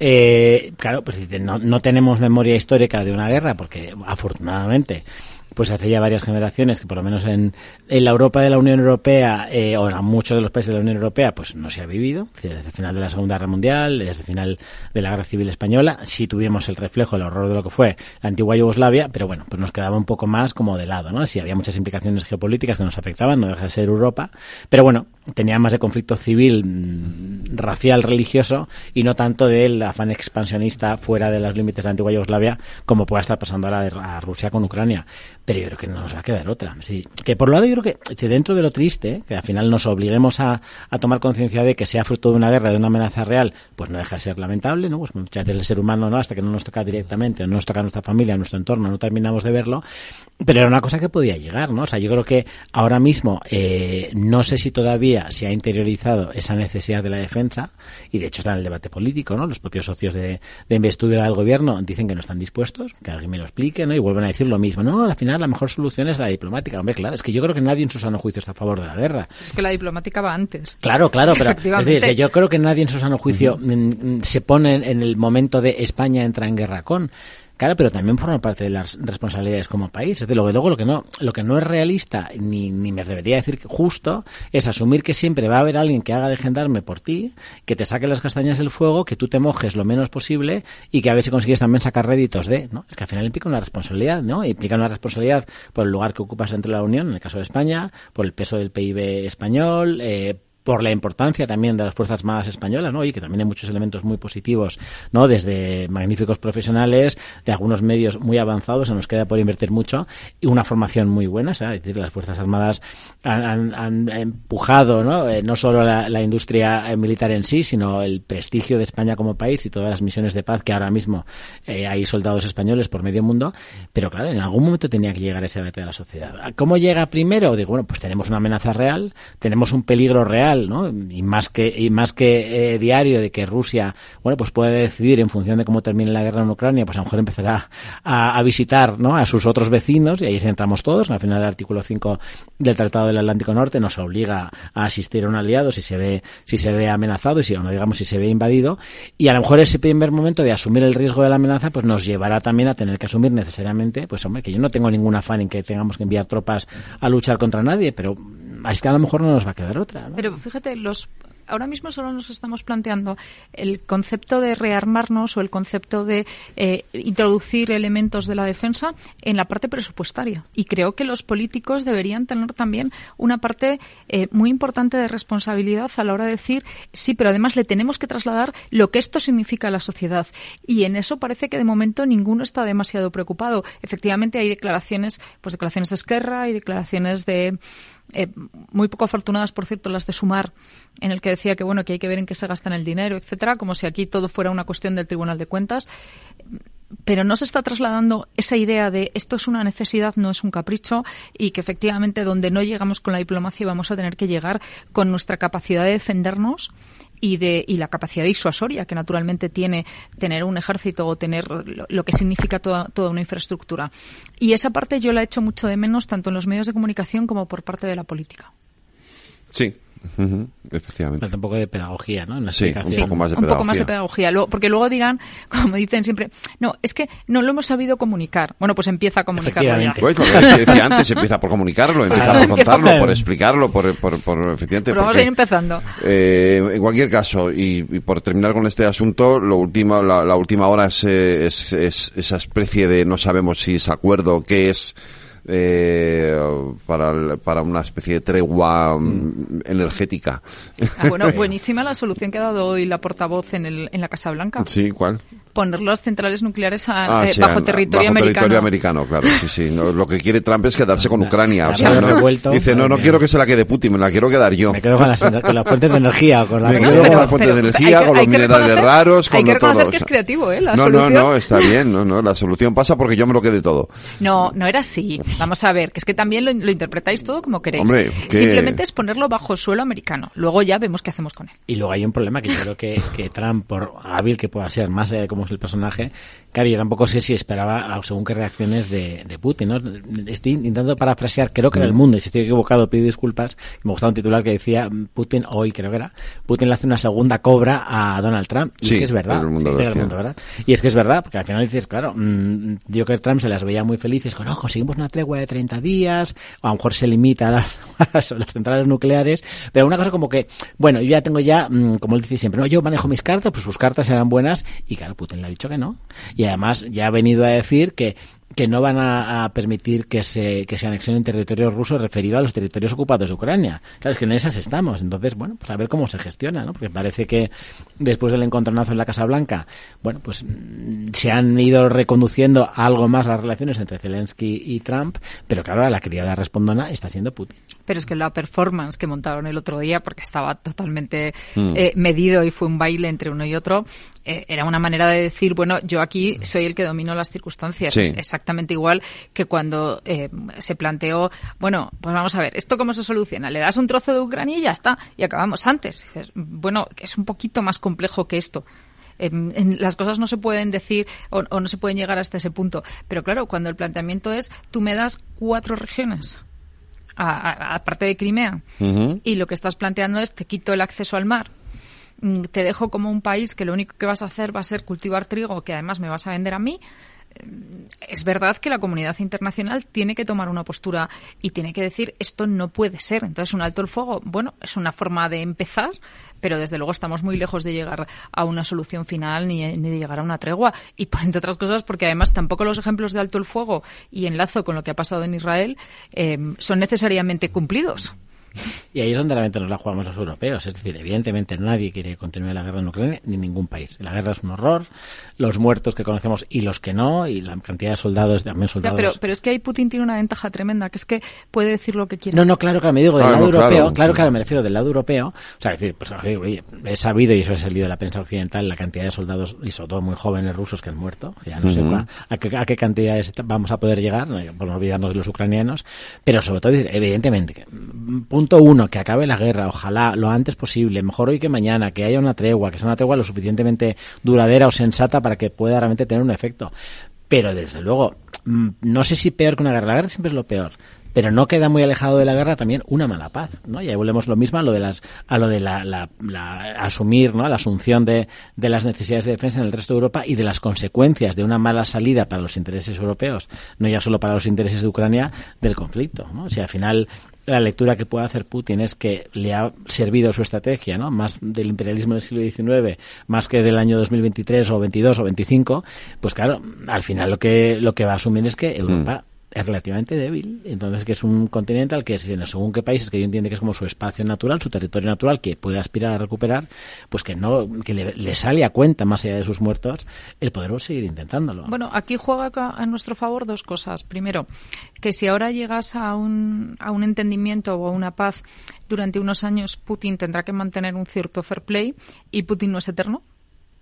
claro, pues no tenemos memoria histórica de una guerra, porque afortunadamente pues hace ya varias generaciones que por lo menos en la Europa de la Unión Europea o en muchos de los países de la Unión Europea pues no se ha vivido, desde el final de la Segunda Guerra Mundial, desde el final de la Guerra Civil Española. Sí tuvimos el reflejo, el horror de lo que fue la antigua Yugoslavia, pero bueno, pues nos quedaba un poco más como de lado, ¿no? Sí, había muchas implicaciones geopolíticas que nos afectaban, no deja de ser Europa, pero bueno, tenía más de conflicto civil, racial, religioso, y no tanto del afán expansionista fuera de los límites de la antigua Yugoslavia, como pueda estar pasando ahora a Rusia con Ucrania. Pero yo creo que no nos va a quedar otra. Sí, que por un lado yo creo que dentro de lo triste, que al final nos obliguemos a tomar conciencia de que sea fruto de una guerra, de una amenaza real, pues no deja de ser lamentable, ¿no? Pues muchas veces el ser humano, ¿no? Hasta que no nos toca directamente, no nos toca a nuestra familia, a nuestro entorno, no terminamos de verlo, pero era una cosa que podía llegar, ¿no? O sea, yo creo que ahora mismo no sé si todavía se ha interiorizado esa necesidad de la defensa, y de hecho está en el debate político, ¿no? Los propios socios de investidura del gobierno dicen que no están dispuestos, que alguien me lo explique, ¿no? Y vuelven a decir lo mismo, ¿no? Al final la mejor solución es la diplomática. Hombre, claro, es que yo creo que nadie en su sano juicio está a favor de la guerra. Es que la diplomática va antes. Claro, pero es decir, yo creo que nadie en su sano juicio se pone en el momento de España entra en guerra con... Claro, pero también forma parte de las responsabilidades como país. Es decir, luego lo que no es realista ni me debería decir justo es asumir que siempre va a haber alguien que haga de gendarme por ti, que te saque las castañas del fuego, que tú te mojes lo menos posible y que a ver si consigues también sacar réditos de, ¿no? Es que al final implica una responsabilidad, ¿no? Implica una responsabilidad por el lugar que ocupas dentro de la Unión, en el caso de España, por el peso del PIB español, por la importancia también de las Fuerzas Armadas españolas, ¿no? Y que también hay muchos elementos muy positivos, ¿no? Desde magníficos profesionales, de algunos medios muy avanzados, se nos queda por invertir mucho, y una formación muy buena, ¿sabes? Es decir, las Fuerzas Armadas han empujado, ¿no? No solo la industria militar en sí, sino el prestigio de España como país y todas las misiones de paz que ahora mismo hay soldados españoles por medio mundo, pero claro, en algún momento tenía que llegar ese debate de la sociedad. ¿Cómo llega primero? Digo, bueno, pues tenemos una amenaza real, tenemos un peligro real, ¿no? Y más que diario de que Rusia, bueno, pues puede decidir en función de cómo termine la guerra en Ucrania, pues a lo mejor empezará a visitar, ¿no? A sus otros vecinos, y ahí entramos todos. Al final el artículo 5 del Tratado del Atlántico Norte nos obliga a asistir a un aliado si se ve amenazado y si se ve invadido, y a lo mejor ese primer momento de asumir el riesgo de la amenaza pues nos llevará también a tener que asumir necesariamente, pues hombre, que yo no tengo ningún afán en que tengamos que enviar tropas a luchar contra nadie, pero así que a lo mejor no nos va a quedar otra, ¿no? Pero fíjate, ahora mismo solo nos estamos planteando el concepto de rearmarnos o el concepto de introducir elementos de la defensa en la parte presupuestaria. Y creo que los políticos deberían tener también una parte muy importante de responsabilidad a la hora de decir, sí, pero además le tenemos que trasladar lo que esto significa a la sociedad. Y en eso parece que de momento ninguno está demasiado preocupado. Efectivamente hay declaraciones de Esquerra y declaraciones de... muy poco afortunadas, por cierto, las de Sumar, en el que decía que bueno, que hay que ver en qué se gastan el dinero, etcétera, como si aquí todo fuera una cuestión del Tribunal de Cuentas, pero no se está trasladando esa idea de esto es una necesidad, no es un capricho, y que efectivamente donde no llegamos con la diplomacia vamos a tener que llegar con nuestra capacidad de defendernos y la capacidad disuasoria que naturalmente tiene tener un ejército o tener lo que significa toda una infraestructura. Y esa parte yo la echo mucho de menos tanto en los medios de comunicación como por parte de la política. Sí. Efectivamente. Falta un poco de pedagogía, ¿no? Sí, un poco más de pedagogía. Porque luego dirán, como dicen siempre, no, es que no lo hemos sabido comunicar. Bueno, pues empieza a comunicarlo ya. Pues lo que decía antes, empieza por comunicarlo, empieza por contarlo, por explicarlo, por efectivamente. Pero vamos a ir empezando. En cualquier caso, y por terminar con este asunto, la última hora es esa especie de no sabemos si es acuerdo o qué es. Para una especie de tregua energética. Bueno, buenísima la solución que ha dado hoy la portavoz en la Casa Blanca. Sí, ¿cuál? Poner las centrales nucleares bajo territorio americano. Claro, sí. No, lo que quiere Trump es quedarse con Ucrania. Dice, no quiero que se la quede Putin, me la quiero quedar yo. Me quedo con las fuentes de energía. Con las fuentes de energía, con los minerales raros, con todo. Hay que reconocer todo. Que es creativo, la solución. No, está bien. No, la solución pasa porque yo me lo quede todo. No era así. Vamos a ver, que es que también lo interpretáis todo como queréis. Hombre, simplemente es ponerlo bajo suelo americano. Luego ya vemos qué hacemos con él. Y luego hay un problema que yo creo que Trump, por hábil que pueda ser, más allá de cómo es el personaje, claro, yo tampoco sé si esperaba según qué reacciones de Putin, ¿no? Estoy intentando parafrasear, creo que era El Mundo, y si estoy equivocado pido disculpas. Me gustaba un titular que decía Putin le hace una segunda cobra a Donald Trump. Y es que es verdad. El Mundo, ¿verdad? Y es que es verdad, porque al final dices, claro, yo que Trump se las veía muy felices con, conseguimos una tregua de 30 días, o a lo mejor se limita a las centrales nucleares, pero una cosa como que, bueno, yo ya tengo como él dice siempre, yo manejo mis cartas, pues sus cartas eran buenas, y claro, Putin le ha dicho que no. Y además ya ha venido a decir que no van a permitir que se anexionen territorios rusos referido a los territorios ocupados de Ucrania. Claro, es que en esas estamos. Entonces, bueno, pues a ver cómo se gestiona, ¿no? Porque parece que después del encontronazo en la Casa Blanca, bueno, pues se han ido reconduciendo algo más las relaciones entre Zelensky y Trump, pero claro, la criada respondona está siendo Putin. Pero es que la performance que montaron el otro día, porque estaba totalmente medido y fue un baile entre uno y otro, era una manera de decir, bueno, yo aquí soy el que domino las circunstancias. Sí. Es exactamente igual que cuando se planteó, bueno, pues vamos a ver, ¿esto cómo se soluciona? Le das un trozo de Ucrania y ya está, y acabamos antes. Dices, bueno, es un poquito más complejo que esto. Las cosas no se pueden decir o no se pueden llegar hasta ese punto. Pero claro, cuando el planteamiento es, tú me das 4 regiones, aparte de Crimea, y lo que estás planteando es, te quito el acceso al mar, te dejo como un país que lo único que vas a hacer va a ser cultivar trigo, que además me vas a vender a mí. Es verdad que la comunidad internacional tiene que tomar una postura y tiene que decir, esto no puede ser. Entonces, un alto el fuego, bueno, es una forma de empezar, pero desde luego estamos muy lejos de llegar a una solución final ni de llegar a una tregua. Y por entre otras cosas, porque además tampoco los ejemplos de alto el fuego, y enlazo con lo que ha pasado en Israel, son necesariamente cumplidos. Y ahí es donde realmente nos la jugamos los europeos. Es decir, evidentemente nadie quiere que continúe la guerra en Ucrania, ni ningún país. La guerra es un horror, los muertos que conocemos y los que no, y la cantidad de soldados, también soldados. Ya, pero es que ahí Putin tiene una ventaja tremenda, que es que puede decir lo que quiera. No, claro, me digo del lado europeo, claro, me refiero del lado europeo. O sea, es decir, pues oye, he sabido, y eso ha salido de la prensa occidental, la cantidad de soldados, y sobre todo muy jóvenes rusos que han muerto. Ya no sé a qué cantidades vamos a poder llegar, por no olvidarnos de los ucranianos, pero sobre todo, evidentemente, punto uno, que acabe la guerra, ojalá lo antes posible, mejor hoy que mañana, que haya una tregua, que sea una tregua lo suficientemente duradera o sensata para que pueda realmente tener un efecto. Pero desde luego, no sé si peor que una guerra, la guerra siempre es lo peor, pero no queda muy alejado de la guerra también una mala paz, ¿no? Y ahí volvemos lo mismo a lo de asumir, ¿no? La asunción de las necesidades de defensa en el resto de Europa y de las consecuencias de una mala salida para los intereses europeos, no ya solo para los intereses de Ucrania, del conflicto, ¿no? O sea, al final la lectura que puede hacer Putin es que le ha servido su estrategia, ¿no? Más del imperialismo del siglo XIX, más que del año 2023 o 22 o 25, pues claro, al final lo que va a asumir es que Europa es relativamente débil, entonces que es un continente al que según qué países, que yo entiendo que es como su espacio natural, su territorio natural, que puede aspirar a recuperar, pues que le sale a cuenta, más allá de sus muertos, el poder seguir intentándolo. Bueno, aquí juega a nuestro favor dos cosas. Primero, que si ahora llegas a un entendimiento o a una paz durante unos años, Putin tendrá que mantener un cierto fair play, y Putin no es eterno.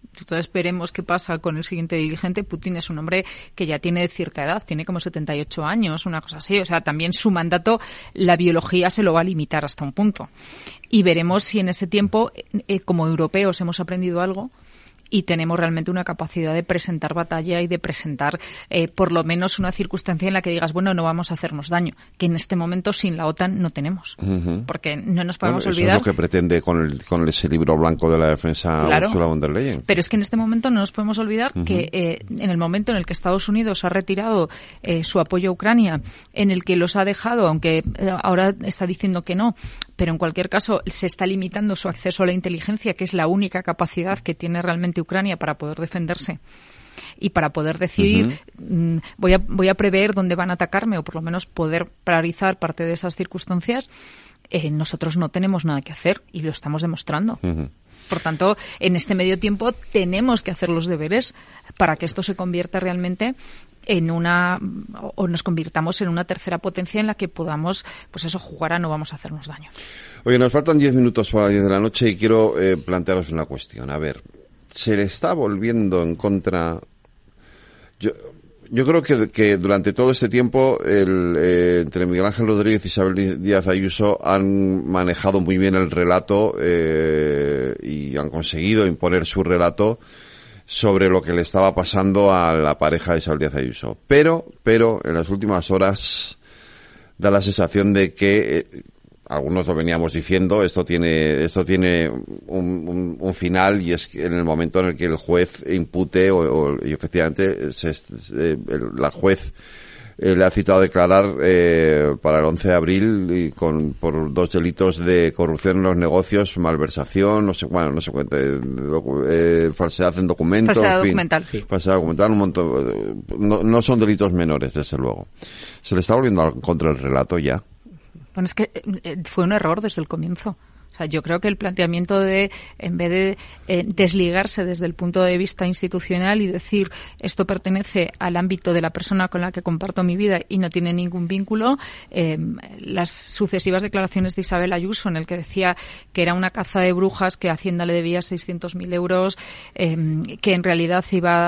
Entonces veremos qué pasa con el siguiente dirigente. Putin es un hombre que ya tiene cierta edad, tiene como 78 años, una cosa así. O sea, también su mandato, la biología se lo va a limitar hasta un punto. Y veremos si en ese tiempo, como europeos, hemos aprendido algo y tenemos realmente una capacidad de presentar batalla y de presentar por lo menos una circunstancia en la que digas, bueno, no vamos a hacernos daño, que en este momento sin la OTAN no tenemos. Porque no nos podemos olvidar... Eso es lo que pretende con ese libro blanco de la defensa, claro, Ursula von der Leyen. Pero es que en este momento no nos podemos olvidar que en el momento en el que Estados Unidos ha retirado su apoyo a Ucrania, en el que los ha dejado, aunque ahora está diciendo que no, pero en cualquier caso se está limitando su acceso a la inteligencia, que es la única capacidad que tiene realmente Ucrania para poder defenderse y para poder decidir, voy a prever dónde van a atacarme, o por lo menos poder priorizar parte de esas circunstancias. Nosotros no tenemos nada que hacer y lo estamos demostrando. Por tanto, en este medio tiempo tenemos que hacer los deberes para que esto se convierta realmente en o nos convirtamos en una tercera potencia en la que podamos, pues eso, jugar a no vamos a hacernos daño. Oye, nos faltan 10 minutos para las 10 de la noche y quiero plantearos una cuestión. A ver, se le está volviendo en contra... Yo creo que durante todo este tiempo entre Miguel Ángel Rodríguez y Isabel Díaz Ayuso han manejado muy bien el relato y han conseguido imponer su relato sobre lo que le estaba pasando a la pareja de Isabel Díaz Ayuso. Pero en las últimas horas da la sensación de que algunos lo veníamos diciendo, esto tiene un final, y es que en el momento en el que el juez impute y efectivamente la juez le ha citado a declarar para el 11 de abril y por 2 delitos de corrupción en los negocios, malversación, falsedad en documentos, falsedad documental, falsedad documental, un montón, no son delitos menores, desde luego. Se le está volviendo contra el relato ya. Bueno, es que fue un error desde el comienzo. O sea, yo creo que el planteamiento de, en vez de desligarse desde el punto de vista institucional y decir esto pertenece al ámbito de la persona con la que comparto mi vida y no tiene ningún vínculo, las sucesivas declaraciones de Isabel Ayuso en el que decía que era una caza de brujas, que Hacienda le debía 600.000 euros, que en realidad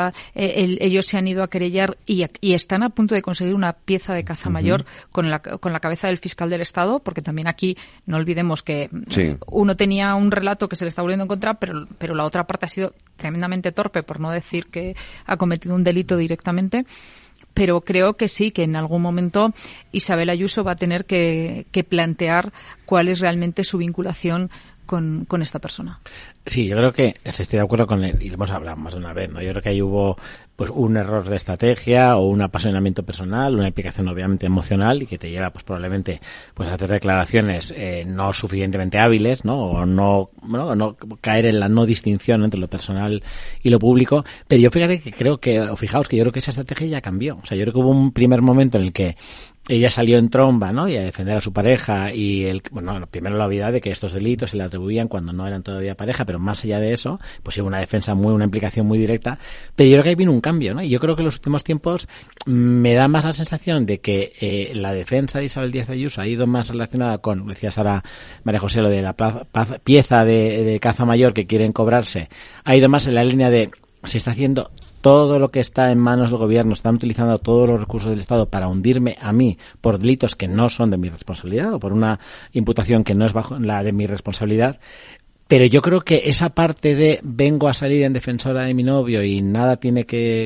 ellos se han ido a querellar y están a punto de conseguir una pieza de caza mayor con la cabeza del fiscal del Estado, porque también aquí no olvidemos que uno tenía un relato que se le está volviendo en contra, pero la otra parte ha sido tremendamente torpe, por no decir que ha cometido un delito directamente. Pero creo que sí, que en algún momento Isabel Ayuso va a tener que plantear cuál es realmente su vinculación con esta persona. Sí, yo creo que estoy de acuerdo con él, y lo hemos hablado más de una vez, ¿no? Yo creo que ahí hubo pues un error de estrategia o un apasionamiento personal, una implicación obviamente emocional, y que te lleva pues probablemente pues a hacer declaraciones no suficientemente hábiles, ¿no? O no caer en la no distinción entre lo personal y lo público. Pero yo fijaos que yo creo que esa estrategia ya cambió. O sea, yo creo que hubo un primer momento en el que ella salió en tromba, ¿no? Y a defender a su pareja, y primero la obviedad de que estos delitos se le atribuían cuando no eran todavía pareja, pero más allá de eso, pues hubo una defensa una implicación muy directa. Pero yo creo que ahí vino un cambio, ¿no? Y yo creo que en los últimos tiempos me da más la sensación de que la defensa de Isabel Díaz Ayuso ha ido más relacionada con, decías ahora María José, lo de la pieza de caza mayor que quieren cobrarse, ha ido más en la línea de se está haciendo todo lo que está en manos del gobierno, están utilizando todos los recursos del Estado para hundirme a mí por delitos que no son de mi responsabilidad o por una imputación que no es bajo la de mi responsabilidad. Pero yo creo que esa parte de vengo a salir en defensora de mi novio y de nada se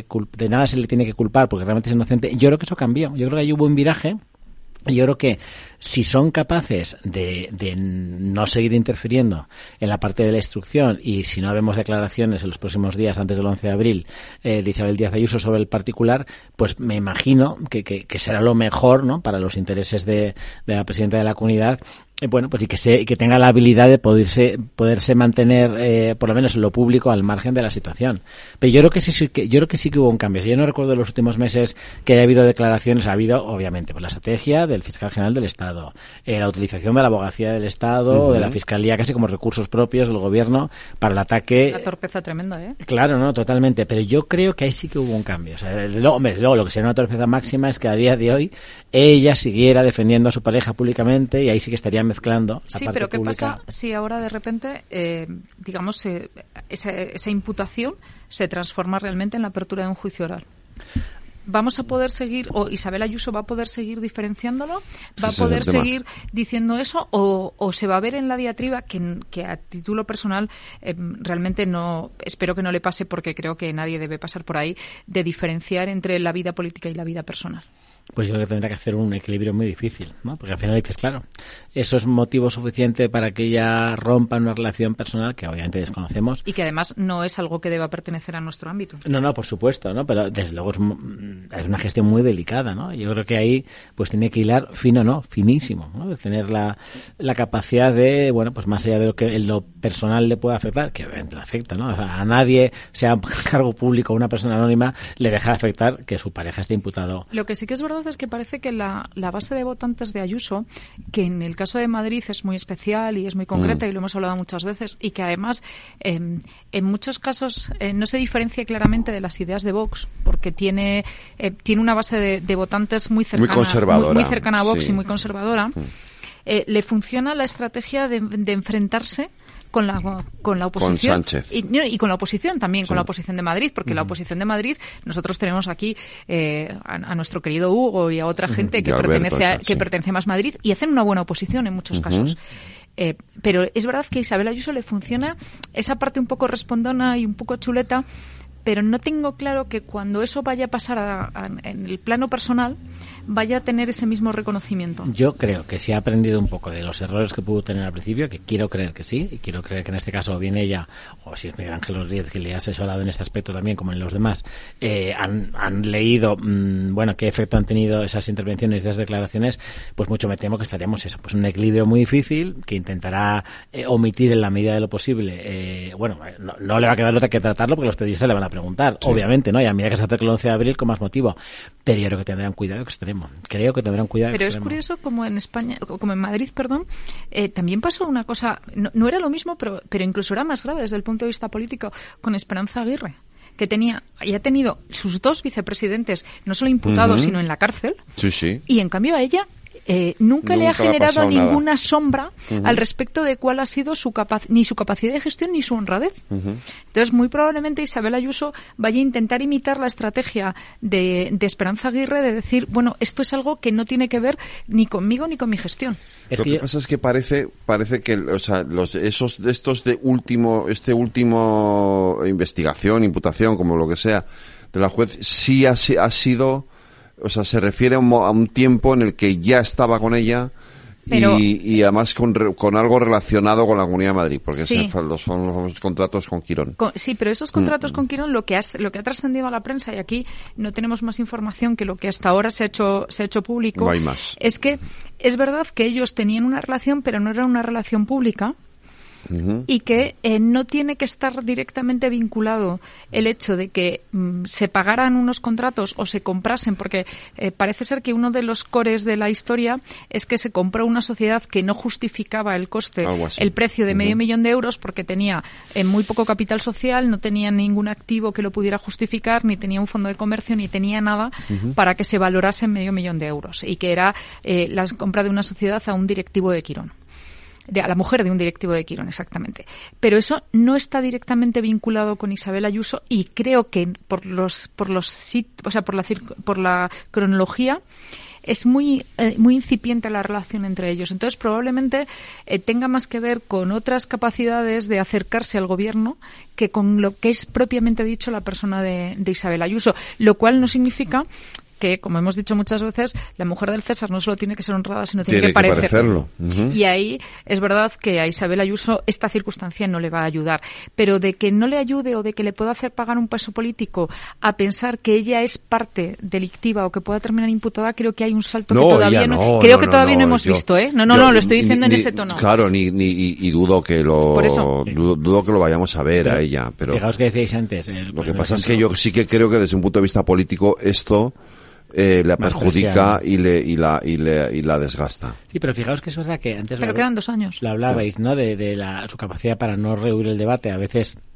le tiene que culpar porque realmente es inocente, yo creo que eso cambió. Yo creo que ahí hubo un viraje. Yo creo que si son capaces de no seguir interfiriendo en la parte de la instrucción, y si no vemos declaraciones en los próximos días antes del 11 de abril de Isabel Díaz Ayuso sobre el particular, pues me imagino que será lo mejor, ¿no?, para los intereses de la presidenta de la comunidad. Pues y que tenga la habilidad de poderse mantener por lo menos en lo público al margen de la situación. Pero yo creo que sí que hubo un cambio. Yo no recuerdo en los últimos meses que haya habido declaraciones. Ha habido, obviamente, pues la estrategia del fiscal general del Estado, la utilización de la abogacía del Estado, de la fiscalía casi como recursos propios del gobierno para el ataque. Una torpeza tremenda, ¿eh? Claro, no, totalmente. Pero yo creo que ahí sí que hubo un cambio. O sea, luego lo que sería una torpeza máxima es que a día de hoy ella siguiera defendiendo a su pareja públicamente, y ahí sí que estarían mezclando. Sí, la parte pero ¿qué pública. pasa si ahora de repente, digamos, esa imputación se transforma realmente en la apertura de un juicio oral? ¿Vamos a poder seguir, o Isabel Ayuso va a poder seguir diferenciándolo? ¿Va a poder seguir diciendo eso? ¿O se va a ver en la diatriba que a título personal realmente no, espero que no le pase, porque creo que nadie debe pasar por ahí, de diferenciar entre la vida política y la vida personal? Pues yo creo que tendrá que hacer un equilibrio muy difícil, ¿no? Porque al final dices, claro, eso es motivo suficiente para que ella rompa una relación personal que obviamente desconocemos. Y que además no es algo que deba pertenecer a nuestro ámbito. No, por supuesto, ¿no? Pero desde luego es una gestión muy delicada, ¿no? Yo creo que ahí pues tiene que hilar finísimo, ¿no? De tener la capacidad de, bueno, pues más allá de lo que en lo personal le pueda afectar, que obviamente le afecta, ¿no? O sea, a nadie, sea un cargo público o una persona anónima, le deja de afectar que su pareja esté imputado. Lo que sí que es verdad es que parece que la base de votantes de Ayuso, que en el caso de Madrid es muy especial y es muy concreta, y lo hemos hablado muchas veces, y que además en muchos casos no se diferencia claramente de las ideas de Vox, porque tiene una base de votantes muy cercana, muy cercana a Vox, sí, y muy conservadora. Le funciona la estrategia de enfrentarse con la oposición. Con Sánchez. Y con la oposición también, sí, con la oposición de Madrid, porque la oposición de Madrid, nosotros tenemos aquí a nuestro querido Hugo y a otra gente que pertenece más a Madrid, y hacen una buena oposición en muchos casos. Pero es verdad que a Isabel Ayuso le funciona esa parte un poco respondona y un poco chuleta, pero no tengo claro que cuando eso vaya a pasar en el plano personal vaya a tener ese mismo reconocimiento. Yo creo que si ha aprendido un poco de los errores que pudo tener al principio, que quiero creer que sí, y quiero creer que en este caso bien ella, o si es Miguel Ángel Rodríguez, que le ha asesorado en este aspecto también, como en los demás, han leído, bueno, qué efecto han tenido esas intervenciones y esas declaraciones, pues mucho me temo que estaríamos eso, pues un equilibrio muy difícil, que intentará omitir en la medida de lo posible. No le va a quedar otra que tratarlo, porque los periodistas le van a preguntar, sí, obviamente, ¿no? Y a medida que se acerque el 11 de abril, con más motivo. Pero yo creo que tendrán cuidado extremo. Creo que tendrán cuidado Pero extremo. Es curioso, como en España, como en Madrid, también pasó una cosa, no era lo mismo, pero incluso era más grave desde el punto de vista político, con Esperanza Aguirre, que ha tenido sus dos vicepresidentes, no solo imputados, sino en la cárcel. Sí, sí. Y en cambio a ella nunca le ha generado ninguna sombra al respecto de cuál ha sido ni su capacidad de gestión ni su honradez. Entonces, muy probablemente Isabel Ayuso vaya a intentar imitar la estrategia de Esperanza Aguirre, de decir, bueno, esto es algo que no tiene que ver ni conmigo ni con mi gestión. Lo que pasa es que parece que, o sea, este último investigación, imputación, como lo que sea, de la juez, sí ha sido, o sea, se refiere a un tiempo en el que ya estaba con ella, pero, y además con algo relacionado con la Comunidad de Madrid, porque sí, son los contratos con Quirón. Sí, pero esos contratos con Quirón, lo que ha trascendido a la prensa, y aquí no tenemos más información que lo que hasta ahora se ha hecho público, no hay más, es que es verdad que ellos tenían una relación, pero no era una relación pública. Y que no tiene que estar directamente vinculado el hecho de que se pagaran unos contratos o se comprasen, porque parece ser que uno de los cores de la historia es que se compró una sociedad que no justificaba el coste, el precio de $500,000 de euros, porque tenía muy poco capital social, no tenía ningún activo que lo pudiera justificar, ni tenía un fondo de comercio, ni tenía nada para que se valorase $500,000 de euros, y que era la compra de una sociedad a un directivo de Quirón. A la mujer de un directivo de Quirón, exactamente. Pero eso no está directamente vinculado con Isabel Ayuso, y creo que por la cronología es muy incipiente la relación entre ellos. Entonces, probablemente tenga más que ver con otras capacidades de acercarse al gobierno que con lo que es propiamente dicho la persona de Isabel Ayuso, lo cual no significa que, como hemos dicho muchas veces, la mujer del César no solo tiene que ser honrada, sino tiene que parecerlo. Y ahí es verdad que a Isabel Ayuso esta circunstancia no le va a ayudar. Pero de que no le ayude o de que le pueda hacer pagar un peso político a pensar que ella es parte delictiva o que pueda terminar imputada, creo que hay un salto que todavía no hemos visto, ¿eh? No, lo estoy diciendo en ese tono. Claro, y dudo que lo vayamos a ver a ella. Pero fijaos que decíais antes. Lo que pasa es que yo sí que creo que desde un punto de vista político esto la perjudica y la desgasta. Sí, pero fijaos que es verdad que antes quedan 2 años. Lo hablabais, ¿no? De su capacidad para no rehuir el debate. A veces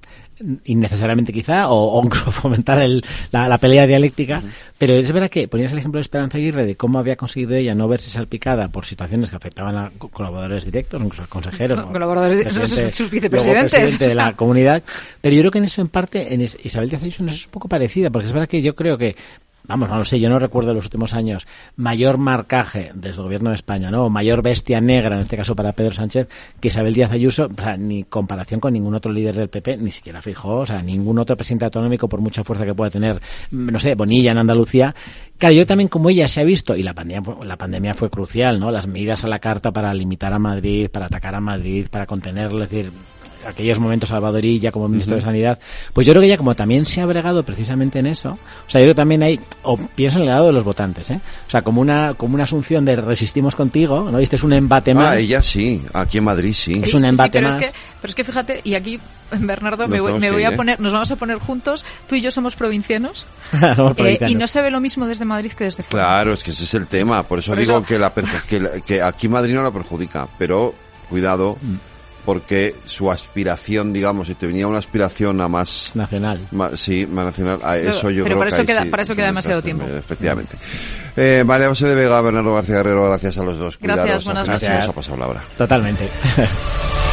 innecesariamente quizá, o incluso fomentar la pelea dialéctica, pero es verdad que ponías el ejemplo de Esperanza Aguirre de cómo había conseguido ella no verse salpicada por situaciones que afectaban a colaboradores directos, incluso a consejeros, colaboradores, sus vicepresidentes, presidente de la comunidad, pero yo creo que en eso en parte en Isabel Díaz Ayuso es un poco parecida, porque es verdad que yo creo que vamos, no lo sé, yo no recuerdo en los últimos años mayor marcaje desde el gobierno de España, ¿no? O mayor bestia negra, en este caso para Pedro Sánchez, que Isabel Díaz Ayuso, o sea, ni comparación con ningún otro líder del PP, ni siquiera Feijóo, o sea, ningún otro presidente autonómico, por mucha fuerza que pueda tener, no sé, Bonilla en Andalucía. Claro, yo también, como ella se ha visto, y la pandemia fue crucial, ¿no? Las medidas a la carta para limitar a Madrid, para atacar a Madrid, para contenerlo, es decir, aquellos momentos Salvadorilla como ministro de Sanidad, pues yo creo que ella como también se ha bregado precisamente en eso, o sea, yo creo que también hay, o pienso en el lado de los votantes, o sea, como una asunción de resistimos contigo, ¿no? Este es un embate más. Ella sí, aquí en Madrid sí. Es un embate pero más. Pero es que fíjate, y aquí, Bernardo, nos vamos a poner juntos, tú y yo somos provincianos, y no se ve lo mismo desde Madrid que desde fuera. Claro, es que ese es el tema, por eso digo que aquí Madrid no la perjudica, pero cuidado, porque su aspiración, digamos, si te venía una aspiración a más nacional, más nacional, a eso yo pero creo para eso queda demasiado tiempo. Efectivamente. María José de Vega, Bernardo García Guerrero, gracias a los dos. Gracias, cuidaros, buenas noches. Nos ha pasado la hora. Totalmente.